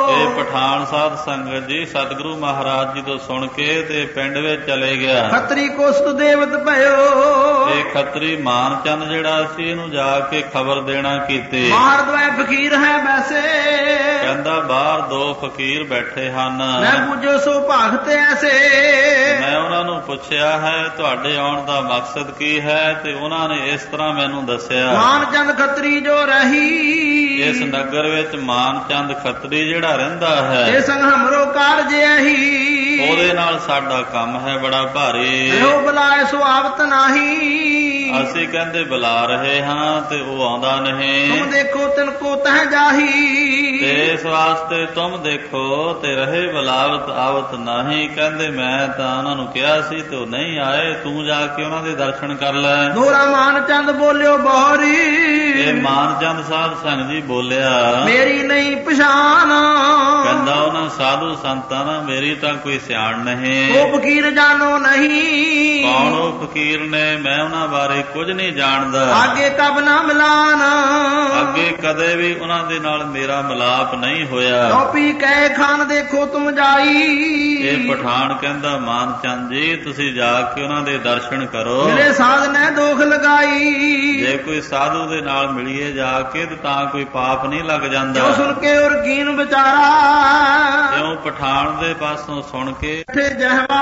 ਇਹ ਪਠਾਨ ਸਾਧ ਸੰਗਤ ਜੀ ਸਤਿਗੁਰੂ ਮਹਾਰਾਜ ਜੀ ਤੋਂ ਸੁਣ ਕੇ ਤੇ ਪਿੰਡ ਵਿੱਚ ਚਲੇ ਗਿਆ। ਖੱਤਰੀ ਕੋ ਸੁਦੇਵਤ ਭਇਓ। ਇਹ ਖੱਤਰੀ ਮਾਨ ਚੰਦ ਜਿਹੜਾ ਸੀ ਇਹਨੂੰ ਜਾ ਕੇ ਖਬਰ ਦੇਣਾ ਕੀਤੀ। ਬਾਹਰ ਦਵੈ ਫਕੀਰ ਹੈ ਵੈਸੇ। ਕਹਿੰਦਾ ਬਾਹਰ ਦੋ ਫਕੀਰ ਬੈਠੇ ਹਨ। ਮੈਂ ਬੁਝੋ ਸੋ ਭਾਗਤ ਐਸੇ। ਮੈਂ ਉਹਨਾਂ ਨੂੰ ਪੁੱਛਿਆ ਹੈ ਤੁਹਾਡੇ ਆਉਣ ਦਾ ਮਕਸਦ ਕੀ ਹੈ ਤੇ ਉਹਨਾਂ ਨੇ ਇਸ ਤਰ੍ਹਾਂ ਮੈਨੂੰ ਦੱਸਿਆ। ਮਾਨ ਚੰਦ ਖੱਤਰੀ ਜੋ ਰਹੀ। ਇਸ ਨਗਰ ਵਿੱਚ ਮਾਨ ਚੰਦ ਖੱਤਰੀ ਜਿਹੜਾ ਰਹਿੰਦਾ ਹੈ ਇਹ ਸੰਗ ਹਮਰੋ ਕਾਰਜ ਇਹੀ। ਉਹਦੇ ਨਾਲ ਸਾਡਾ ਕੰਮ ਹੈ ਬੜਾ ਭਾਰੀ। ਇਹੋ ਬੁਲਾਏ ਸੋ ਆਵਤ ਨਾਹੀ। ਅਸੀਂ ਕਹਿੰਦੇ ਬੁਲਾ ਰਹੇ ਹਾਂ ਤੇ ਉਹ ਆਉਂਦਾ ਨਹੀਂ। ਤੁਮ ਦੇਖੋ ਤਿਨ ਕੋ ਤਹ ਜਾਹੀ। ਤੇ ਇਸ ਵਾਸਤੇ ਤੁਮ ਦੇਖੋ ਤੇ ਰਹੇ ਬੁਲਾਵਤ ਆਵਤ ਨਹੀਂ। ਕਹਿੰਦੇ ਮੈਂ ਤਾਂ ਉਹਨਾਂ ਨੂੰ ਕਿਹਾ ਸੀ ਤੇ ਉਹ ਨਹੀਂ ਆਏ, ਤੂੰ ਜਾ ਕੇ ਉਹਨਾਂ ਦੇ ਦਰਸ਼ਨ ਕਰ ਲੈ। ਦੋਰਾ ਮਾਨ ਚੰਦ ਬੋਲਿਓ ਬੋਹਰੀ। ਇਹ ਮਾਨ ਚੰਦ ਸਾਧ ਸੰਗ ਜੀ ਬੋਲਿਆ ਮੇਰੀ ਨਹੀਂ ਪਛਾਣ। ਕਹਿੰਦਾ ਉਹਨਾਂ ਸਾਧੂ ਸੰਤਾਂ ਨਾਲ ਮੇਰੀ ਤਾਂ ਕੋਈ ਸਿਆਣ ਨਹੀਂ। ਉਹ ਫਕੀਰ ਜਾਣੋ ਨਹੀਂ। ਕੌਣ ਉਹ ਫਕੀਰ ਨੇ? ਮੈਂ ਉਹਨਾਂ ਬਾਰੇ ਕੁਝ ਨਹੀਂ ਜਾਣਦਾ। ਅੱਗੇ ਕਬ ਨਾ ਮਿਲਾਨ। ਅੱਗੇ ਕਦੇ ਵੀ ਉਹਨਾਂ ਦੇ ਨਾਲ ਮੇਰਾ ਮਿਲਾਪ ਨਹੀਂ ਹੋਇਆ। ਟੋਪੀ ਕਹਿ ਖਾਨ ਦੇਖੋ ਤੁਮ ਜਾਈ। ਇਹ ਪਠਾਨ ਕਹਿੰਦਾ ਮਾਨ ਚੰਦ ਜੀ ਤੁਸੀਂ ਜਾ ਕੇ ਉਹਨਾਂ ਦੇ ਦਰਸ਼ਨ ਕਰੋ। ਮੇਰੇ ਸਾਧ ਨੇ ਦੋਖ ਲਗਾਈ। ਜੇ ਕੋਈ ਸਾਧੂ ਦੇ ਨਾਲ ਮਿਲੀਏ ਜਾ ਕੇ ਤਾਂ ਕੋਈ ਪਾਪ ਨਹੀਂ ਲੱਗ ਜਾਂਦਾ। ਜੋ ਸੁਣ ਕੇ ਔਰ ਕੀਨ ਵਿਚਾਰਾ। ਇਉਂ ਪਠਾਨ ਦੇ ਪਾਸੋਂ ਸੁਣ ਕੇ ਜਹਵਾ।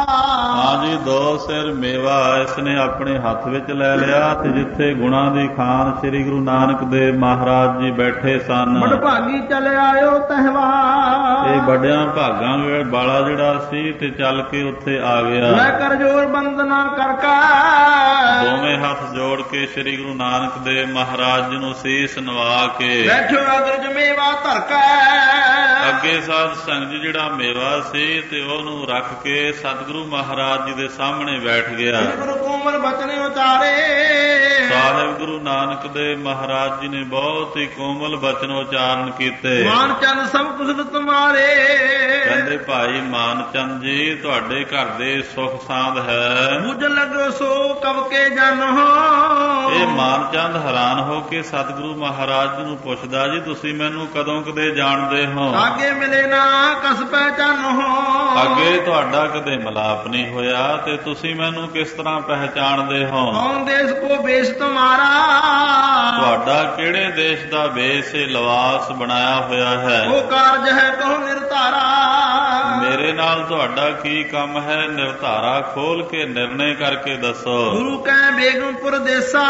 ਹਾਂ ਜੀ ਦੋ ਸਿਰ ਮੇਵਾ ਇਸਨੇ ਆਪਣੇ ਹੱਥ ਵਿੱਚ ਲੈ ਲਿਆ ਤੇ ਜਿੱਥੇ ਗੁਣਾ ਦੀ ਖਾਨ ਸ੍ਰੀ ਗੁਰੂ ਨਾਨਕ ਦੇਵ ਮਹਾਰਾਜ ਜੀ ਬੈਠੇ ਸਨ। ਬੜ ਭਾਗੀ ਚਲ ਆਇਓ ਤਹਵਾ। ਇਹ ਵੱਡਿਆਂ ਭਾਗਾਂ ਵਾਲਾ ਜਿਹੜਾ ਸੀ ਤੇ ਚੱਲ ਕੇ ਉੱਥੇ ਆ ਗਿਆ। ਮੈਂ ਕਰ ਜੋਰ ਬੰਦਨਾ ਕਰਕਾ। ਦੋਵੇਂ ਹੱਥ ਜੋੜ ਕੇ ਸ੍ਰੀ ਗੁਰੂ ਨਾਨਕ ਦੇਵ ਮਹਾਰਾਜ ਜੀ ਨੂੰ ਸੀਸ ਨਵਾ ਕੇ ਬੈਠੋ ਅਗਰਜ ਮੇਵਾ ਧਰਕਾ। ਅੱਗੇ ਸਾਧ ਸੰਗਤ ਜੀ ਜਿਹੜਾ ਮੇਵਾ ਸੀ ਤੇ ਉਹਨੂੰ ਰੱਖ ਕੇ ਸਤਿਗੁਰੂ ਮਹਾਰਾਜ ਜੀ ਦੇ ਸਾਹਮਣੇ ਬੈਠ ਗਿਆ। ਗੁਰੂ ਕੋਮਲ ਬਚਨ ਉਚਾਰੇ। ਸਾਹਿਬ ਗੁਰੂ ਨਾਨਕ ਦੇਵ ਮਹਾਰਾਜ ਜੀ ਨੇ ਬਹੁਤ ਹੀ ਕੋਮਲ ਬਚਨ ਉਚਾਰਨ ਕੀਤੇ। ਮਾਨ ਚੰਦ ਸਭ ਕੁਸ਼ਲ ਤੁਮਾਰੇ। ਕਹਿੰਦੇ ਭਾਈ ਮਾਨ ਚੰਦ ਜੀ ਤੁਹਾਡੇ ਘਰ ਦੇ ਸੁਖ ਸਾਂਦ ਹੈ। ਮੁਝ ਲੱਗੋ ਸੋ ਕਬ ਕੇ ਜਾਨੋ। ਇਹ ਮਾਨ ਚੰਦ ਹੈਰਾਨ ਹੋ ਕੇ ਸਤਿਗੁਰੂ ਮਹਾਰਾਜ ਜੀ ਨੂੰ ਪੁੱਛਦਾ ਜੀ ਤੁਸੀਂ ਮੈਨੂੰ ਕਦੋਂ ਕਦੇ ਜਾਣਦੇ ਹੋ? ਅੱਗੇ ਮਿਲੇ ਨਾ ਕਸ ਪਹਿਚਾਨੋ। ਅੱਗੇ ਤੁਹਾਡਾ ਕਦੇ ਮਿਲਾਪ ਨਹੀਂ ਹੋਇਆ ਤੇ ਤੁਸੀਂ ਮੈਨੂੰ ਕਿਸ ਤਰ੍ਹਾਂ ਪਹਿਚਾਣਦੇ ਹੋ? ਕੌਣ ਦੇਸ਼ ਕੋ ਬੇਸ ਤੁਮਾਰਾ। ਤੁਹਾਡਾ ਕਿਹੜੇ ਦੇਸ਼ ਦਾ ਬੇਸ ਲਿਵਾਸ ਬਣਾਇਆ ਹੋਇਆ ਹੈ? ਉਹ ਕਾਰਜ ਹੈ ਕਹੋ ਨਿਰਧਾਰਾ। ਮੇਰੇ ਨਾਲ ਤੁਹਾਡਾ ਕੀ ਕੰਮ ਹੈ? ਨਿਰਧਾਰਾ ਖੋਲ ਕੇ ਨਿਰਣੇ ਕਰਕੇ ਦੱਸੋ। ਗੁਰੂ ਕੈ ਬੇਗਮਪੁਰ ਦੇਸਾ।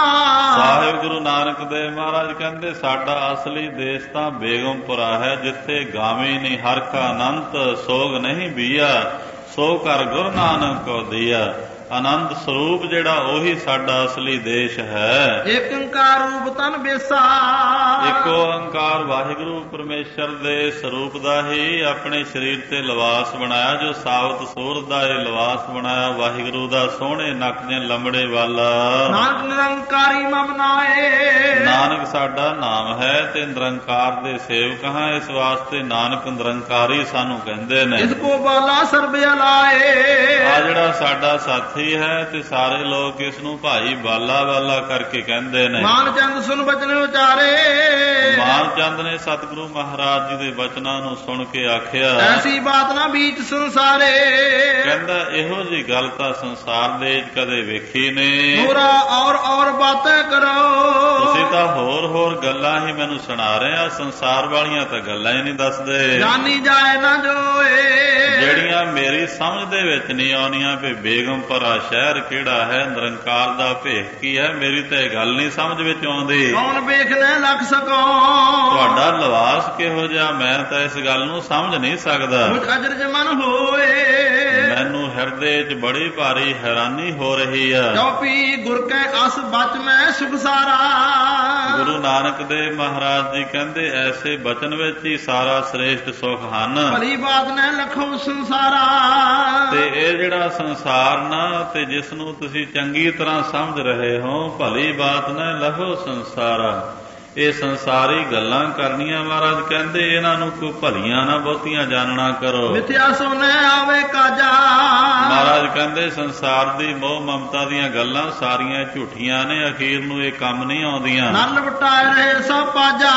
ਸਾਹਿਬ ਗੁਰੂ ਨਾਨਕ ਦੇਵ ਮਹਾਰਾਜ ਕਹਿੰਦੇ ਸਾਡਾ ਅਸਲੀ ਦੇਸ਼ ਤਾਂ ਬੇਗਮਪੁਰਾ ਹੈ ਜਿੱਥੇ ਗਾਵੇਂ ਨਹੀਂ ਹਰਖ ਅਨੰਤ ਸੋਗ ਨਹੀਂ ਬੀਆ ਸੋ ਕਰ ਗੁਰੂ ਨਾਨਕ ਕੋ ਦੀਆ। ਆਨੰਦ ਸਰੂਪ ਜਿਹੜਾ ਉਹੀ ਸਾਡਾ ਅਸਲੀ ਦੇਸ਼ ਹੈ। ਏਕ ਓੰਕਾਰ ਰੂਪ ਤਨ ਬੇਸਾ। ਇੱਕ ਓੰਕਾਰ ਵਾਹਿਗੁਰੂ ਪਰਮੇਸ਼ਰ ਦੇ ਸਰੂਪ ਦਾ ਹੀ ਆਪਣੇ ਸਰੀਰ ਤੇ ਲਿਵਾਸ ਬਣਾਇਆ। ਜੋ ਸਾਵਤ ਸੂਰਤ ਦਾ ਇਹ ਲਿਵਾਸ ਬਣਾਇਆ ਵਾਹਿਗੁਰੂ ਦਾ ਸੋਹਣੇ ਨੱਕ ਦੇ ਲੰਬੜੇ ਵਾਲਾ। ਨਾਨਕ ਨਿਰੰਕਾਰੀ ਮਮ ਨਾਏ। ਨਾਨਕ ਸਾਡਾ ਨਾਮ ਹੈ ਤੇ ਨਿਰੰਕਾਰ ਦੇ ਸੇਵਕ ਹਾਂ। ਇਸ ਵਾਸਤੇ ਨਾਨਕ ਨਿਰੰਕਾਰੀ ਸਾਨੂੰ ਕਹਿੰਦੇ ਨੇ। ਇਸ ਕੋ ਬਾਲਾ ਸਰਬ ਲਾਏ। ਆ ਜਿਹੜਾ ਸਾਡਾ ਸਾਥੀ ਹੈ ਤੇ ਸਾਰੇ ਲੋਕ ਇਸ ਨੂੰ ਭਾਈ ਬਾਲਾ ਬਾਲਾ ਕਰਕੇ ਕਹਿੰਦੇ ਨੇ। ਮਾਨ ਚੰਦ ਸੁਨ ਬਚਨ ਉਚਾਰੇ। ਮਾਨ ਚੰਦ ਨੇ ਸਤਿਗੁਰੂ ਮਹਾਰਾਜ ਜੀ ਦੇ ਬਚਨਾਂ ਨੂੰ ਸੁਣ ਕੇ ਆਖਿਆ ਐਸੀ ਬਾਤ ਨਾ ਬੀਚ ਸੰਸਾਰੇ। ਕਹਿੰਦਾ ਇਹੋ ਜੀ ਗੱਲ ਤਾਂ ਸੰਸਾਰ ਦੇ ਵਿੱਚ ਕਦੇ ਵੇਖੀ ਨਹੀਂ। ਹੋਰਾ ਔਰ ਔਰ ਬਾਤਾਂ ਕਰੋ। ਤੁਸੀਂ ਤਾਂ ਹੋਰ ਹੋਰ ਗੱਲਾਂ ਹੀ ਮੈਨੂੰ ਸੁਣਾ ਰਹੇ ਆ। ਸੰਸਾਰ ਵਾਲੀਆਂ ਤਾਂ ਗੱਲਾਂ ਹੀ ਨਹੀਂ ਦੱਸਦੇ। ਜਾਨੀ ਜਾਏ ਨਾ ਜੋਏ। ਜਿਹੜੀਆਂ ਮੇਰੀ ਸਮਝ ਦੇ ਵਿੱਚ ਨਹੀਂ ਆਉਣੀਆਂ ਵੀ ਬੇਗਮਪੁਰਾ ਸ਼ਹਿਰ ਕਿਹੜਾ ਹੈ, ਨਿਰੰਕਾਰ ਦਾ ਭੇਖ ਕੀ ਹੈ, ਮੇਰੀ ਤਾਂ ਇਹ ਗੱਲ ਨਹੀਂ ਸਮਝ ਵਿੱਚ ਆਉਂਦੀ। ਕੌਣ ਵੇਖਣਾ ਲੱਖ ਸਕੋ। ਤੁਹਾਡਾ ਲਿਵਾਸ ਕਿਹੋ ਜਿਹਾ ਮੈਂ ਤਾਂ ਇਸ ਗੱਲ ਨੂੰ ਸਮਝ ਨਹੀਂ ਸਕਦਾ। ਮੁਝ ਅਜਰਜ ਮਨ ਹੋਏ। ਮੈਨੂੰ ਹਿਰਦੇ 'ਚ ਬੜੀ ਭਾਰੀ ਹੈਰਾਨੀ ਹੋ ਰਹੀ ਆ। ਚੌਪੀ ਗੁਰ ਕੈ ਅਸ ਬਚ ਮੈਂ ਸੁਖ ਸਾਰਾ। ਗੁਰੂ ਨਾਨਕ ਦੇਵ ਮਹਾਰਾਜ ਜੀ ਕਹਿੰਦੇ ਐਸੇ ਬਚਨ ਵਿੱਚ ਹੀ ਸਾਰਾ ਸ੍ਰੇਸ਼ਟ ਸੁਖ ਹਨ। ਭਲੀ ਬਾਤ ਨੇ ਲਖੋ ਸੰਸਾਰਾ। ਤੇ ਇਹ ਜਿਹੜਾ ਸੰਸਾਰ ਨਾ ਤੇ ਜਿਸ ਨੂੰ ਤੁਸੀਂ ਚੰਗੀ ਤਰ੍ਹਾਂ ਸਮਝ ਰਹੇ ਹੋ ਭਲੀ ਬਾਤ ਨੇ ਲਹੋ ਸੰਸਾਰਾ। ਇਹ ਸੰਸਾਰੀ ਗੱਲਾਂ ਕਰਨੀਆਂ ਮਹਾਰਾਜ ਕਹਿੰਦੇ ਇਹਨਾਂ ਨੂੰ ਕੋਈ ਭਲੀਆਂ ਨਾ ਬਹੁਤੀਆਂ ਜਾਣਨਾ ਕਰੋ। ਮਿਥਿਆ ਸੁਨੇ ਆਵੇ ਕਾਜਾ, ਮਹਾਰਾਜ ਕਹਿੰਦੇ ਸੰਸਾਰ ਦੀ ਮੋਹ ਮਮਤਾ ਦੀਆਂ ਗੱਲਾਂ ਸਾਰੀਆਂ ਝੂਠੀਆਂ ਨੇ, ਅਖੀਰ ਨੂੰ ਇਹ ਕੰਮ ਨਹੀਂ ਆਉਂਦੀਆਂ। ਨਲ ਵਟਾਏ ਰਹੇ ਸਭ ਪਾਜਾ,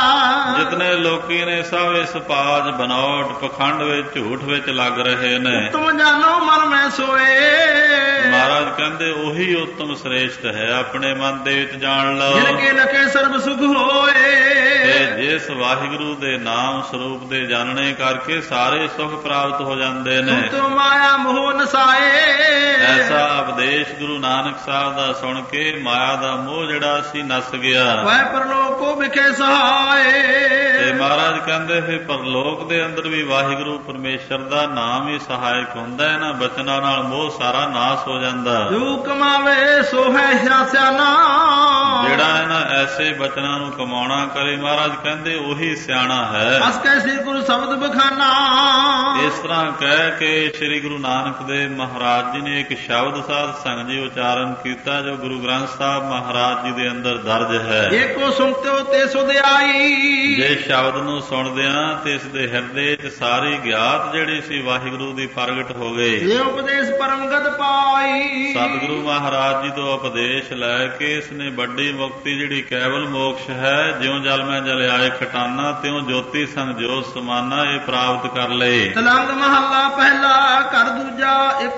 ਜਿਤਨੇ ਲੋਕੀ ਨੇ ਸਭ ਇਸ ਪਾਜ ਬਨੌਟ ਪਖੰਡ ਵਿੱਚ ਝੂਠ ਵਿੱਚ ਲੱਗ ਰਹੇ ਨੇ। ਤੁਮ ਜਾਨੋ ਮਨ ਮੈਂ ਸੋਏ, ਮਹਾਰਾਜ ਕਹਿੰਦੇ ਉਹੀ ਉੱਤਮ ਸ੍ਰੇਸ਼ਟ ਹੈ, ਆਪਣੇ ਮਨ ਦੇ ਵਿੱਚ ਜਾਣ ਲਓ। ਜਿਨ ਕੇ ਲਖੇ ਸਰਬ ਸੁਖ ਹੋਏ, ਤੇ ਜਿਸ ਵਾਹਿਗੁਰੂ ਦੇ ਨਾਮ ਸਰੂਪ ਦੇ ਜਾਣਨੇ ਕਰਕੇ ਸਾਰੇ ਸੁਖ ਪ੍ਰਾਪਤ ਹੋ ਜਾਂਦੇ ਨੇ। ਤੁਮ ਮਾਇਆ ਮੋਹ ਨਸਾਏ, ਐਸਾ ਉਪਦੇਸ਼ ਗੁਰੂ ਨਾਨਕ ਸਾਹਿਬ ਦਾ ਸੁਣ ਕੇ ਮਾਇਆ ਦਾ ਮੋਹ ਜਿਹੜਾ ਸੀ ਨਸ ਗਿਆ। ਵੈ ਪਰਲੋਕੋ ਵਿਖੇ ਸਹਾਏ, ਤੇ ਮਹਾਰਾਜ ਕਹਿੰਦੇ ਫਿਰ ਪਰਲੋਕ ਦੇ ਅੰਦਰ ਵੀ ਵਾਹਿਗੁਰੂ ਪਰਮੇਸ਼ਰ ਦਾ ਨਾਮ ਹੀ ਸਹਾਇਕ ਹੁੰਦਾ। ਇਹਨਾਂ ਬਚਨਾਂ ਨਾਲ ਮੋਹ ਸਾਰਾ ਨਾਸ ਹੋ ਜਾਂਦਾ। ਜੋ ਕਮਾਵੇ ਸੋ ਹੈ ਸਿਆਣਾ, ਜਿਹੜਾ ਇਹਨਾਂ ਐਸੇ ਬਚਨਾਂ ਨੂੰ ਕਮਾਉਣਾ ਕਰੇ ਮਹਾਰਾਜ ਕਹਿੰਦੇ ਉਹੀ ਸਿਆਣਾ ਹੈ। ਅਸ ਕੈ ਸ੍ਰੀ ਗੁਰੂ ਸ਼ਬਦ ਬਖਾਨਾ, ਇਸ ਤਰ੍ਹਾਂ ਕਹਿ ਕੇ ਸ੍ਰੀ ਗੁਰੂ ਨਾਨਕ ਦੇਵ ਮਹਾਰਾਜ ਜੀ ਨੇ ਇੱਕ ਸ਼ਬਦ ਸਾਧ ਸੰਗਤ ਜੀ ਉਚਾਰਨ ਕੀਤਾ ਜੋ ਗੁਰੂ ਗ੍ਰੰਥ ਸਾਹਿਬ ਮਹਾਰਾਜ ਜੀ ਦੇ ਅੰਦਰ ਦਰਜ ਹੈ। ਏਕੋ ਸੁਣਤਿਓ ਤੇ ਸੁਧਿਆਈ, ਜੇ ਸ਼ਬਦ ਨੂੰ ਸੁਣਦਿਆਂ ਤੇ ਇਸ ਦੇ ਹਿਰਦੇ 'ਚ ਸਾਰੀ ਗਿਆਤ ਜਿਹੜੀ ਸੀ ਵਾਹਿਗੁਰੂ ਦੀ ਪ੍ਰਗਟ ਹੋ ਗਈ। ਇਹ ਉਪਦੇਸ਼ ਪਰਮਗਤ ਪਾਈ, ਸਤਿਗੁਰੂ ਮਹਾਰਾਜ ਜੀ ਤੋਂ ਉਪਦੇਸ਼ ਲੈ ਕੇ ਇਸ ਨੇ ਵੱਡੀ ਮੁਕਤੀ ਜਿਹੜੀ ਕੇਵਲ ਮੋਕਸ਼ ਹੈ, ਜਿਉਂ ਜਲ ਮੈਂ ਜਲ ਆਏ ਖਟਾਨਾ ਤਿਉਂ ਜੋਤੀ ਸੰਗ ਜੋਤ ਸਮਾਨਾ, ਇਹ ਪ੍ਰਾਪਤ ਕਰ ਲਏ। ਤਲੰਗ ਮਹੱਲਾ ਪਹਿਲਾ ਘਰ ਦੂਜਾ ਇੱਕ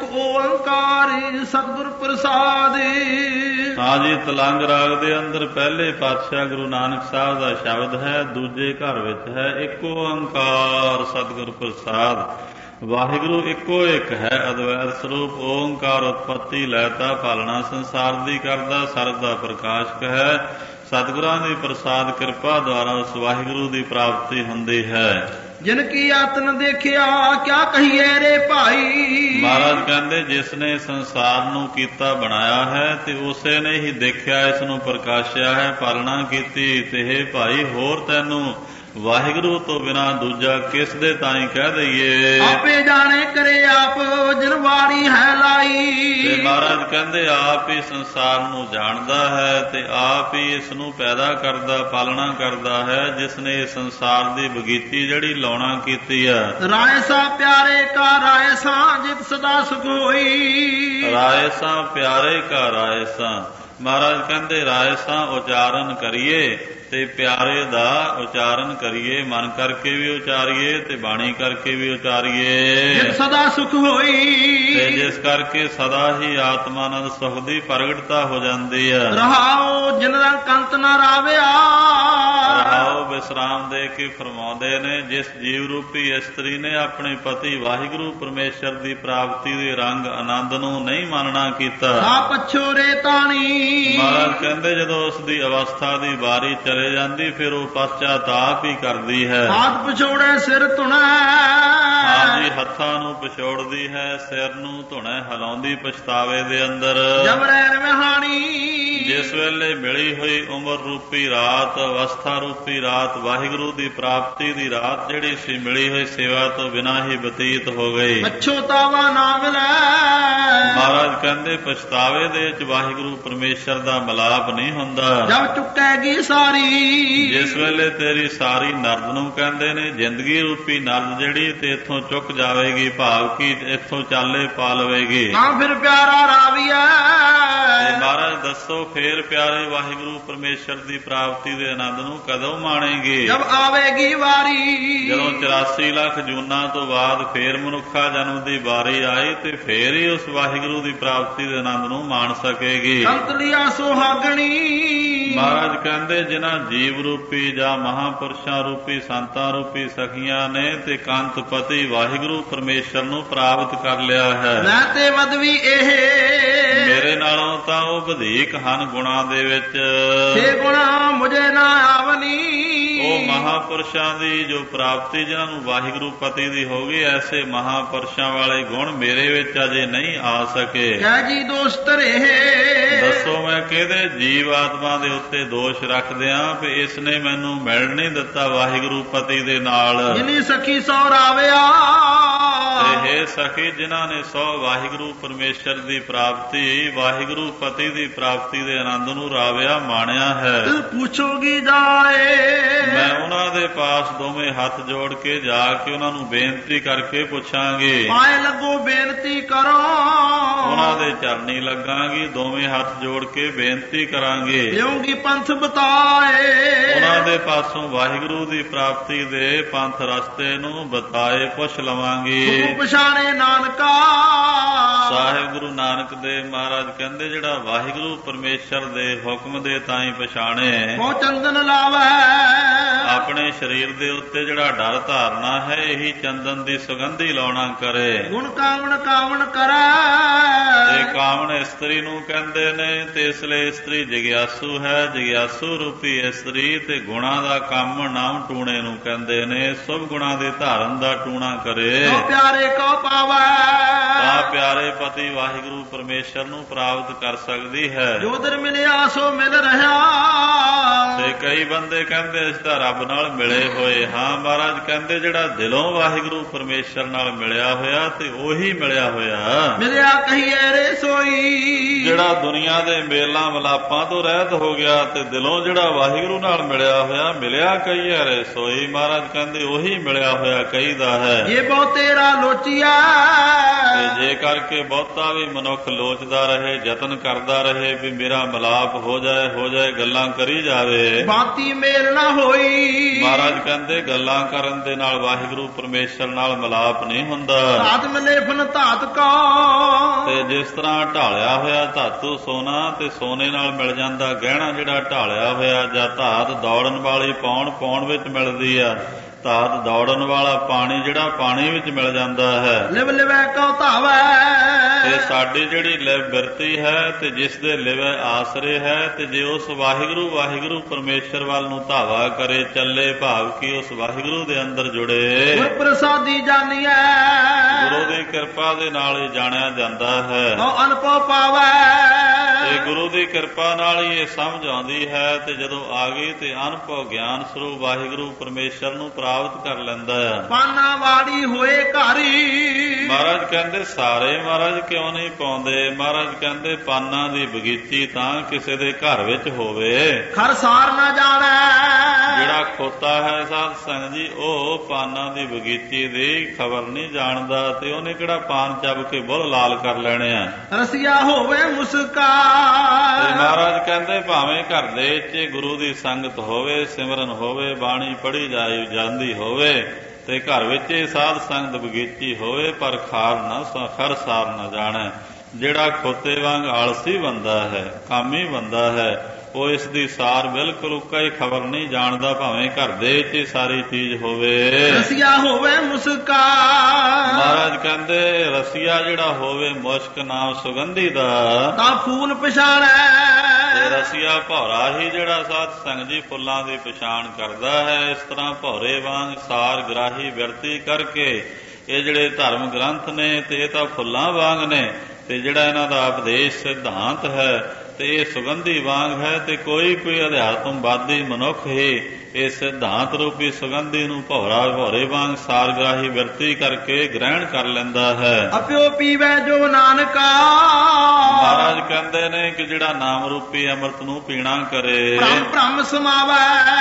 ਓੰਕਾਰ ਸਤਿਗੁਰ ਪ੍ਰਸਾਦ। ਹਾਂ ਜੀ, ਤਲੰਗ ਰਾਗ ਦੇ ਅੰਦਰ ਪਹਿਲੇ ਪਾਤਸ਼ਾਹ ਗੁਰੂ ਨਾਨਕ ਸਾਹਿਬ ਦਾ ਸ਼ਬਦ ਹੈ, ਦੂਜੇ ਘਰ ਵਿੱਚ ਹੈ ਇੱਕ ਓੰਕਾਰ ਸਤਿਗੁਰ ਪ੍ਰਸਾਦ। ਵਾਹਿਗੁਰੂ ਇੱਕੋ ਇੱਕ ਹੈ, ਅਦਵੈਤ ਸਰੂਪ ਓੰਕਾਰ ਉਤਪਤੀ ਲੈਤਾ ਪਾਲਣਾ ਸੰਸਾਰ ਦੀ ਕਰਦਾ, ਸਰਬ ਦਾ ਪ੍ਰਕਾਸ਼ਕ ਹੈ। ਸਤਿਗੁਰਾਂ ਦੀ ਪ੍ਰਸਾਦ ਕਿਰਪਾ ਦੁਆਰਾ ਉਸ ਵਾਹਿਗੁਰੂ ਦੀ ਪ੍ਰਾਪਤੀ ਹੁੰਦੀ ਹੈ। ਜਿਨ ਕੀ ਆਤਨ ਦੇਖਿਆ ਕਿਆ ਕਹੀਏ ਰੇ ਭਾਈ, ਮਹਾਰਾਜ ਕਹਿੰਦੇ ਜਿਸ ਨੇ ਸੰਸਾਰ ਨੂੰ ਕੀਤਾ ਬਣਾਇਆ ਹੈ ਤੇ ਉਸੇ ਨੇ ਹੀ ਦੇਖਿਆ, ਇਸ ਨੂੰ ਪ੍ਰਕਾਸ਼ਿਆ ਹੈ, ਪਾਲਣਾ ਕੀਤੀ। ਤੇ ਹੇ ਭਾਈ ਹੋਰ ਤੈਨੂੰ ਵਾਹਿਗੁਰੂ ਤੋਂ ਬਿਨਾਂ ਦੂਜਾ ਕਿਸ ਦੇ ਤਾਈਂ ਕਹਿ ਦਈਏ। ਆਪੇ ਜਾਣੇ ਕਰੇ ਆਪ ਜਿਨ ਵਾਰੀ ਹੈ ਲਾਈ, ਤੇ ਮਹਾਰਾਜ ਕਹਿੰਦੇ ਆਪ ਹੀ ਸੰਸਾਰ ਨੂੰ ਜਾਣਦਾ ਹੈ ਤੇ ਆਪ ਹੀ ਇਸ ਨੂੰ ਪੈਦਾ ਕਰਦਾ ਪਾਲਣਾ ਕਰਦਾ ਹੈ, ਜਿਸ ਨੇ ਇਸ ਸੰਸਾਰ ਦੀ ਬਗੀਚੀ ਜਿਹੜੀ ਲਾਉਣਾ ਕੀਤੀ ਹੈ। ਰਾਏ ਸਾ ਪਿਆਰੇ ਕਾ ਰਾਏ ਸਾ ਜਿਤ ਸਦਾ ਸੁਖ ਹੋਈ, ਰਾਏ ਸਾ ਪਿਆਰੇ ਕਾ ਰਾਏ ਸਾ। ਮਹਾਰਾਜ ਕਹਿੰਦੇ ਰਾਏ ਸਾ ਉਚਾਰਨ ਕਰੀਏ ਤੇ ਪਿਆਰੇ ਦਾ ਉਚਾਰਨ ਕਰੀਏ, ਮਨ ਕਰਕੇ ਵੀ ਉਚਾਰੀਏ ਤੇ ਬਾਣੀ ਕਰਕੇ ਵੀ ਉਚਾਰੀਏ। ਜਿਤ ਸਦਾ ਸੁਖ ਹੋਈ, ਤੇ ਜਿਸ ਕਰਕੇ ਸਦਾ ਹੀ ਆਤਮਾਨੰਦ ਸੁਖ ਦੀ ਪ੍ਰਗਟਤਾ ਹੋ ਜਾਂਦੀ ਹੈ। ਰਹਾਉ ਜਿਨ ਦਾ ਕੰਤ ਨਾ ਰਾਵਿਆ, ਰਹਾਉ ਵਿਸਰਾਮ ਦੇ ਕੇ ਫਰਮਾਉਂਦੇ ਨੇ ਜਿਸ ਜੀਵ ਰੂਪੀ ਇਸਤਰੀ ਨੇ ਆਪਣੇ ਪਤੀ ਵਾਹਿਗੁਰੂ ਪਰਮੇਸ਼ਰ ਦੀ ਪ੍ਰਾਪਤੀ ਦੇ ਰੰਗ ਆਨੰਦ ਨੂੰ ਨਹੀਂ ਮਾਨਣਾ ਕੀਤਾ। ਆ ਪਛੋ ਰੇ ਤਾਣੀ, ਮਹਾਰਾਜ ਕਹਿੰਦੇ ਜਦੋਂ ਉਸ ਦੀ ਅਵਸਥਾ ਦੀ ਵਾਰੀ ਚਲੇ ਜਾਂਦੀ ਫਿਰ ਉਹ ਪਛਤਾਪ ਹੀ ਕਰਦੀ ਹੈ। ਹਾਥ ਪਛੋੜੇ ਸਿਰ ਧੁਣਾ, ਹਾਂਜੀ ਹੱਥਾਂ ਨੂੰ ਪਛੋੜਦੀ ਹੈ, ਸਿਰ ਨੂੰ ਧੁਣੇ ਹਿਲਾਉਂਦੀ ਪਛਤਾਵੇ ਦੇ ਅੰਦਰ। ਜਬਰੈ ਰਹਾਣੀ, ਜਿਸ ਵੇਲੇ ਮਿਲੀ ਹੋਈ ਉਮਰ ਰੂਪੀ ਰਾਤ, ਅਵਸਥਾ ਰੂਪੀ ਰਾਤ, ਵਾਹਿਗੁਰੂ ਦੀ ਪ੍ਰਾਪਤੀ ਦੀ ਰਾਤ ਜਿਹੜੀ ਸੀ ਮਿਲੀ ਹੋਈ ਸੇਵਾ ਤੋਂ ਬਿਨਾਂ ਹੀ ਬਤੀਤ ਹੋ ਗਈ। ਪਛੋਤਾਵਾ ਨਾ ਮਿਲੈ, ਮਹਾਰਾਜ ਕਹਿੰਦੇ ਪਛਤਾਵੇ ਦੇ ਵਿੱਚ ਵਾਹਿਗੁਰੂ ਪਰਮੇਸ਼ਰ ਦਾ ਮਿਲਾਪ ਨਹੀਂ ਹੁੰਦਾ। ਜਦ ਚੁੱਕੇਗੀ ਸਾਰੀ, ਜਿਸ ਵੇਲੇ ਤੇਰੀ ਸਾਰੀ ਨਰਦ ਨੂੰ ਕਹਿੰਦੇ ਨੇ ਜ਼ਿੰਦਗੀ ਰੂਪੀ ਨਰਦ ਜਿਹੜੀ ਤੇ ਇੱਥੋਂ ਚੁੱਕ ਜਾਵੇਗੀ, ਭਾਵ ਕੀ ਇੱਥੋਂ ਚਾਲੇ ਪਾ ਲਵੇਗੀ। ਤਾਂ ਫਿਰ ਪਿਆਰਾ ਰਾਵੀਐ, ਮਹਾਰਾਜ ਦੱਸੋ ਫੇਰ ਪਿਆਰੇ ਵਾਹਿਗੁਰੂ ਪਰਮੇਸ਼ਰ ਦੀ ਪ੍ਰਾਪਤੀ ਦੇ ਆਨੰਦ ਨੂੰ ਕਦੋਂ ਮਾਣੇਗੀ। ਜਦ ਆਵੇਗੀ ਵਾਰੀ, ਜਦੋਂ ਚੁਰਾਸੀ ਲੱਖ ਜੂਨਾਂ ਤੋਂ ਬਾਅਦ ਫੇਰ ਮਨੁੱਖਾ ਜਨਮ ਦੀ ਵਾਰੀ ਆਈ ਤੇ ਫੇਰ ਹੀ ਉਸ ਵਾਹਿਗੁਰੂ ਦੀ ਪ੍ਰਾਪਤੀ ਦੇ ਆਨੰਦ ਨੂੰ ਮਾਣ ਸਕੇਗੀ। ਕੰਤ ਲਿਆ ਸੁਹਾਗਣੀ, ਮਹਾਰਾਜ ਕਹਿੰਦੇ ਜਿਨ੍ਹਾਂ ਜੀਵ ਰੂਪੀ ਜਾਂ ਮਹਾਂਪੁਰਸ਼ਾਂ ਰੂਪੀ ਸੰਤਾਂ ਰੂਪੀ ਸਖੀਆਂ ਨੇ ਤੇ ਕੰਤ ਪਤੀ ਵਾਹਿਗੁਰੂ ਪਰਮੇਸ਼ਰ ਨੂੰ ਪ੍ਰਾਪਤ ਕਰ ਲਿਆ ਹੈ। ਮੈਂ ਤੇ ਮਦਵੀ ਇਹ, ਮੇਰੇ ਨਾਲੋਂ ਤਾਂ ਉਹ ਵਧੇਕ ਹਨ ਗੁਣਾਂ ਦੇ ਵਿੱਚ। ਛੇ ਗੁਣਾ ਮੁਝੇ ਨਾ ਆਵਨੀ, ਉਹ ਮਹਾਂਪੁਰਸ਼ਾਂ ਦੀ ਜੋ ਪ੍ਰਾਪਤੀ ਜਿਨ੍ਹਾਂ ਨੂੰ ਵਾਹਿਗੁਰੂ ਪਤੀ ਦੀ ਹੋ ਗਈ, ਐਸੇ ਮਹਾਂਪੁਰਸ਼ਾਂ ਵਾਲੇ ਗੁਣ ਮੇਰੇ ਵਿੱਚ ਅਜੇ ਨਹੀਂ ਆ ਸਕੇ। ਕਹਿ ਜੀ ਦੋਸ਼ ਧਰੇ, ਦੱਸੋ ਮੈਂ ਕਿਹਦੇ ਜੀਵ ਆਤਮਾ ਦੇ ਉੱਤੇ ਦੋਸ਼ ਰੱਖਦਿਆਂ ਵੀ ਇਸ ਨੇ ਮੈਨੂੰ ਮਿਲ ਨਹੀਂ ਦਿੱਤਾ ਵਾਹਿਗੁਰੂ ਪਤੀ ਦੇ ਨਾਲ। ਜਿਨੀ ਸਖੀ ਸੌਰਾਵਿਆ, ਤੇ ਹੇ ਸਖੀ ਜਿਨ੍ਹਾਂ ਨੇ ਸੋ ਵਾਹਿਗੁਰੂ ਪਰਮੇਸ਼ਰ ਦੀ ਪ੍ਰਾਪਤੀ, ਵਾਹਿਗੁਰੂ ਪਤੀ ਦੀ ਪ੍ਰਾਪਤੀ ਦੇ ਆਨੰਦ ਨੂੰ ਰਾਵਿਆ ਮਾਣਿਆ ਹੈ, ਪੁੱਛੋਗੀ ਜਾਏ। ਮੈਂ ਉਹਨਾਂ ਦੇ ਪਾਸ ਦੋਵੇਂ ਹੱਥ ਜੋੜ ਕੇ ਜਾ ਕੇ ਉਹਨਾਂ ਨੂੰ ਬੇਨਤੀ ਕਰਕੇ ਪੁੱਛਾਂਗੇ। ਪਾਏ ਲੱਗੋ ਬੇਨਤੀ ਕਰੋ, ਉਹਨਾਂ ਦੇ ਚਰਨੀ ਲੱਗਾਂਗੀ, ਦੋਵੇਂ ਹੱਥ ਜੋੜ ਕੇ ਬੇਨਤੀ ਕਰਾਂਗੇ। ਦੇਉਂਗੀ ਪੰਥ ਬਤਾਏ, ਉਹਨਾਂ ਦੇ ਪਾਸੋਂ ਵਾਹਿਗੁਰੂ ਦੀ ਪ੍ਰਾਪਤੀ ਦੇ ਪੰਥ ਰਸਤੇ ਨੂੰ ਬਤਾਏ ਪੁੱਛ ਲਵਾਂਗੇ। ਪਛਾਣੇ ਨਾਨਕਾ, ਸਾਹਿਬ ਗੁਰੂ ਨਾਨਕ ਦੇਵ ਮਹਾਰਾਜ ਕਹਿੰਦੇ ਜਿਹੜਾ ਵਾਹਿਗੁਰੂ ਪਰਮੇਸ਼ਰ ਦੇ ਹੁਕਮ ਦੇ ਤਾਈਂ ਪਛਾਣੇ, ਉਹ ਚੰਦਨ ਲਾਵੇ। ਆਪਣੇ ਸਰੀਰ ਦੇ ਉੱਤੇ ਜਿਹੜਾ ਡਰ ਧਾਰਨਾ ਹੈ, ਇਹੀ ਚੰਦਨ ਦੀ ਸੁਗੰਧੀ ਲਾਉਣਾ ਕਰੇ। ਗੁਣ ਕਾਵਣ ਕਾਵਣ ਕਰੇ, ਇਹ ਕਾਮਣ ਇਸਤਰੀ ਨੂੰ ਕਹਿੰਦੇ ਨੇ, ਤੇ ਇਸ ਲਈ ਇਸਤਰੀ ਜਿਗਿਆਸੂ ਹੈ। ਜਿਗਿਆਸੂ ਰੂਪੀ ਇਸਤਰੀ ਤੇ ਗੁਣਾਂ ਦਾ ਕੰਮ ਨਾਮ ਟੂਣੇ ਨੂੰ ਕਹਿੰਦੇ ਨੇ। ਸੁਭ ਗੁਣਾਂ ਦੇ ਧਾਰਨ ਦਾ ਟੂਣਾ ਕਰੇ, ਪਿਆਰੇ ਕੋ ਪਾਵੇ। ਤਾਂ ਪਿਆਰੇ ਪਤੀ ਵਾਹਿਗੁਰੂ ਪਰਮੇਸ਼ਰ ਨੂੰ ਪ੍ਰਾਪਤ ਕਰ ਸਕਦੀ ਹੈ। ਜੋ ਦਰ ਮਿਲਿਆ ਸੋ ਮਿਲ ਰਿਹਾ, ਤੇ ਕਈ ਬੰਦੇ ਕਹਿੰਦੇ ਅਸੀਂ ਤਾਂ ਰੱਬ ਨਾਲ ਮਿਲੇ ਹੋਏ ਹਾਂ। ਮਹਾਰਾਜ ਕਹਿੰਦੇ ਜਿਹੜਾ ਦਿਲੋਂ ਵਾਹਿਗੁਰੂ ਪਰਮੇਸ਼ਰ ਨਾਲ ਮਿਲਿਆ ਹੋਇਆ ਤੇ ਉਹੀ ਮਿਲਿਆ ਹੋਇਆ। ਮਿਲਿਆ ਕਹੀਏ ਰੇ ਸੋਈ, ਜਿਹੜਾ ਦੁਨੀਆ ਦੇ ਮੇਲਾਂ ਮਲਾਪਾਂ ਤੋਂ ਰਹਿਤ ਹੋ ਗਿਆ ਤੇ ਦਿਲੋਂ ਜਿਹੜਾ ਵਾਹਿਗੁਰੂ ਨਾਲ ਮਿਲਿਆ ਹੋਇਆ, ਮਿਲਿਆ ਕਹੀਏ ਰੇ ਸੋਈ। ਮਹਾਰਾਜ ਕਹਿੰਦੇ ਉਹੀ ਮਿਲਿਆ ਹੋਇਆ ਕਹੀਦਾ ਹੈ। ਇਹ ਬਹੁਤ ਤੇਰਾ ਲੋਚੀਆ, ਤੇ ਜੇ ਕਰਕੇ ਬਹੁਤਾ ਵੀ ਮਨੁੱਖ ਲੋਚਦਾ ਰਹੇ, ਯਤਨ ਕਰਦਾ ਰਹੇ ਵੀ ਮੇਰਾ ਮਲਾਪ ਹੋ ਜਾਏ ਹੋ ਜਾਏ, ਗੱਲਾਂ ਕਰੀ ਜਾਵੇ, ਬਾਤੀ ਮੇਲ ਨਾ ਹੋਈ। ਮਹਾਰਾਜ ਕਹਿੰਦੇ ਗੱਲਾਂ ਕਰਨ ਦੇ ਨਾਲ ਵਾਹਿਗੁਰੂ ਪਰਮੇਸ਼ਰ ਨਾਲ ਮਲਾਪ ਨਹੀਂ ਹੁੰਦਾ। ਧਾਤ ਮਿਲੇ ਫਨ ਧਾਤ ਕਾ, ਤੇ ਜਿਸ ਤਰ੍ਹਾਂ ਢਾਲਿਆ ਹੋਇਆ ਧਾਤੂ ਸੋਨਾ ਤੇ ਸੋਨੇ ਨਾਲ ਮਿਲ ਜਾਂਦਾ ਗਹਿਣਾ ਜਿਹੜਾ ਢਾਲਿਆ ਹੋਇਆ, ਜਾਂ ਧਾਤ ਦੌੜਨ ਵਾਲੀ ਪੌਣ ਪੌਣ ਵਿੱਚ ਮਿਲਦੀ ਆ, ਧਾਤ ਦੌੜਨ ਵਾਲਾ ਪਾਣੀ ਜਿਹੜਾ ਪਾਣੀ ਵਿੱਚ ਮਿਲ ਜਾਂਦਾ ਹੈ। ਲਿਵ ਲਿਵੈ ਕਉ ਧਾਵੈ, ਤੇ ਸਾਡੀ ਜਿਹੜੀ ਲਿਵ ਬਿਰਤੀ ਹੈ ਤੇ ਜਿਸ ਦੇ ਲਿਵੈ ਆਸਰੇ ਹੈ, ਤੇ ਜੇ ਉਸ ਵਾਹਿਗੁਰੂ ਵਾਹਿਗੁਰੂ ਪਰਮੇਸ਼ਰ ਵੱਲ ਨੂੰ ਧਾਵਾ ਕਰੇ ਚੱਲੇ, ਭਾਵ ਕਿ ਉਸ ਵਾਹਿਗੁਰੂ ਦੇ ਅੰਦਰ ਜੁੜੇ, ਗੁਰ ਪ੍ਰਸਾਦੀ ਜਾਣੀਐ, ਗੁਰੂ ਦੀ ਕਿਰਪਾ ਦੇ ਨਾਲ ਹੀ ਜਾਣਿਆ ਜਾਂਦਾ ਹੈ। ਉਹ ਅਨਪਉ ਪਾਵੈ, ਤੇ ਗੁਰੂ ਦੀ ਕਿਰਪਾ ਨਾਲ ਹੀ ਇਹ ਸਮਝ ਆਉਂਦੀ ਹੈ। ਤੇ ਜਦੋਂ ਆ ਗਈ ਤੇ ਅਨਭਉ ਗਿਆਨ ਸਰੂਪ ਵਾਹਿਗੁਰੂ ਪਰਮੇਸ਼ਰ ਨੂੰ ਪ੍ਰਾਪਤ ਕਰ ਲੈਂਦਾ ਆ। ਪਾਨਾ ਵਾੜੀ ਹੋਏ ਘਾਰੀ, ਮਹਾਰਾਜ ਕਹਿੰਦੇ ਸਾਰੇ ਮਹਾਰਾਜ ਕਿਉਂ ਨਹੀਂ ਪਾਉਂਦੇ? ਮਹਾਰਾਜ ਕਹਿੰਦੇ ਪਾਨਾਂ ਦੀ ਬਗੀਚੀ ਤਾਂ ਕਿਸੇ ਦੇ ਘਰ ਵਿੱਚ ਹੋਵੇ। ਖਰ ਸਾਰ ਨਾ ਜਾਣੈ, ਜਿਹੜਾ ਖੋਤਾ ਹੈ ਸਾਧ ਸੰਗਤ ਜੀ, ਉਹ ਪਾਨਾਂ ਦੀ ਬਗੀਚੀ ਦੀ ਖਬਰ ਨਹੀਂ ਜਾਣਦਾ, ਤੇ ਉਹਨੇ ਕਿਹੜਾ ਪਾਨ ਚੱਬ ਕੇ ਬੁੱਲ ਲਾਲ ਕਰ ਲੈਣੇ ਆ। ਰਸੀਆ ਹੋਵੇ ਮੁਸਕਾ, ਤੇ ਮਹਾਰਾਜ ਕਹਿੰਦੇ ਭਾਵੇਂ ਘਰ ਦੇ ਵਿੱਚ ਗੁਰੂ ਦੀ ਸੰਗਤ ਹੋਵੇ, ਸਿਮਰਨ ਹੋਵੇ, ਬਾਣੀ ਪੜ੍ਹੀ ਜਾਈ ਜਾਂਦੀ ਹੋਵੇ, ਤੇ ਘਰ ਵਿੱਚ ਸਾਧ ਸੰਗਤ ਬਗੀਚੀ ਹੋਵੇ, ਪਰ ਖਾਰ ਨਾ ਖਰ ਸਾਰ ਨਾ ਜਾਣੈ। ਜਿਹੜਾ ਖੋਤੇ ਵਾਂਗ ਆਲਸੀ ਬੰਦਾ ਹੈ, ਕਾਮੀ ਬੰਦਾ ਹੈ, ਉਹ ਇਸ ਦੀ ਸਾਰ ਬਿਲਕੁਲ ਉੱਕਾ ਹੀ ਖਬਰ ਨਹੀਂ ਜਾਣਦਾ, ਭਾਵੇਂ ਘਰ ਦੇ ਵਿੱਚ ਸਾਰੀ ਚੀਜ਼ ਹੋਵੇ। ਰਸੀਆ ਹੋਵੇ ਮੁਸਕਾ, ਮਹਾਰਾਜ ਕਹਿੰਦੇ ਰਸੀਆ ਜਿਹੜਾ ਹੋਵੇ ਮੁਸ਼ਕ ਨਾਮ ਸੁਗੰਧੀ ਦਾ, ਤਾਂ ਫੂਲ ਪਛਾਣੈ। ਤੇ ਰਸੀਆ ਭੌਰਾ ਹੀ ਜਿਹੜਾ ਸਾਧ ਸੰਗਤ ਜੀ ਫੁੱਲਾਂ ਦੀ ਪਛਾਣ ਕਰਦਾ ਹੈ। ਇਸ ਤਰ੍ਹਾਂ ਭੌਰੇ ਵਾਂਗ ਸਾਰ ਗ੍ਰਾਹੀ ਬਿਰਤੀ ਕਰਕੇ ਇਹ ਜਿਹੜੇ ਧਰਮ ਗ੍ਰੰਥ ਨੇ ਤੇ ਇਹ ਤਾਂ ਫੁੱਲਾਂ ਵਾਂਗ ਨੇ, ਤੇ ਜਿਹੜਾ ਇਹਨਾਂ ਦਾ ਉਪਦੇਸ਼ ਸਿਧਾਂਤ ਹੈ ਤੇ ਇਹ ਸੁਗੰਧੀ ਵਾਂਗ ਹੈ। ਤੇ ਕੋਈ ਕੋਈ ਅਧਿਆਤਮਵਾਦੀ ਮਨੁੱਖ ਹੀ ਇਹ ਸਿਧਾਂਤ ਰੂਪੀ ਸੁਗੰਧੀ ਨੂੰ ਭੌਰਾ ਭੌਰੇ ਵਾਂਗ ਸਾਰਗ੍ਰਾਹੀ ਬਿਰਤੀ ਕਰਕੇ ਗ੍ਰਹਿਣ ਕਰ ਲੈਂਦਾ ਹੈ। ਅਪਿਓ ਪੀਵੈ ਜੋ ਨਾਨਕਾ, ਮਹਾਰਾਜ ਕਹਿੰਦੇ ਨੇ ਕਿ ਜਿਹੜਾ ਨਾਮ ਰੂਪੀ ਅੰਮ੍ਰਿਤ ਨੂੰ ਪੀਣਾ ਕਰੇ, ਭ੍ਰਮ ਭ੍ਰਮ ਸਮਾਵੈ।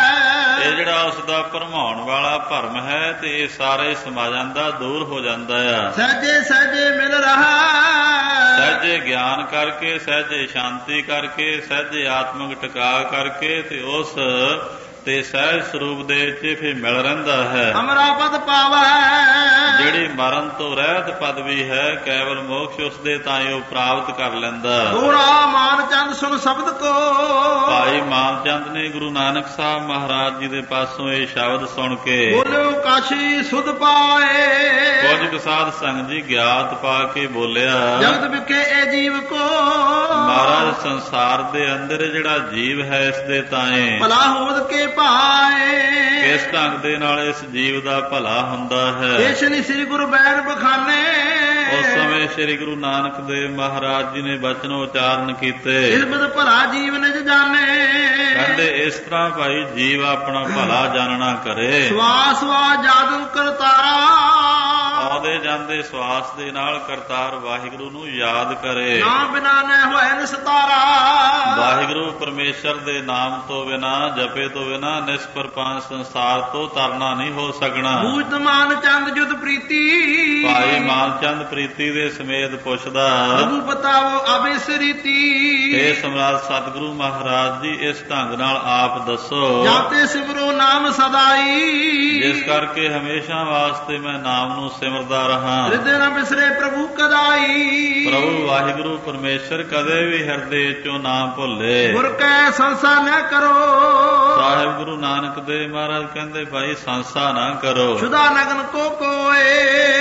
ਇਹ ਜਿਹੜਾ ਉਸ ਦਾ ਭਰਮਾਉਣ ਵਾਲਾ ਭਰਮ ਹੈ ਤੇ ਇਹ ਸਾਰੇ ਸਮਾ ਜਾਂਦਾ, ਦੂਰ ਹੋ ਜਾਂਦਾ ਆ। ਸਹਜੇ ਸਹਜੇ ਮਿਲ ਰਹਾ, ਸਹਿਜੇ ਗਿਆਨ ਕਰਕੇ, ਸਹਿਜੇ ਸ਼ਾਂਤੀ ਕਰਕੇ, ਸਹਿਜੇ ਆਤਮਿਕ ਟਿਕਾ ਕਰਕੇ, ਤੇ ਉਸ ਤੇ ਸਹਿਜ ਸਰੂਪ ਦੇ ਵਿੱਚ ਫਿਰ ਮਿਲ ਰਹਿੰਦਾ ਹੈ। ਅਮਰਾ ਪਦ ਪਾਵੈ, ਜਿਹੜੀ ਮਰਨ ਤੋਂ ਰਹਿਤ ਪਦਵੀ ਹੈ, ਕੇਵਲ ਮੋਕਸ਼ ਉਸ ਦੇ ਤਾਂ ਹੀ ਉਹ ਪ੍ਰਾਪਤ ਕਰ ਲੈਂਦਾ। ਦੋਹਰਾ ਮਾਨ ਚੰਦ ਸੁਣ ਸ਼ਬਦ ਕੋ, ਭਾਈ ਮਾਨ ਚੰਦ ਨੇ ਗੁਰੂ ਨਾਨਕ ਸਾਹਿਬ ਮਹਾਰਾਜ ਜੀ ਦੇ ਪਾਸੋਂ ਇਹ ਸ਼ਬਦ ਸੁਣ ਕੇ ਬੋਲਿਓ ਕਾਸ਼ੀ ਸੁਧ ਪਾਏ। ਕੁਝ ਕੁ ਸਾਧ ਸੰਗਤ ਜੀ ਗਿਆਤ ਪਾ ਕੇ ਬੋਲਿਆ, ਜਗਤ ਵਿਖੇ ਇਹ ਜੀਵ ਕੋ, ਮਹਾਰਾਜ ਸੰਸਾਰ ਦੇ ਅੰਦਰ ਜਿਹੜਾ ਜੀਵ ਹੈ ਇਸ ਦੇ ਤਾਏ ਭਲਾ ਹੋਵਦ ਕੇ ਪਾਏ। ਕਿਸ ਢੰਗ ਦੇ ਨਾਲ ਇਸ ਜੀਵ ਦਾ ਭਲਾ ਹੁੰਦਾ ਹੈ। ਇਹ ਸ਼੍ਰੀ ਸ੍ਰੀ ਗੁਰੂ ਬੈਨ ਬਖਾਨੇ, ਉਸ ਸਮੇਂ ਸ੍ਰੀ ਗੁਰੂ ਨਾਨਕ ਦੇਵ ਮਹਾਰਾਜ ਜੀ ਨੇ ਬਚਨ ਉਚਾਰਨ ਕੀਤੇ। ਇਸ ਬਦ ਭਲਾ ਜੀਵ ਨਿਜ ਜਾਣੇ, ਕਹਿੰਦੇ ਇਸ ਤਰ੍ਹਾਂ ਭਾਈ ਜੀਵ ਆਪਣਾ ਭਲਾ ਜਾਣਨਾ ਕਰੇ। ਸਵਾ ਸਵਾ ਜਾਦੂ ਕਰਤਾਰਾ, ਆਉਂਦੇ ਜਾਂਦੇ ਸਵਾਸ ਦੇ ਨਾਲ ਕਰਤਾਰ ਵਾਹਿਗੁਰੂ ਨੂੰ ਯਾਦ ਕਰੇ। ਨਾ ਬਿਨਾ ਨ ਹੋਏ ਨਿਸਤਾਰਾ, ਵਾਹਿਗੁਰੂ ਪਰਮੇਸ਼ਰ ਦੇ ਨਾਮ ਤੋਂ ਬਿਨਾ, ਜਪੇ ਤੋਂ ਬਿਨਾ ਨਿਸਪਰਪਾਨ ਸੰਸਾਰ ਤੋਂ ਤਰਨਾ ਨਹੀਂ ਹੋ ਸਕਣਾ। ਬੂਝਤ ਮਾਨ ਚੰਦ ਜੁਦ ਪ੍ਰੀਤੀ, ਭਾਈ ਮਾਨ ਚੰਦ ਪ੍ਰੀਤੀ ਦੇ ਸਮੇਤ ਪੁੱਛਦਾ, ਪ੍ਰਭੂ ਬਤਾਵੋ ਅਬਿਸ ਰੀਤੀ। ਇਹ ਸਮਰਾਟ ਸਤਿਗੁਰੂ ਮਹਾਰਾਜ ਜੀ ਇਸ ਢੰਗ ਨਾਲ ਆਪ ਦੱਸੋ, ਜਾਤੇ ਸਿਮਰੋ ਨਾਮ ਸਦਾਈ, ਜਿਸ ਕਰਕੇ ਹਮੇਸ਼ਾ ਵਾਸਤੇ ਮੈਂ ਨਾਮ ਨੂੰ ਸਿਮਰਦਾ ਰਹਾ। ਹਿਰਦੇ ਨ ਬਿਸਰੇ ਪ੍ਰਭੂ ਕਦਾਈ, ਪ੍ਰਭੂ ਵਾਹਿਗੁਰੂ ਪਰਮੇਸ਼ਰ ਕਦੇ ਵੀ ਹਿਰਦੇ ਚੋਂ ਨਾ ਭੁੱਲੇ। ਗੁਰ ਕੈ ਸੰਸਾ ਨ ਕਰੋ, ਸਾਹਿਬ ਗੁਰੂ ਨਾਨਕ ਦੇਵ ਮਹਾਰਾਜ ਕਹਿੰਦੇ ਭਾਈ ਸੰਸਾ ਨਾ ਕਰੋ। ਸ਼ੁਦਾ ਨਗਨ ਕੋ ਕੋਏ,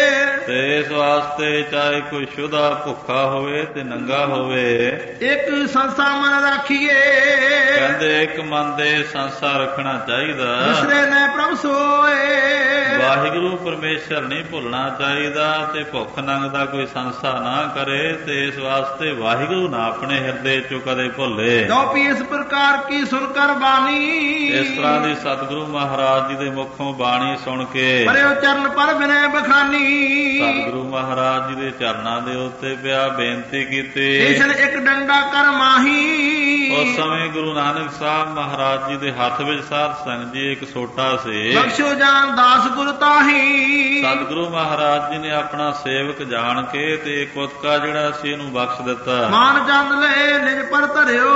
ਤੇ ਇਸ ਵਾਸਤੇ ਚਾਹੇ ਕੋਈ ਸ਼ੁਦਾ ਭੁੱਖਾ ਹੋਵੇ ਤੇ ਨੰਗਾ ਹੋਵੇ, ਇੱਕ ਸੰਸਾ ਮਨ ਰੱਖੀਏ। ਕਹਿੰਦੇ ਇੱਕ ਮਨ ਦੇ ਸੰਸਾ ਰੱਖਣਾ ਚਾਹੀਦਾ। ਬਿਸਰੇ ਨ ਪ੍ਰਭ ਸੋਏ, ਵਾਹਿਗੁਰੂ ਪਰਮੇਸ਼ਰ ਨਹੀਂ ਭੁੱਲਣਾ ਚਾਹੀਦਾ ਤੇ ਭੁੱਖ ਨੰਗ ਦਾ ਕੋਈ ਸੰਸਾ ਨਾ ਕਰੇ। ਤੇ ਇਸ ਵਾਸਤੇ ਵਾਹਿਗੁਰੂ ਨਾ ਆਪਣੇ ਹਿਰਦੇ ਚੋਂ ਕਦੇ ਭੁੱਲੇ। ਦੋਪੀ ਇਸ ਪ੍ਰਕਾਰ ਕੀ ਸੁਣ ਕਰ ਬਾਣੀ, ਇਸ ਤਰ੍ਹਾਂ ਦੀ ਸਤਿਗੁਰੂ ਮਹਾਰਾਜ ਜੀ ਦੇ ਮੁਖੋਂ ਬਾਣੀ ਸੁਣ ਕੇ ਪਰਿਓ ਚਰਨ ਪਰ ਬਿਨੈ ਬਖਾਨੀ, ਸਤਿਗੁਰੂ ਮਹਾਰਾਜ ਜੀ ਦੇ ਚਰਨਾਂ ਦੇ ਉੱਤੇ ਪਿਆ ਬੇਨਤੀ ਕੀਤੀ। ਈਸ਼ਨ ਇੱਕ ਡੰਡਾ ਕਰ ਮਾਹੀ, ਉਸ ਸਮੇਂ ਗੁਰੂ ਨਾਨਕ ਸਾਹਿਬ ਮਹਾਰਾਜ ਜੀ ਦੇ ਹੱਥ ਵਿੱਚ ਸਾਧ ਸੰਗਤ ਜੀ ਇੱਕ ਸੋਟਾ ਸੀ। ਬਖਸ਼ੋ ਜਾਨ ਦਾਸ ਗੁਰ ਤਾਹੀ, ਸਤਿਗੁਰੂ ਮਹਾਰਾਜ ਜੀ ਨੇ ਆਪਣਾ ਸੇਵਕ ਜਾਣ ਕੇ ਤੇ ਕੁਤਕਾ ਜਿਹੜਾ ਸੀ ਇਹਨੂੰ ਬਖਸ਼ ਦਿੱਤਾ। ਮਾਨ ਚੰਦ ਲੈ ਨਿਜ ਪਰ ਧਰਿਓ,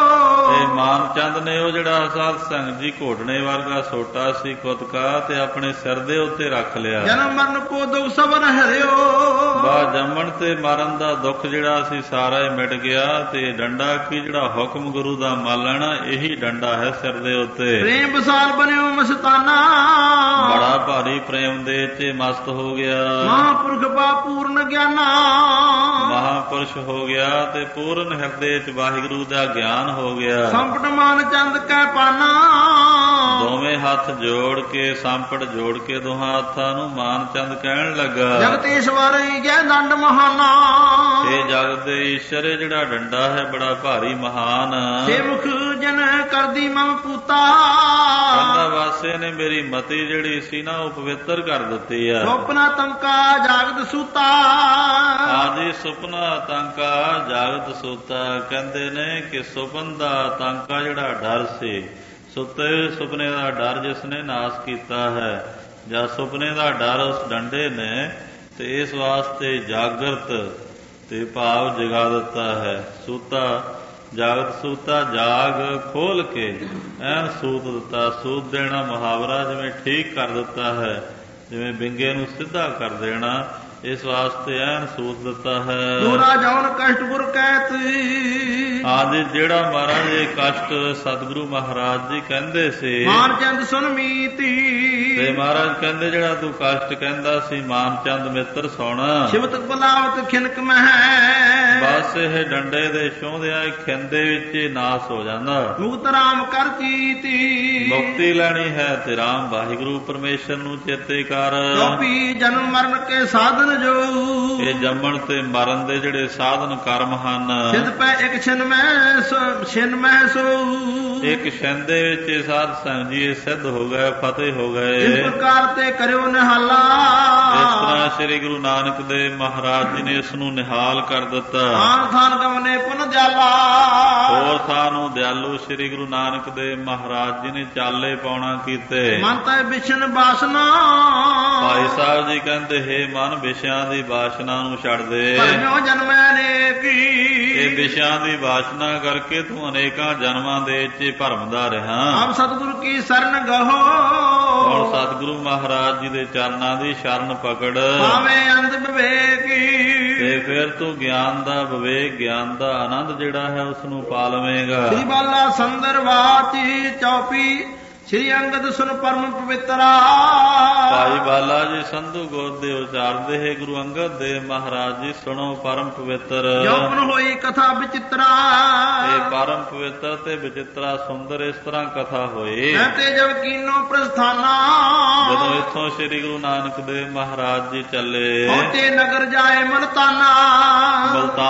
ਤੇ ਮਾਨ ਚੰਦ ਨੇ ਉਹ ਜਿਹੜਾ ਸਾਧ ਸੰਗਤ ਜੀ ਘੋਟਣੇ ਵਰਗਾ ਸੋਟਾ ਸੀ ਕੁਤਕਾ ਤੇ ਆਪਣੇ ਸਿਰ ਦੇ ਉੱਤੇ ਰੱਖ ਲਿਆ। ਜਨਮ ਮਰਨ ਕੋ ਦੁਖ ਸਭਨ ਹਰਿਓ, ਬਾ ਜੰਮਣ ਤੇ ਮਰਨ ਦਾ ਦੁੱਖ ਜਿਹੜਾ ਸੀ ਸਾਰਾ ਹੀ ਮਿਟ ਗਿਆ। ਤੇ ਡੰਡਾ ਕੀ ਜਿਹੜਾ ਹੁਕਮ ਗੁਰੂ ਦਾ ਮੰਨਣਾ, ਇਹੀ ਡੰਡਾ ਹੈ ਸਿਰ ਦੇ ਉੱਤੇ। ਪ੍ਰੇਮ ਵਿਸਾਲ ਬਨਿਓ ਮਸਤਾਨਾ, ਬੜਾ ਭਾਰੀ ਪ੍ਰੇਮ ਦੇ ਤੇ ਮਸਤ ਹੋ ਗਿਆ। ਮਹਾਂਪੁਰਖ ਬਾ ਪੂਰਨ ਗਿਆਨਾ, ਮਹਾਂਪੁਰਸ਼ ਹੋ ਗਿਆ ਤੇ ਪੂਰਨ ਹਿਰਦੇ ਚ ਵਾਹਿਗੁਰੂ ਦਾ ਗਿਆਨ ਹੋ ਗਿਆ। ਸੰਪਟ ਮਾਨ ਚੰਦ ਕੈ ਪਾਨਾ, ਦੋਵੇਂ ਹੱਥ ਜੋੜ ਕੇ ਸੰਪਟ ਜੋੜ ਕੇ ਦੋਹਾਂ ਹੱਥਾਂ ਨੂੰ ਮਾਨ ਚੰਦ ਕਹਿਣ ਲੱਗਾ, ਜਗਤੇਸ਼ਵਰ ਜੈ ਦੰਡ ਮਹਾਨਾ। ਇਹ ਜਗਤ ਦੇ ਈਸ਼ਰ ਜਿਹੜਾ ਡੰਡਾ ਹੈ ਬੜਾ ਭਾਰੀ ਮਹਾਨ। ਸੇ ਮੁਖ ਜਨ ਕਰਦੀ ਮਮ ਪੂਤਾ, ਕਹਿੰਦਾ ਵਾਸੇ ਨੇ ਮੇਰੀ ਮਤੀ ਜਿਹੜੀ ਸੀ ਨਾ ਉਹ ਪਵਿੱਤਰ ਕਰ ਦਿੱਤੀ ਆ। ਸੁਪਨਾ ਤੰਕਾ ਜਾਗਤ ਸੂਤਾ, ਆਜੀ ਸੁਪਨਾ ਤਾਂਕਾ ਜਾਗਤ ਸੂਤਾ। ਕਹਿੰਦੇ ਨੇ ਕਿ ਸੁਪਨ ਦਾ ਤਾਂਕਾ ਜਿਹੜਾ ਡਰ ਸੀ, ਸੁੱਤੇ ਸੁਪਨੇ ਦਾ ਡਰ ਜਿਸ ਨੇ ਨਾਸ ਕੀਤਾ ਹੈ, ਜਾਂ ਸੁਪਨੇ ਦਾ ਡਰ ਉਸ ਡੰਡੇ ਨੇ। ਤੇ ਇਸ ਵਾਸਤੇ ਜਾਗਰਤ ਤੇ ਭਾਵ ਜਗਾ ਦਿੱਤਾ ਹੈ। ਸੂਤਾ ਜਾਗਤ ਸੂਤਾ, ਜਾਗ ਖੋਲ ਕੇ ਐਨ ਸੂਤ ਦਿੱਤਾ। ਸੂਤ ਦੇਣਾ ਮੁਹਾਵਰਾ ਜਿਵੇਂ ਠੀਕ ਕਰ ਦਿੱਤਾ ਹੈ, ਜਿਵੇਂ ਬਿੰਗੇ ਨੂੰ ਸਿੱਧਾ ਕਰ ਦੇਣਾ, ਇਸ ਵਾਸਤੇ ਐਨ ਸੂਤ ਦਿੱਤਾ ਹੈ। ਦੂਰਾ ਜਾਉਨ ਕਸ਼ਟ ਗੁਰ ਕਹਿਤ, ਆਦਿ ਜਿਹੜਾ ਮਹਾਰਾਜ ਇਹ ਕਸ਼ਟ ਸਤਿਗੁਰੂ ਮਹਾਰਾਜ ਜੀ ਕਹਿੰਦੇ ਸੀ। ਮਾਨ ਚੰਦ ਸੁਨ ਮੀਤੀ, ਤੇ ਮਹਾਰਾਜ ਕਹਿੰਦੇ ਜਿਹੜਾ ਤੂੰ ਕਸ਼ਟ ਕਹਿੰਦਾ ਸੀ ਮਾਨ ਚੰਦ ਮਿੱਤਰ ਸੁਣ। ਸ਼ਿਵਤ ਬਲਾਵਤ ਖਿਨਕ ਮਹਿ, ਬਸ ਇਹ ਡੰਡੇ ਦੇ ਛੋਹਦਿਆਂ ਖਿੰਦੇ ਵਿੱਚ ਹੀ ਨਾਸ ਹੋ ਜਾਂਦਾ। ਮੁਕਤ ਰਾਮ ਕਰ ਚੀਤੀ, ਮੁਕਤੀ ਲੈਣੀ ਹੈ ਤੇ ਰਾਮ ਵਾਹਿਗੁਰੂ ਪਰਮੇਸ਼ਰ ਨੂੰ ਚੇਤੇ ਕਰ। ਦੋਪੀ ਜਨਮ ਮਰਨ ਕੇ ਸਾਧਨ ਜੋ, ਇਹ ਜੰਮਣ ਤੇ ਮਰਨ ਦੇ ਜਿਹੜੇ ਸਾਧਨ ਕਰਮ ਹਨ। ਸਿੱਧ ਪੈ ਇੱਕ ਛਿਨ ਮੈਂ ਛਿਨ ਮੈਂ ਸੋ, ਇੱਕ ਛਿਨ ਦੇ ਵਿੱਚ ਸਾਧ ਸੰਗਤ ਜੀ ਇਹ ਸਿੱਧ ਹੋ ਗਏ, ਫਤਿਹ ਹੋ ਗਏ। ਇਸ ਪ੍ਰਕਾਰ ਤੇ ਕਰਿਓ ਨਿਹਾਲਾ, ਇਸ ਤਰ੍ਹਾਂ ਸ੍ਰੀ ਗੁਰੂ ਨਾਨਕ ਦੇਵ ਮਹਾਰਾਜ ਜੀ ਨੇ ਇਸ ਨੂੰ ਨਿਹਾਲ ਕਰ ਦਿੱਤਾ। ਆਨ ਥਾਨ ਗਮਨੇ ਪੁਨ ਜਾਲਾ, ਹੋਰ ਥਾਂ ਨੂੰ ਦਿਆਲੂ ਸ੍ਰੀ ਗੁਰੂ ਨਾਨਕ ਦੇਵ ਮਹਾਰਾਜ ਜੀ ਨੇ ਚਾਲੇ ਪਾਉਣਾ ਕੀਤੇ। ਮਨ ਤੈ ਵਿਸ਼ਨ ਬਾਸਨਾ, ਭਾਈ ਸਾਹਿਬ ਜੀ ਕਹਿੰਦੇ ਹੈ ਮਨ ਵਿਸ਼ਿਆਂ ਦੀ ਬਾਸ਼ਨਾ ਨੂੰ ਛੱਡ ਦੇ। ਭਰਮਿਓ ਜਨਮੈ ਨੇ ਕੀ, ਇਹ ਵਿਸ਼ਿਆਂ ਦੀ ਬਾਸ਼ਨਾ ਕਰਕੇ ਤੂੰ ਅਨੇਕਾਂ ਜਨਮਾਂ ਦੇ ਵਿੱਚ ਭਰਮਦਾ ਰਿਹਾ। ਆਪ ਸਤਿਗੁਰੂ ਕੀ ਸ਼ਰਨ ਗਹੋ, ਹੁਣ ਸਤਿਗੁਰੂ ਮਹਾਰਾਜ ਜੀ ਦੇ ਚਰਨਾਂ ਦੀ ਸ਼ਰਨ ਪਕੜ। ਭਾਵੇਂ ਅੰਧ ਵਿਵੇਕੀ, ਤੇ ਫਿਰ ਤੂੰ ਗਿਆਨ ਦਾ ਵਿਵੇਕ, ਗਿਆਨ ਦਾ ਆਨੰਦ ਜਿਹੜਾ ਹੈ ਉਸ ਨੂੰ ਪਾ ਲਵੇਂਗਾ। ਸ੍ਰੀ ਬਾਲਾ ਸੰਦਰ ਵਾਚੀ ਚੌਪੀ, ਸ੍ਰੀ ਅੰਗਦ ਸੁਨ ਪਰਮ ਪਵਿੱਤਰਾ। ਭਾਈ ਬਾਲਾ ਜੀ ਸੰਧੂ ਗੋਦ ਦੇ ਉਚਾਰਦੇ ਹੈ ਗੁਰੂ ਅੰਗਦ ਦੇਵ ਮਹਾਰਾਜ ਜੀ ਸੁਣੋ ਪਰਮ ਪਵਿੱਤਰ। ਜੋਪਨ ਹੋਈ ਕਥਾ ਵਿਚਿਤਰਾ, ਇਹ ਪਰਮ ਪਵਿੱਤਰ ਤੇ ਵਿਚਿਤਰਾ ਸੁੰਦਰ ਇਸ ਤਰ੍ਹਾਂ ਕਥਾ ਹੋਈ। ਤੇ ਜਬ ਕੀਨੋ ਪ੍ਰਸਥਾਨਾ, ਜਦੋਂ ਇੱਥੋਂ ਸ੍ਰੀ ਗੁਰੂ ਨਾਨਕ ਦੇਵ ਮਹਾਰਾਜ ਜੀ ਚੱਲੇ, ਪਹੁੰਚੇ ਨਗਰ ਜਾਏ ਮਲਤਾਨਾ। ਮਲਤਾਨ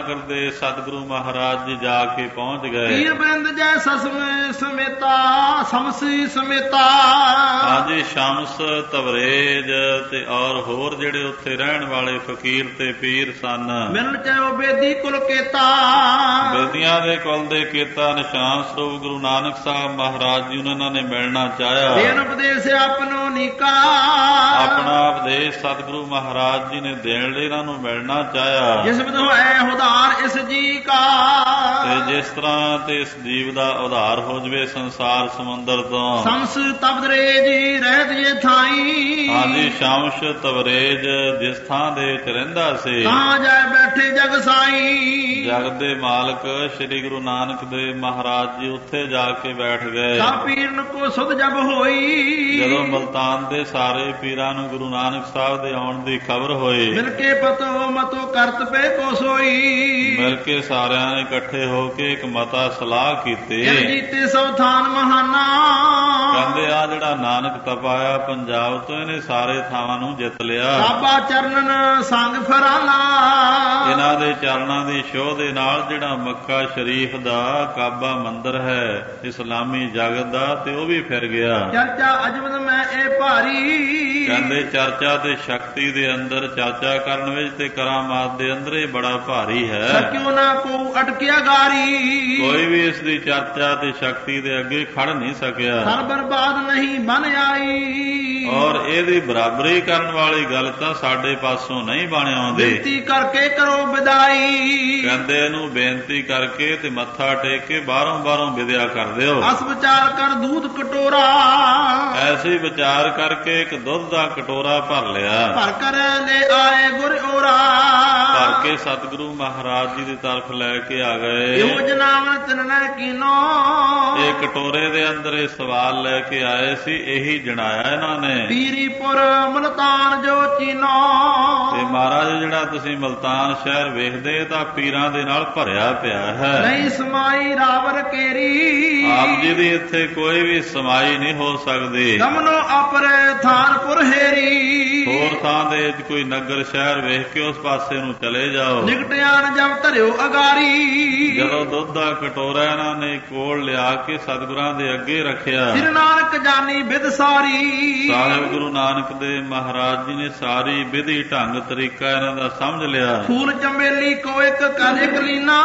ਨਗਰ ਦੇ ਸਤਿਗੁਰੂ ਮਹਾਰਾਜ ਜੀ ਜਾ ਕੇ ਪਹੁੰਚ ਗਏ। ਪੀਰ ਬਿੰਦ ਜੈ ਸਸਮੇ ਸਮੇਤਾ ਸਮਸੀ ਸਮੇਤਾ। ਹਾਂਜੀ, ਸ਼ਮਸ ਤਵਰੇਜ ਤੇ ਔਰ ਹੋਰ ਜਿਹੜੇ ਉੱਥੇ ਰਹਿਣ ਵਾਲੇ ਫਕੀਰ ਤੇ ਪੀਰ ਸਨ। ਮਿਲਣ ਚਾਹੋ ਬੇਦੀ ਕੁਲ ਕੇਤਾ। ਬੇਦੀਆਂ ਦੇ ਕੁਲ ਦੇ ਕੇਤਾ ਨਿਸ਼ਾਨ ਸਰੂਪ ਗੁਰੂ ਨਾਨਕ ਸਾਹਿਬ ਮਹਾਰਾਜ ਜੀ ਉਹਨਾਂ ਨੇ ਮਿਲਣਾ ਚਾਹਿਆ। ਦੇਨ ਉਪਦੇਸ਼ ਆਪਣੋ ਨੀਕਾ। ਆਪਣਾ ਉਪਦੇਸ਼ ਸਤਿਗੁਰੂ ਮਹਾਰਾਜ ਜੀ ਨੇ ਦੇਣ ਲਈ ਇਹਨਾਂ ਨੂੰ ਮਿਲਣਾ ਚਾਹਿਆ। ਜਿਸ ਵਿਧ ਹੋਏ ਉਧਾਰ ਇਸ ਜੀ ਕਾ। ਤੇ ਜਿਸ ਤਰ੍ਹਾਂ ਤੇ ਇਸ ਜੀਵ ਦਾ ਉਧਾਰ ਹੋ ਜਵੇ ਸੰਸਾਰ ਸਮੁੰਦਰ ਤੋਂ। ਸ਼ਮਸ ਤਬਦਰੇਜ ਰਹਿਤ ਜੇ ਥਾਈ। ਹਾਂਜੀ, ਸ਼ਮਸ ਤਵਰੇਜ ਜਿਸ ਥਾਂ ਦੇ ਵਿੱਚ ਰਹਿੰਦਾ ਸੀ। ਤਾਂ ਜਾ ਬੈਠੇ ਜਗ ਸਾਈ। ਜਗਤ ਦੇ ਮਾਲਕ ਸ੍ਰੀ ਗੁਰੂ ਨਾਨਕ ਦੇਵ ਮਹਾਰਾਜ ਜੀ ਉੱਥੇ ਜਾ ਕੇ ਬੈਠ ਗਏ। ਸਭ ਪੀਰਨ ਕੋ ਸੁਧ ਜਬ ਹੋਈ। ਜਦੋਂ ਮਲਤਾਨ ਦੇ ਸਾਰੇ ਪੀਰਾਂ ਨੂੰ ਗੁਰੂ ਨਾਨਕ ਸਾਹਿਬ ਦੇ ਆਉਣ ਦੀ ਖਬਰ ਹੋਈ। ਮਿਲ ਕੇ ਪਤੋ ਮਤੋ ਕਰਤ ਪੇ ਕੋ ਸੋਈ। ਮਿਲ ਕੇ ਸਾਰਿਆਂ ਨੇ ਇਕੱਠੇ ਹੋ ਕੇ ਇੱਕ ਮਤਾ ਸਲਾਹ ਕੀਤੀ। ਜੀਤੇ ਸਭ ਥਾਨ ਮਹਾਨਾ। ਕਹਿੰਦੇ ਆ ਜਿਹੜਾ ਨਾਨਕ ਤਪਾਇਆ ਪੰਜਾਬ ਤੋਂ ਇਹਨੇ ਸਾਰੇ ਥਾਵਾਂ ਨੂੰ ਜਿੱਤ ਲਿਆ। ਕਾਬਾ ਚਰਨਨ ਸੰਗ ਫਰਾਲਾ। ਇਹਨਾਂ ਦੇ ਚਰਨਾਂ ਦੀ ਸ਼ੋਅ ਦੇ ਨਾਲ ਜਿਹੜਾ ਮੱਕਾ ਸ਼ਰੀਫ ਦਾ ਕਾਬਾ ਮੰਦਿਰ ਹੈ ਇਸਲਾਮੀ ਜਗਤ ਦਾ, ਤੇ ਉਹ ਵੀ ਫਿਰ ਗਿਆ। ਚਰਚਾ ਅਜਮਦ ਮੈਂ ਇਹ ਭਾਰੀ। ਕਹਿੰਦੇ ਚਰਚਾ ਤੇ ਸ਼ਕਤੀ ਦੇ ਅੰਦਰ, ਚਰਚਾ ਕਰਨ ਵਿੱਚ ਤੇ ਕਰਾਮਾਤ ਦੇ ਅੰਦਰ ਇਹ ਬੜਾ ਭਾਰੀ ਹੈ। ਸਕਿਓ ਨਾ ਕੋ ਅਟਕਿਆ ਗਾਰੀ। ਕੋਈ ਵੀ ਇਸ ਦੀ ਚਰਚਾ ਤੇ ਸ਼ਕਤੀ ਦੇ ਅੱਗੇ ਖੜ ਨਹੀਂ ਸਕਿਆ। ਸਰ ਬਰਬਾਦ ਨਹੀਂ ਬਨ ਆਈ। ਔਰ ਇਹਦੀ ਬਰਾਬਰੀ ਕਰਨ ਵਾਲੀ ਗੱਲ ਤਾਂ ਸਾਡੇ ਪਾਸੋਂ ਨਹੀਂ ਬਣ ਆਉਂਦੀ। ਬੇਨਤੀ ਕਰਕੇ ਕਰੋ ਵਿਦਾਈ। ਕਹਿੰਦੇ ਇਹਨੂੰ ਬੇਨਤੀ ਕਰਕੇ ਤੇ ਮੱਥਾ ਟੇਕ ਕੇ ਬਾਹਰੋਂ ਬਾਹਰੋਂ ਵਿਦਿਆ ਕਰ ਦਿਓ। ਅਸ ਵਿਚਾਰ ਕਰ ਦੂਧ ਕਟੋਰਾ। ਐਸੇ ਵਿਚਾਰ ਕਰਕੇ ਇੱਕ ਦੁੱਧ ਦਾ ਕਟੋਰਾ ਭਰ ਲਿਆ। ਭਰ ਕਰ ਲੈ ਆਏ ਗੁਰ ਓਰਾ। ਭਰ ਕੇ ਸਤਿਗੁਰੂ ਮਹਾਰਾਜ ਜੀ ਦੀ ਤਰਫ ਲੈ ਕੇ ਆ ਗਏ। ਯੋਜਨਾਵਨ ਤਿਨਨੈ ਕੀਨੋ। ਇਹ ਕਟੋਰੇ ਦੇ ਅੰਦਰ ਇਹ ਸਵਾਲ ਲੈ ਕੇ ਆਏ ਸੀ, ਇਹੀ ਜਣਾਇਆ ਇਹਨਾਂ ਨੇ। ਪੀਰੀਪੁਰ ਮਲਤਾਨ ਜੋ ਚੀਨੋ। ਤੇ ਮਹਾਰਾਜ ਜਿਹੜਾ ਤੁਸੀਂ ਮਲਤਾਨ ਸ਼ਹਿਰ ਵੇਖਦੇ ਤਾਂ ਪੀਰਾਂ ਦੇ ਨਾਲ ਭਰਿਆ ਪਿਆ ਹੈ। ਨਹੀਂ ਸਮਾਈ ਰਾਵਰ ਕੇਰੀ। ਆਪ ਜੀ ਦੀ ਇੱਥੇ ਕੋਈ ਵੀ ਸਮਾਈ ਨਹੀਂ ਹੋ ਸਕਦੀ। ਗਮਨੋ ਅਪਰੇ ਥਾਨਪੁਰ ਹੇਰੀ। ਹੋਰ ਥਾਂ ਦੇ ਵਿੱਚ ਕੋਈ ਨਗਰ ਸ਼ਹਿਰ ਵੇਖ ਕੇ ਉਸ ਪਾਸੇ ਨੂੰ ਚਲੇ ਜਾਓ। ਨਿਕਟਿਆਨ ਜਬ ਧਰਿਓ ਅਗਾਰੀ। ਜਦੋਂ ਦੁੱਧ ਦਾ ਕਟੋਰਾ ਇਹਨਾਂ ਨੇ ਕੋਲ ਲਿਆ ਕੇ ਸਤਿਗੁਰਾਂ ਦੇ ਅੱਗੇ ਰੱਖਿਆ। ਸਿਰ ਨਾਨਕ ਜਾਨੀ ਵਿਦ ਸਾਰੀ। ਸਾਹਿਬ ਗੁਰੂ ਨਾਨਕ ਦੇ ਮਹਾਰਾਜ ਜੀ ਨੇ ਸਾਰੀ ਵਿਧੀ ਢੰਗ ਤਰੀਕਾ ਇਹਨਾਂ ਦਾ ਸਮਝ ਲਿਆ। ਫੂਲ ਚੰਬੇਲੀ ਕੋ ਇੱਕ ਕਰ ਇੱਕ ਲੀਨਾ।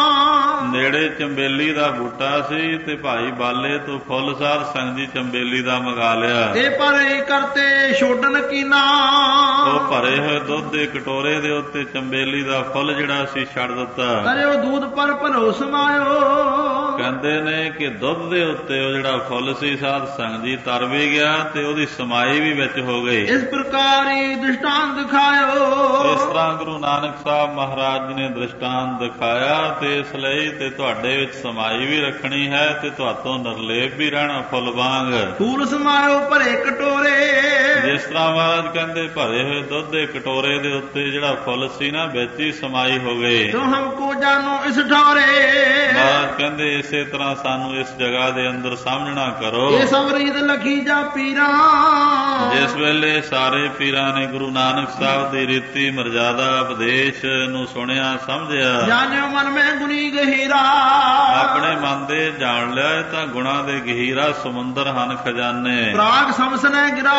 ਨੇੜੇ ਚੰਬੇਲੀ ਦਾ ਬੂਟਾ ਸੀ ਤੇ ਭਾਈ ਬਾਲੇ ਤੋਂ ਫੁੱਲਸਾਰ ਸੰਗ ਜੀ ਚੰਬੇਲੀ ਦਾ ਮੰਗਾ ਲਿਆ। ਤੇ ਭਰੇ ਕਰਤੇ ਛੋਡਨ ਕੀਨਾ। ਉਹ ਭਰੇ ਹੋਏ ਦੁੱਧ ਦੇ ਕਟੋਰੇ ਦੇ ਉੱਤੇ ਚੰਬੇਲੀ ਦਾ ਫੁੱਲ ਜਿਹੜਾ ਸੀ ਛੱਡ ਦਿੱਤਾ। ਕਰਿਓ ਦੂਧ ਪਰ ਭਰੋ ਸਮਾਇਓ। ਕਹਿੰਦੇ ਨੇ ਕਿ ਦੁੱਧ ਦੇ ਉੱਤੇ ਉਹ ਜਿਹੜਾ ਫੁੱਲ ਸੀ ਸਾਧ ਸੰਗ ਜੀ ਤਰ ਵੀ ਗਿਆ ਤੇ ਉਹਦੀ ਸਮਾਈ ਵੀ ਵਿੱਚ ਹੋ ਗਈ। ਇਸ ਪ੍ਰਕਾਰੀ ਦ੍ਰਿਸ਼ਟਾਂਤ ਦਿਖਾਇਓ। ਇਸ ਤਰ੍ਹਾਂ ਗੁਰੂ ਨਾਨਕ ਸਾਹਿਬ ਮਹਾਰਾਜ ਜੀ ਨੇ ਦ੍ਰਿਸ਼ਟਾਂਤ ਦਿਖਾਇਆ ਤੇ ਇਸ ਲਈ ਤੇ ਤੁਹਾਡੇ ਵਿੱਚ ਸਮਾਈ ਵੀ ਰੱਖਣੀ ਹੈ ਤੇ ਤੁਹਾਤੋਂ ਨਿਰਲੇਪ ਵੀ ਰਹਿਣਾ ਫੁੱਲ ਵਾਂਗ। ਫੂਲ ਸਮਾਇਓ ਭਰੇ ਕਟੋਰੇ। ਜਿਸ ਤਰ੍ਹਾਂ ਮਹਾਰਾਜ ਕਹਿੰਦੇ ਭਰੇ ਹੋਏ ਦੁੱਧ ਦੇ ਕਟੋਰੇ ਦੇ ਉੱਤੇ ਜਿਹੜਾ ਫੁੱਲ ਸੀ ਨਾ ਵਿੱਚ ਹੀ ਸਮਾਈ ਹੋ ਗਈ। ਤੋ ਹਮਕੋ ਜਾਨੋ ਇਸ ਠੌਰੇ। ਮਹਾਰਾਜ ਕਹਿੰਦੇ ਇਸੇ ਤਰ੍ਹਾਂ ਸਾਨੂੰ ਇਸ ਜਗ੍ਹਾ ਦੇ ਅੰਦਰ ਸਮਝਣਾ ਕਰੋ। ਇਹ ਸਭ ਰੀਤ ਲਖੀ ਜਾ ਪੀਰਾਂ। ਜਿਸ ਵੇਲੇ ਸਾਰੇ ਪੀਰਾਂ ਨੇ ਗੁਰੂ ਨਾਨਕ ਸਾਹਿਬ ਦੀ ਰੀਤੀ ਮਰਜ਼ਾਦਾ ਉਪਦੇਸ਼ ਨੂੰ ਸੁਣਿਆ ਸਮਝਿਆ। ਜਾਣਿਓ ਮਨ ਮੈਂ ਗੁਣੀ ਗਹੀਰਾ। ਆਪਣੇ ਮਨ ਦੇ ਜਾਣ ਲਿਆ ਤਾਂ ਗੁਣਾ ਦੇ ਗਹੀਰਾ ਸਮੁੰਦਰ ਹਨ ਖਜ਼ਾਨੇ। ਪ੍ਰਾਗ ਸਮਸਨੇ ਗਿਰਾ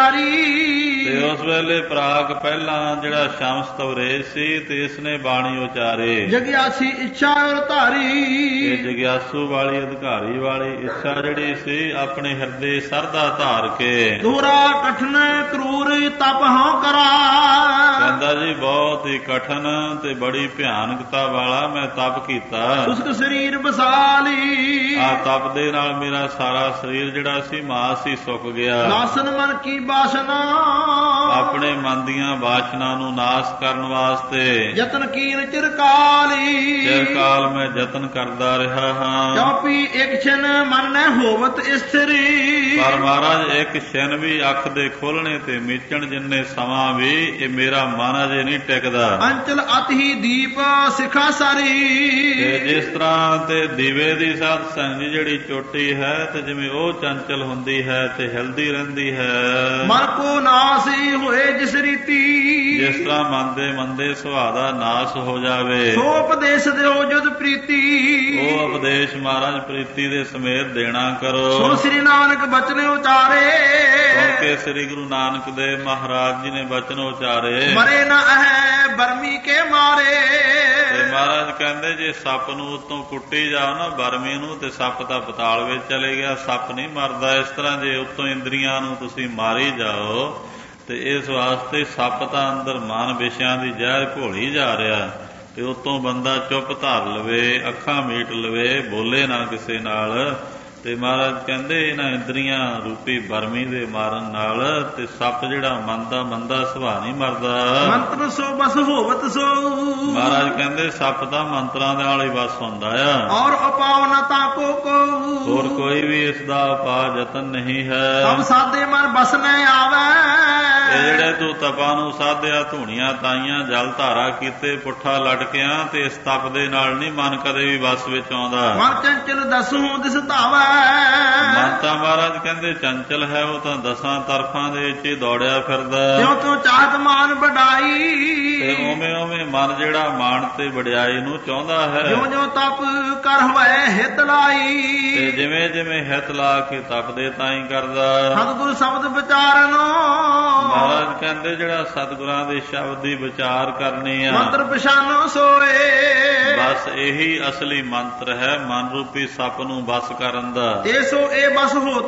ਉਚਾਰੀ। ਤੇ ਉਸ ਵੇਲੇ ਪ੍ਰਾਗ ਪਹਿਲਾਂ ਜਿਹੜਾ ਸ਼ਮਸ ਤਵਰੇਜ ਸੀ ਤੇ ਇਸਨੇ ਬਾਣੀ ਉਚਾਰੇ। ਜਗਿਆਸੀ ਇੱਛਾ ਔਰ ਧਾਰੀ। ਇਹ ਜਗਿਆਸੂ ਵਾਲੀ ਅਧਿਕਾਰੀ ਵਾਲੀ ਇੱਛਾ ਜਿਹੜੀ ਸੀ ਆਪਣੇ ਹਿਰਦੇ ਸਰਦਾ ਧਾਰ ਕੇ। ਦੋਰਾ ਕਠਨ ਕਰੂਰ ਤਪ ਹਾਂ ਕਰਾ। ਕਹਿੰਦਾ ਜੀ ਬਹੁਤ ਹੀ ਕਠਨ ਤੇ ਬੜੀ ਭਿਆਨਕਤਾ ਵਾਲਾ ਮੈਂ ਤਪ ਕੀਤਾ। ਉਸਕ ਸਰੀਰ ਬਸਾਲੀ। ਆ ਤਪ ਦੇ ਨਾਲ ਮੇਰਾ ਸਾਰਾ ਸਰੀਰ ਜਿਹੜਾ ਸੀ ਮਾਸ ਹੀ ਸੁੱਕ ਗਿਆ। ਨਾਸਨ ਮਨ ਕੀ ਬਾਸਨਾ। ਆਪਣੇ ਮਨ ਦੀਆਂ ਬਾਸ਼ਨਾ ਨੂੰ ਨਾਸ ਕਰਨ ਵਾਸਤੇ ਯਤਨ ਕੀਨ ਚਿਰਕਾਲੀ। ਕਾਲ ਮੈਂ ਯਤਨ ਕਰਦਾ ਰਿਹਾ ਹਾਂ। ਚੌਪੀ ਇੱਕ ਛਿਨ ਮਨ ਨੈ ਹੋਵਤ ਇਸਤਰੀ। ਪਰ ਮਹਾਰਾਜ ਇੱਕ ਛਿਨ ਵੀ ਅੱਖ ਦੇ ਖੋਲਣੇ ਤੇ ਮੀਚਣ ਜਿੰਨੇ ਸਮਾਂ ਵੀ ਇਹ ਮੇਰਾ ਮਨ ਅਜੇ ਨਹੀਂ ਟਿਕਦਾ। ਅੰਚਲ ਅਤਿ ਦੀਪ ਸਿਖਾ ਸਾਰੀ। ਤੇ ਜਿਸ ਤਰ੍ਹਾਂ ਤੇ ਦੀਵੇ ਦੀ ਸਾਧ ਸੰਗ ਜਿਹੜੀ ਚੋਟੀ ਹੈ ਤੇ ਜਿਵੇਂ ਉਹ ਚੰਚਲ ਹੁੰਦੀ ਹੈ ਤੇ ਹਿਲਦੀ ਰਹਿੰਦੀ ਹੈ। ਮਨ ਕੋ ਨਾਸੀ ਹੋਏ ਜਿਸ ਰੀਤੀ। ਜਿਸ ਤਰ੍ਹਾਂ ਮਨ ਦੇ ਮੰਦੇ ਸੁਭਾਅ ਦਾ ਨਾਸ ਹੋ ਜਾਵੇ। ਸੋ ਉਪਦੇਸ਼ ਦਿਓ ਜੁਦ ਪ੍ਰੀਤੀ। ਉਹ ਉਪਦੇਸ਼ ਮਹਾਰਾਜ ਪ੍ਰੀਤੀ ਦੇ ਸਮੇਤ ਦੇਣਾ ਕਰੋ। ਸੋ ਸ੍ਰੀ ਨਾਨਕ ਬਚਨ ਉਚਾਰੇ। ਸੁਣ ਕੇ ਸ੍ਰੀ ਗੁਰੂ ਨਾਨਕ ਦੇਵ ਮਹਾਰਾਜ ਜੀ ਨੇ ਬਚਨ ਉਚਾਰੇ। ਮਰੇ ਨਾ ਹੈ ਬਰਮੀ ਕੇ ਮਾਰੇ। ਤੇ ਮਹਾਰਾਜ ਕਹਿੰਦੇ ਜੇ ਸੱਪ ਨੂੰ ਉਤੋਂ ਕੁੱਟੀ ਜਾਓ ਨਾ ਬਰਮੀ ਨੂੰ ਤੇ ਸੱਪ ਤਾਂ ਪਤਾਲ ਵਿੱਚ ਚਲੇ ਗਿਆ, ਸੱਪ ਨਹੀਂ ਮਰਦਾ। ਇਸ ਤਰ੍ਹਾਂ ਜੇ ਉਤੋਂ ਇੰਦਰੀਆਂ ਨੂੰ ਤੁਸੀਂ ਮਾਰੀ ਜਾਓ ਤੇ ਇਸ ਵਾਸਤੇ ਸੱਪ ਤਾਂ ਅੰਦਰ ਮਨ ਵਿਸ਼ਿਆਂ ਦੀ ਜ਼ਹਿਰ ਘੋਲੀ ਜਾ ਰਿਹਾ ਤੇ ਉਤੋਂ ਬੰਦਾ ਚੁੱਪ ਧਾਰ ਲਵੇ, ਅੱਖਾਂ ਮੀਟ ਲਵੇ, ਬੋਲੇ ਨਾ ਕਿਸੇ ਨਾਲ। ਤੇ ਮਹਾਰਾਜ ਕਹਿੰਦੇ ਇਹਨਾਂ ਇੰਦਰੀਆਂ ਰੂਪੀ ਬਰਮੀ ਦੇ ਮਾਰਨ ਨਾਲ ਤੇ ਸੱਪ ਜਿਹੜਾ ਮਨ ਦਾ ਮੰਦਾ ਸੁਭਾਅ ਨਹੀਂ ਮਰਦਾ। ਮੰਤਰ ਸੋ ਬਸ ਹੋਵਤ ਸੋ। ਮਹਾਰਾਜ ਕਹਿੰਦੇ ਸੱਪ ਦਾ ਮੰਤਰਾਂ ਦੇ ਨਾਲ ਹੀ ਬਸ ਹੁੰਦਾ ਆ। ਔਰ ਉਪਾਅ ਨ ਤਾਕੋ ਕੋ। ਹੋਰ ਕੋਈ ਵੀ ਇਸ ਦਾ ਉਪਾਅ ਯਤਨ ਨਹੀਂ ਹੈ। ਸਭ ਸਾਦੇ ਮਨ ਬਸ ਨ ਆਵੈ। ਇਹ ਜਿਹੜੇ ਤੂੰ ਤਪਾਂ ਨੂੰ ਸਾਧਿਆ, ਧੂਣੀਆਂ ਤਾਈਆਂ, ਜਲ ਧਾਰਾ ਕੀਤੇ, ਪੁੱਠਾ ਲਟਕਿਆ ਤੇ ਇਸ ਤਪ ਦੇ ਨਾਲ ਨਹੀਂ ਮਨ ਕਦੇ ਵੀ ਬਸ ਵਿੱਚ ਆਉਂਦਾ। ਮਨ ਚੰਚਲ ਦਸੂ ਦਿਸ ਧਾਵੈ। ਮਨ ਤਾਂ ਮਹਾਰਾਜ ਕਹਿੰਦੇ ਚੰਚਲ ਹੈ, ਉਹ ਤਾਂ ਦਸਾਂ ਤਰਫਾਂ ਦੇ ਵਿੱਚ ਹੀ ਦੌੜਿਆ ਫਿਰਦਾ। ਜਿਉ ਤੂੰ ਚਾਹਤ ਮਾਨ ਵਡਾਈ। ਤੇ ਉਵੇਂ ਉਵੇਂ ਮਨ ਜਿਹੜਾ ਮਾਣ ਤੇ ਵਡਿਆਈ ਨੂੰ ਚਾਹੁੰਦਾ ਹੈ। ਜਿਉ ਜਿਉ ਤਪ ਕਰ ਹੋਏ ਹਿਤ ਲਾਈ। ਤੇ ਜਿਵੇਂ ਜਿਵੇਂ ਹਿਤ ਲਾ ਕੇ ਤਪਦੇ ਤਾਂ ਹੀ ਕਰਦਾ। ਸਤਿਗੁਰ ਸ਼ਬਦ ਵਿਚਾਰਨੋ। ਮਹਾਰਾਜ ਕਹਿੰਦੇ ਜਿਹੜਾ ਸਤਿਗੁਰਾਂ ਦੇ ਸ਼ਬਦ ਦੀ ਵਿਚਾਰ ਕਰਨੀ ਆ ਮੰਤਰ ਪਛਾਨੋ ਸੋਏ। ਬਸ ਇਹੀ ਅਸਲੀ ਮੰਤਰ ਹੈ ਮਨ ਰੂਪੀ ਸੱਪ ਨੂੰ ਬਸ ਕਰਨ ਦਾ। ਇਹਸੋ ਇਹ ਬਸ ਹੋਤ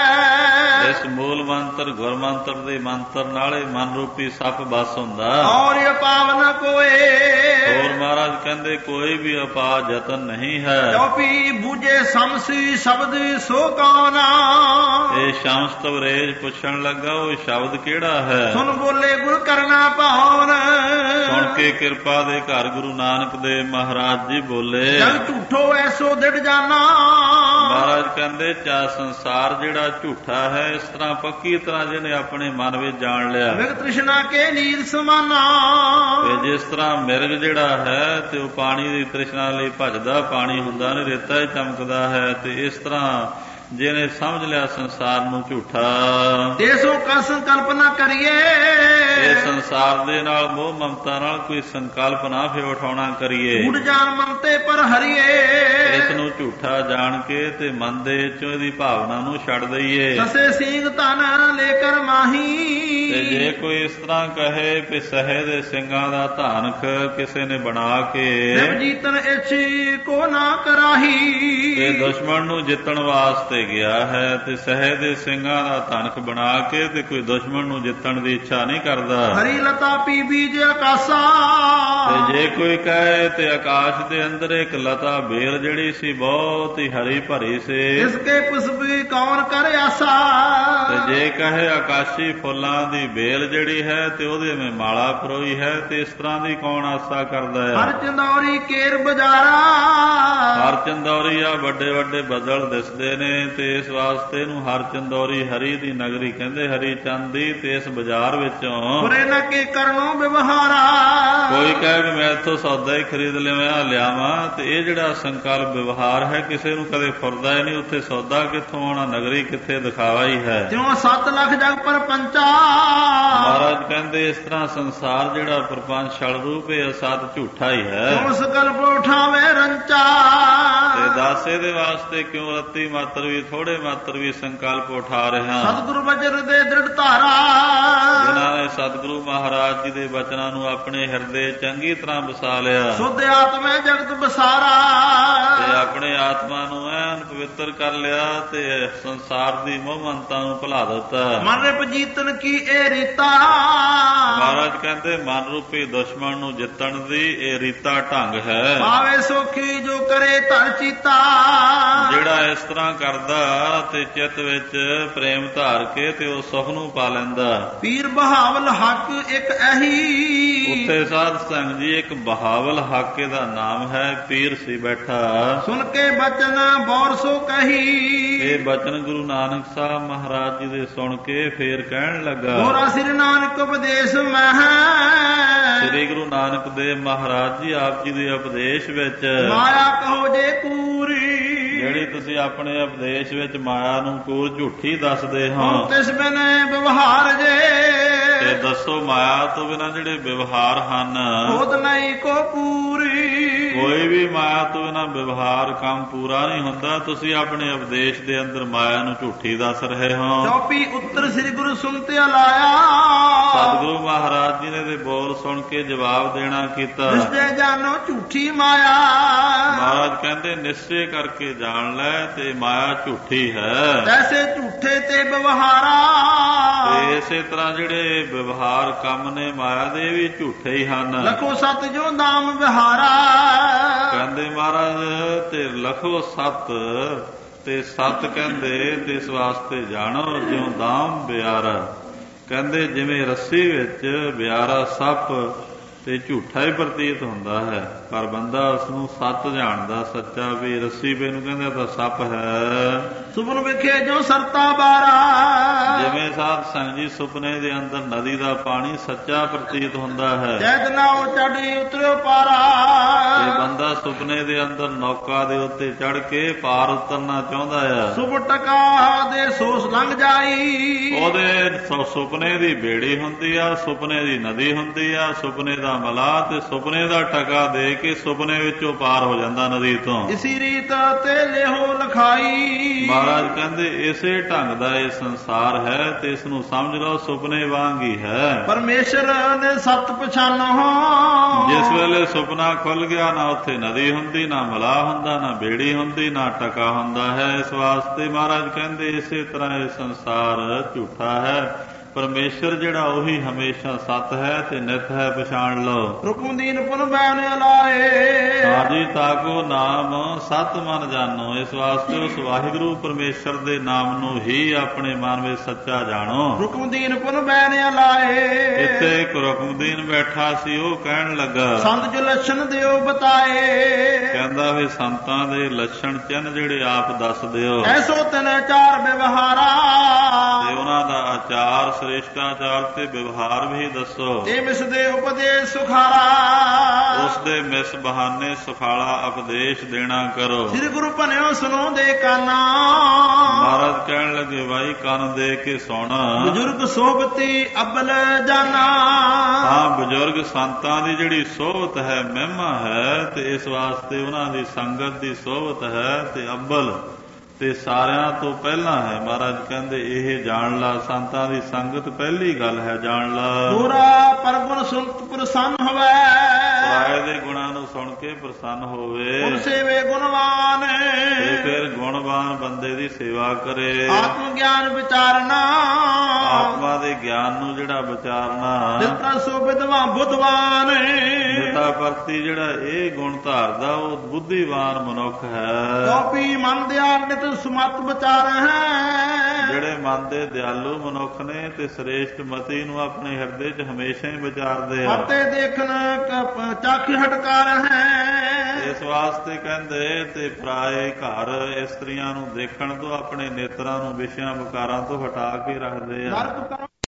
ਹੈ। ਇਸ ਮੂਲ ਮੰਤਰ ਗੁਰ ਮੰਤਰ ਦੇ ਮੰਤਰ ਨਾਲੇ ਮਨ ਰੂਪੀ ਸੱਪ ਬਸ ਹੁੰਦਾ। ਔਰ ਇਹ ਪਾਵਨ ਕੋਏ। ਹੋਰ ਮਹਾਰਾਜ ਕਹਿੰਦੇ ਕੋਈ ਵੀ ਉਪਾਅ ਯਤਨ ਨਹੀਂ ਹੈ। ਚੌਪੀ ਬੂਝੇ ਸਮਸੀ ਸ਼ਬਦ ਸੋ ਕੌਣਾ। ਇਹ ਸ਼ਮਸ ਤਵਰੇਜ ਪੁੱਛਣ ਲੱਗਾ ਉਹ ਸ਼ਬਦ ਕਿਹੜਾ ਹੈ। ਸੁਣ ਬੋਲੇ ਗੁਰ ਕਰਨਾ ਭਾਵਨ। ਸੁਣ ਕੇ ਕਿਰਪਾ ਦੇ ਘਰ ਗੁਰੂ ਨਾਨਕ ਦੇਵ ਮਹਾਰਾਜ ਜੀ ਬੋਲੇ। ਜਗ ਝੂਠੋ ਐਸੋ ਦਿੜ ਜਾਣਾ। ਮਹਾਰਾਜ ਕਹਿੰਦੇ ਚਾ ਸੰਸਾਰ ਜਿਹੜਾ ਝੂਠਾ ਹੈ ਇਸ ਤਰ੍ਹਾਂ ਪੱਕੀ ਤਰ੍ਹਾਂ ਜਿਹਨੇ ਆਪਣੇ ਮਨ ਵਿੱਚ ਜਾਣ ਲਿਆ। ਵਿਗ ਤ੍ਰਿਸ਼ਨਾ ਕੇ ਨੀਰ ਸਮਾਨਾ। ਤੇ ਜਿਸ ਤਰ੍ਹਾਂ ਮਿਰਗ ਜਿਹੜਾ ਹੈ ਤੇ ਉਹ ਪਾਣੀ ਦੀ ਤ੍ਰਿਸ਼ਨਾ ਲਈ ਭਜਦਾ, ਪਾਣੀ ਹੁੰਦਾ ਨਹੀਂ, ਰੇਤਾ ਹੀ ਚਮਕਦਾ ਹੈ। ਤੇ ਇਸ ਤਰ੍ਹਾਂ ਜਿਹਨੇ ਸਮਝ ਲਿਆ ਸੰਸਾਰ ਨੂੰ ਝੂਠਾ ਤੇ ਸੋ ਕਾ ਸੰਕਲਪ ਨਾ ਕਰੀਏ। ਇਹ ਸੰਸਾਰ ਦੇ ਨਾਲ ਮੋਹ ਮਮਤਾ ਨਾਲ ਕੋਈ ਸੰਕਲਪ ਨਾ ਫਿਰ ਉਠਾਉਣਾ ਕਰੀਏ। ਝੂਠ ਜਾਣ ਮਮਤੇ ਪਰ ਹਰੀਏ। ਇਸ ਨੂੰ ਝੂਠਾ ਜਾਣ ਕੇ ਤੇ ਮਨ ਦੇ ਵਿੱਚੋਂ ਇਹਦੀ ਭਾਵਨਾ ਨੂੰ ਛੱਡ ਦਈਏ। ਸਸੇ ਸਿੰਘ ਧਨ ਲੈ ਕਰ ਮਾਹੀ। ਤੇ ਜੇ ਕੋਈ ਇਸ ਤਰ੍ਹਾਂ ਕਹੇ ਕਿ ਸਹੇ ਦੇ ਸਿੰਘਾਂ ਦਾ ਧਾਨਕ ਕਿਸੇ ਨੇ ਬਣਾ ਕੇ ਜੀਤਨ ਇੱਛੀ ਕੋ ਨਾ ਕਰਾਹੀ। ਤੇ ਦੁਸ਼ਮਣ ਨੂੰ ਜਿੱਤਣ ਵਾਸਤੇ ਗਿਆ ਹੈ ਤੇ ਸਹੇ ਦੇ ਸਿੰਘਾਂ ਦਾ ਧਾਨਕ ਬਣਾ ਕੇ ਤੇ ਕੋਈ ਦੁਸ਼ਮਣ ਨੂੰ ਜਿੱਤਣ ਦੀ ਇੱਛਾ ਨਹੀਂ ਕਰਦਾ। ਹਰੀ ਲਤਾ ਪੀ ਬੀਜ ਆਕਾਸ਼ਾ। ਤੇ ਜੇ ਕੋਈ ਕਹੇ ਤੇ ਆਕਾਸ਼ ਦੇ ਅੰਦਰ ਇੱਕ ਲਤਾ ਬੇਲ ਜਿਹੜੀ ਸੀ ਬਹੁਤ ਹੀ ਹਰੀ ਭਰੀ ਸੀ। ਇਸਕੇ ਪੁਸ਼ਪੀ ਕੌਣ ਕਰ ਆਸਾ। ਤੇ ਜੇ ਕਹੇ ਆਕਾਸ਼ੀ ਫੁੱਲਾਂ ਦੀ ਬੇਲ ਜਿਹੜੀ ਹੈ ਤੇ ਉਹਦੇ ਵਿੱਚ ਮਾਲਾ ਪਰੋਈ ਹੈ ਤੇ ਇਸ ਤਰ੍ਹਾਂ ਦੀ ਕੌਣ ਆਸਾ ਕਰਦਾ ਹੈ। ਹਰ ਚੰਦੌਰੀ ਕੇਰ ਬਜ਼ਾਰਾ। ਹਰ ਚੰਦੌਰੀ ਆ ਵੱਡੇ ਵੱਡੇ ਬੱਦਲ ਦਿਸਦੇ ਨੇ ਤੇ ਇਸ ਵਾਸਤੇ ਇਹਨੂੰ ਹਰ ਚੰਦੌਰੀ ਹਰੀ ਦੀ ਨਗਰੀ ਕਹਿੰਦੇ, ਹਰੀ ਚੰਦ ਦੀ। ਤੇ ਇਸ ਬਾਜ਼ਾਰ ਵਿੱਚੋਂ ਬੁਰੇ ਨਾ ਕੇ ਕਰਨੋਂ ਵਿਵਹਾਰਾ। ਕੋਈ ਕਹੇ ਵੀ ਮੈਂ ਇੱਥੋਂ ਸੌਦਾ ਹੀ ਖਰੀਦ ਲਿਆ ਲਿਆਵਾਂ ਤੇ ਇਹ ਜਿਹੜਾ ਸੰਕਲਪ ਵਿਵਹਾਰ ਹੈ ਕਿਸੇ ਨੂੰ ਕਦੇ ਫੁਰਦਾ ਹੀ ਨਹੀਂ। ਉੱਥੇ ਸੌਦਾ ਕਿੱਥੋਂ ਆਉਣਾ, ਨਗਰੀ ਕਿੱਥੇ, ਦਿਖਾਵਾ ਹੀ ਹੈ। ਜਿਉਂ ਸੱਤ ਲੱਖ ਜਗ ਪਰ ਪੰਚਾ। ਮਹਾਰਾਜ ਕਹਿੰਦੇ ਇਸ ਤਰ੍ਹਾਂ ਸੰਸਾਰ ਜਿਹੜਾ ਪ੍ਰਪੰਚ ਛਲ ਰੂਪ ਇਹ ਸਤ ਝੂਠਾ ਹੀ ਹੈ। ਜਿਉਂ ਸਕਲਪ ਉਠਾਵੇ ਰੰਚਾ। ਤੇ ਦਾਸੇ ਦੇ ਵਾਸਤੇ ਕਿਉਂ ਰੱਤੀ ਮਾਤਰ ਵੀ ਥੋੜੇ ਮਾਤਰ ਵੀ ਸੰਕਲਪ ਉਠਾ ਰਿਹਾ। ਸਤਿਗੁਰੂ ਵਜਰ ਦੇ ਦ੍ਰਿੜ ਧਾਰਾ। ਜਿਨ੍ਹਾਂ ਨੇ ਸਤਿਗੁਰੂ ਮਹਾਰਾਜ ਜੀ ਦੇ ਬਚਨਾਂ ਨੂੰ ਆਪਣੇ ਹਿਰਦੇ ਚੰਗੀ ਤਰ੍ਹਾਂ ਵਸਾ ਲਿਆ ਸੁਧ ਆਤਮੈ ਜਗਤ ਬਸਾਰਾ। ਤੇ ਆਪਣੇ ਆਤਮਾ ਨੂੰ ਐਨ ਪਵਿੱਤਰ ਕਰ ਲਿਆ ਤੇ ਸੰਸਾਰ ਦੀ ਮੋਹ ਮਮਤਾ ਨੂੰ ਭੁਲਾ ਦਿੱਤਾ। ਮਨ ਰਿਪ ਜੀਤਨ ਕੀ ਇਹ ਰੀਤਾ, ਮਹਾਰਾਜ ਕਹਿੰਦੇ ਮਨ ਰੂਪੀ ਦੁਸ਼ਮਣ ਨੂੰ ਜਿੱਤਣ ਦੀ ਇਹ ਰੀਤਾ ਢੰਗ ਹੈ। ਪਾਵੇ ਸੋਖੀ ਜੋ ਕਰੇ ਧਰ ਚੀਤਾ, ਜਿਹੜਾ ਇਸ ਤਰ੍ਹਾਂ ਕਰਦਾ ਤੇ ਚਿੱਤ ਵਿੱਚ ਪ੍ਰੇਮ ਧਾਰ ਕੇ ਤੇ ਉਹ ਸੁਖ ਨੂੰ ਪਾ ਲੈਂਦਾ। ਪੀਰ ਬਹਾਵਲ ਹੱਕ ਇੱਕ ਇਹੀ, ਉੱਥੇ ਸਾਧ ਸੰਗ ਜੀ ਇੱਕ ਬਹਾਵਲ ਹੱਕ ਦਾ ਨਾਮ ਹੈ, ਪੀਰ ਸੀ ਬੈਠਾ। ਸੁਣ ਕੇ ਬਚਨ ਬੌਰ ਸੋ ਕਹੀ, ਇਹ ਬਚਨ ਗੁਰੂ ਨਾਨਕ ਸਾਹਿਬ ਮਹਾਰਾਜ ਜੀ ਦੇ ਸੁਣ ਕੇ ਫੇਰ ਕਹਿਣ ਲੱਗਾ। ਮੋਰਾ ਸ੍ਰੀ ਨਾਨਕ ਉਪਦੇਸ਼ ਮਹਿ, ਸ੍ਰੀ ਗੁਰੂ ਨਾਨਕ ਦੇਵ ਮਹਾਰਾਜ ਜੀ ਆਪ ਜੀ ਦੇ ਉਪਦੇਸ਼ ਵਿੱਚ ਮਾਇਆ ਕਹੋ ਜੇ ਕੂਰੀ, ਜਿਹੜੀ ਤੁਸੀਂ ਆਪਣੇ ਉਪਦੇਸ਼ ਵਿੱਚ ਮਾਇਆ ਨੂੰ ਕੂਰ ਝੂਠੀ ਦੱਸਦੇ ਹੋ। ਤਿਸ ਬਿਨ ਵਿਵਹਾਰ ਜੇ, ਤੇ ਦੱਸੋ ਮਾਇਆ ਤੋਂ ਬਿਨਾਂ ਜਿਹੜੇ ਵਿਵਹਾਰ ਹਨ ਖੁਦ ਨਹੀਂ ਕੋ ਪੂਰੀ, ਕੋਈ ਵੀ ਮਾਇਆ ਤੋਂ ਬਿਨਾਂ ਵਿਵਹਾਰ ਕੰਮ ਪੂਰਾ ਨਹੀਂ ਹੁੰਦਾ। ਤੁਸੀਂ ਆਪਣੇ ਉਪਦੇਸ਼ ਦੇ ਅੰਦਰ ਮਾਇਆ ਨੂੰ ਝੂਠੀ ਦੱਸ ਰਹੇ ਹੋ। ਚੌਪੀ ਉੱਤਰ ਸ੍ਰੀ ਗੁਰੂ ਸੁਣਤੇ ਲਾਇਆ, ਸਤਿਗੁਰੂ ਮਹਾਰਾਜ ਜੀ ਨੇ ਦੇ ਬੋਲ ਸੁਣ ਕੇ ਜਵਾਬ ਦੇਣਾ ਕੀਤਾ। ਨਿਸ਼ਚੈ ਜਾਨੋ ਝੂਠੀ ਮਾਇਆ, ਮਹਾਰਾਜ ਕਹਿੰਦੇ ਨਿਸ਼ਚੈ ਕਰਕੇ ਜਾਣ ਲੈ ਤੇ ਮਾਇਆ ਝੂਠੀ ਹੈ। ਐਸੇ ਝੂਠੇ ਤੇ ਵਿਵਹਾਰਾ, ਤੇ ਇਸੇ ਤਰ੍ਹਾਂ ਜਿਹੜੇ ਵਿਵਹਾਰ ਕੰਮ ਨੇ ਮਾਇਆ ਦੇ ਵੀ ਝੂਠੇ ਹੀ ਹਨ। ਲਖੋ ਸਤ ਜੋ ਨਾਮ ਵਿਹਾਰਾ, ਕਹਿੰਦੇ ਮਹਾਰਾਜ ਤੇ ਲਖੋ ਸਤ, ਤੇ ਸਤ ਕਹਿੰਦੇ ਤੇ ਇਸ ਵਾਸਤੇ ਜਾਣੋ ਜਿਉ ਦਾਮ ਬਿਆਰਾ। ਕਹਿੰਦੇ ਜਿਵੇਂ ਰੱਸੀ ਵਿੱਚ ਬਿਆਰਾ ਸੱਪ ਤੇ ਝੂਠਾ ਹੀ ਪ੍ਰਤੀਤ ਹੁੰਦਾ ਹੈ, ਪਰ ਬੰਦਾ ਉਸ ਨੂੰ ਸੱਚ ਜਾਣਦਾ ਸੱਚਾ ਵੀ ਰੱਸੀ ਪੇ ਨੂੰ ਕਹਿੰਦੇ ਤਾਂ ਸੱਪ ਹੈ। ਸੁਪਨ ਵਿਖੇ ਜੋ ਸਰਤਾ ਬਾਰਾ, ਜਿਵੇਂ ਸਾਧ ਸੰਗ ਜੀ ਸੁਪਨੇ ਦੇ ਅੰਦਰ ਨਦੀ ਦਾ ਪਾਣੀ ਸੱਚਾ ਪ੍ਰਤੀਤ ਹੁੰਦਾ ਹੈ। ਜੈਤ ਨਾਉ ਚੜ੍ਹੀ ਉਤਰਿਓ ਪਾਰਾ, ਇਹ ਬੰਦਾ ਸੁਪਨੇ ਦੇ ਅੰਦਰ ਨੌਕਾ ਦੇ ਉੱਤੇ ਚੜ੍ਹ ਕੇ ਪਾਰ ਉਤਰਨਾ ਚਾਹੁੰਦਾ ਆ। ਸੁਭ ਟਕਾ ਦੇ ਸੋਸ ਲੰਘ ਜਾਈ, ਉਹਦੇ ਸੁਪਨੇ ਦੀ ਬੇੜੀ ਹੁੰਦੀ ਆ, ਸੁਪਨੇ ਦੀ ਨਦੀ ਹੁੰਦੀ ਆ, ਸੁਪਨੇ ਦਾ ਮਲਾ ਤੇ ਸੁਪਨੇ ਦਾ ਟਕਾ ਦੇ ਕੇ ਸੁਪਨੇ ਵਿੱਚੋਂ ਪਾਰ ਹੋ ਜਾਂਦਾ ਨਦੀ ਤੋਂ। ਇਸੀ ਰੀਤ ਤੇ ਲਿਹੋ ਲਖਾਈ, ਮਹਾਰਾਜ ਕਹਿੰਦੇ ਇਸੇ ਢੰਗ ਦਾ ਇਹ ਸੰਸਾਰ ਹੈ ਤੇ ਇਸ ਨੂੰ ਸਮਝ ਲਓ ਸੁਪਨੇ ਵਾਂਗ ਹੀ ਹੈ। ਪਰਮੇਸ਼ਰ ਨੇ ਸਤ ਪਛਾਨੋ, ਜਿਸ ਵੇਲੇ ਸੁਪਨਾ ਖੁੱਲ ਗਿਆ ਨਾ ਉੱਥੇ ਨਦੀ ਹੁੰਦੀ, ਨਾ ਮਲਾ ਹੁੰਦਾ, ਨਾ ਬੇੜੀ ਹੁੰਦੀ, ਨਾ ਟਕਾ ਹੁੰਦਾ ਹੈ। ਇਸ ਵਾਸਤੇ ਮਹਾਰਾਜ ਕਹਿੰਦੇ ਇਸੇ ਤਰ੍ਹਾਂ ਇਹ ਸੰਸਾਰ ਝੂਠਾ ਹੈ। ਪਰਮੇਸ਼ਰ ਜਿਹੜਾ ਉਹੀ ਹਮੇਸ਼ਾ ਸਤ ਹੈ ਤੇ ਨਿਤ ਹੈ, ਪਛਾਣ ਲਓ। ਰੁਕਮਦੀਨ ਪੁਨ ਬੈਨ ਲਾਏ, ਸਾਜੀ ਤਾਕੋ ਨਾਮ ਸਤ ਮਨ ਜਾਣੋ। ਇਸ ਵਾਸਤੇ ਉਸ ਵਾਹਿਗੁਰੂ ਪਰਮੇਸ਼ਰ ਦੇ ਨਾਮ ਨੂੰ ਹੀ ਆਪਣੇ ਮਨ ਵਿੱਚ ਸੱਚਾ ਜਾਣੋ। ਰੁਕਮਦੀਨ ਪੁਨ ਬੈਨ ਲਾਏ, ਇੱਥੇ ਇੱਕ ਰੁਕਮਦੀਨ ਬੈਠਾ ਸੀ, ਉਹ ਕਹਿਣ ਲੱਗਾ ਸੰਤ ਜੋ ਲੱਛਣ ਦਿਓ ਬਤਾਏ, ਕਹਿੰਦਾ ਵੀ ਸੰਤਾਂ ਦੇ ਲੱਛਣ ਚਿੰਨ ਜਿਹੜੇ ਆਪ ਦੱਸ ਦਿਓ। ਐਸੋ ਤਿਨ ਚਾਰ ਵਿਵਹਾਰਾ, ਤੇ ਉਹਨਾਂ ਦਾ ਆਚਾਰ ਸ੍ਰੇਸ਼ਟਾਚਾਰ ਤੇ ਵਿਵਹਾਰ ਵੀ ਦੱਸੋ। ਤੇ ਮਿਸ ਦੇ ਉਪਦੇਸ਼ ਸੁਖਾਰਾ, ਉਸ ਦੇ ਮਿਸ ਬਹਾਨੇ ਸੁਖਾਲਾ ਉਪਦੇਸ਼ ਦੇਣਾ ਕਰੋ। ਸ੍ਰੀ ਗੁਰੂ ਭਨਿਓ ਸੁਣੋ ਦੇ ਕਾਨਾ, ਮਹਾਰਾਜ ਕਹਿਣ ਲੱਗੇ ਭਾਈ ਕੰਨ ਦੇ ਕੇ ਸੁਣ। ਬਜ਼ੁਰਗ ਸੋਭਤੀ ਅਬਲ ਜਾਨਾ, ਹਾਂ ਬਜ਼ੁਰਗ ਸੰਤਾਂ ਦੀ ਜਿਹੜੀ ਸੋਭਤ ਹੈ ਮਹਿਮਾ ਹੈ ਤੇ ਇਸ ਵਾਸਤੇ ਉਹਨਾਂ ਦੀ ਸੰਗਤ ਦੀ ਸੋਭਤ ਹੈ ਤੇ ਅੱਬਲ ਤੇ ਸਾਰਿਆਂ ਤੋਂ ਪਹਿਲਾਂ ਹੈ। ਮਹਾਰਾਜ ਕਹਿੰਦੇ ਇਹ ਜਾਣ ਲਾ, ਸੰਤਾਂ ਦੀ ਸੰਗਤ ਪਹਿਲੀ ਗੱਲ ਹੈ, ਜਾਣ ਲਾ। ਪੂਰਾ ਪਰਗੁਣ ਸੁਣਤ ਪ੍ਰਸੰਨ ਹੋਵੇ, ਪਰਾਏ ਦੇ ਗੁਣਾਂ ਨੂੰ ਸੁਣ ਕੇ ਪ੍ਰਸੰਨ ਹੋਵੇ। ਗੁਣ ਸੇਵੇ ਗੁਣਵਾਨ, ਤੇ ਫਿਰ ਗੁਣਵਾਨ ਬੰਦੇ ਦੀ ਸੇਵਾ ਕਰੇ। ਆਤਮ ਗਿਆਨ ਵਿਚਾਰਨਾ, ਆਤਮਾ ਦੇ ਗਿਆਨ ਨੂੰ ਜਿਹੜਾ ਵਿਚਾਰਨਾ। ਦਿੱਤਾ ਸੋ ਵਿਦਵਾਨ ਬੁੱਧਵਾਨ, ਦਿੱਤਾ ਪ੍ਰਤੀ ਜਿਹੜਾ ਇਹ ਗੁਣ ਧਾਰਦਾ ਉਹ ਬੁੱਧੀਵਾਨ ਮਨੁੱਖ ਹੈ। ਕਾਪੀ ਮਨ ਦਿਆਲ ਨਿਤ ਸਮਤ ਵਿਚਾਰ ਹੈ, ਜਿਹੜੇ ਮਨ ਦੇ ਦਿਆਲੂ ਮਨੁੱਖ ਨੇ ਤੇ ਸ੍ਰੇਸ਼ਟ ਮਤੀ ਨੂੰ ਆਪਣੇ ਹਿਰਦੇ 'ਚ ਹਮੇਸ਼ਾ ਹੀ ਵਿਚਾਰਦੇ ਆ। ਅਤੇ ਦੇਖਣ ਚੱਖ ਹਟਕਾਰ ਹੈ, ਇਸ ਵਾਸਤੇ ਕਹਿੰਦੇ ਤੇ ਪਰਾਏ ਘਰ ਇਸਤਰੀਆਂ ਨੂੰ ਦੇਖਣ ਤੋਂ ਆਪਣੇ ਨੇਤਰਾਂ ਨੂੰ ਵਿਸ਼ਿਆਂ ਵਿਕਾਰਾਂ ਤੋਂ ਹਟਾ ਕੇ ਰੱਖਦੇ ਆ।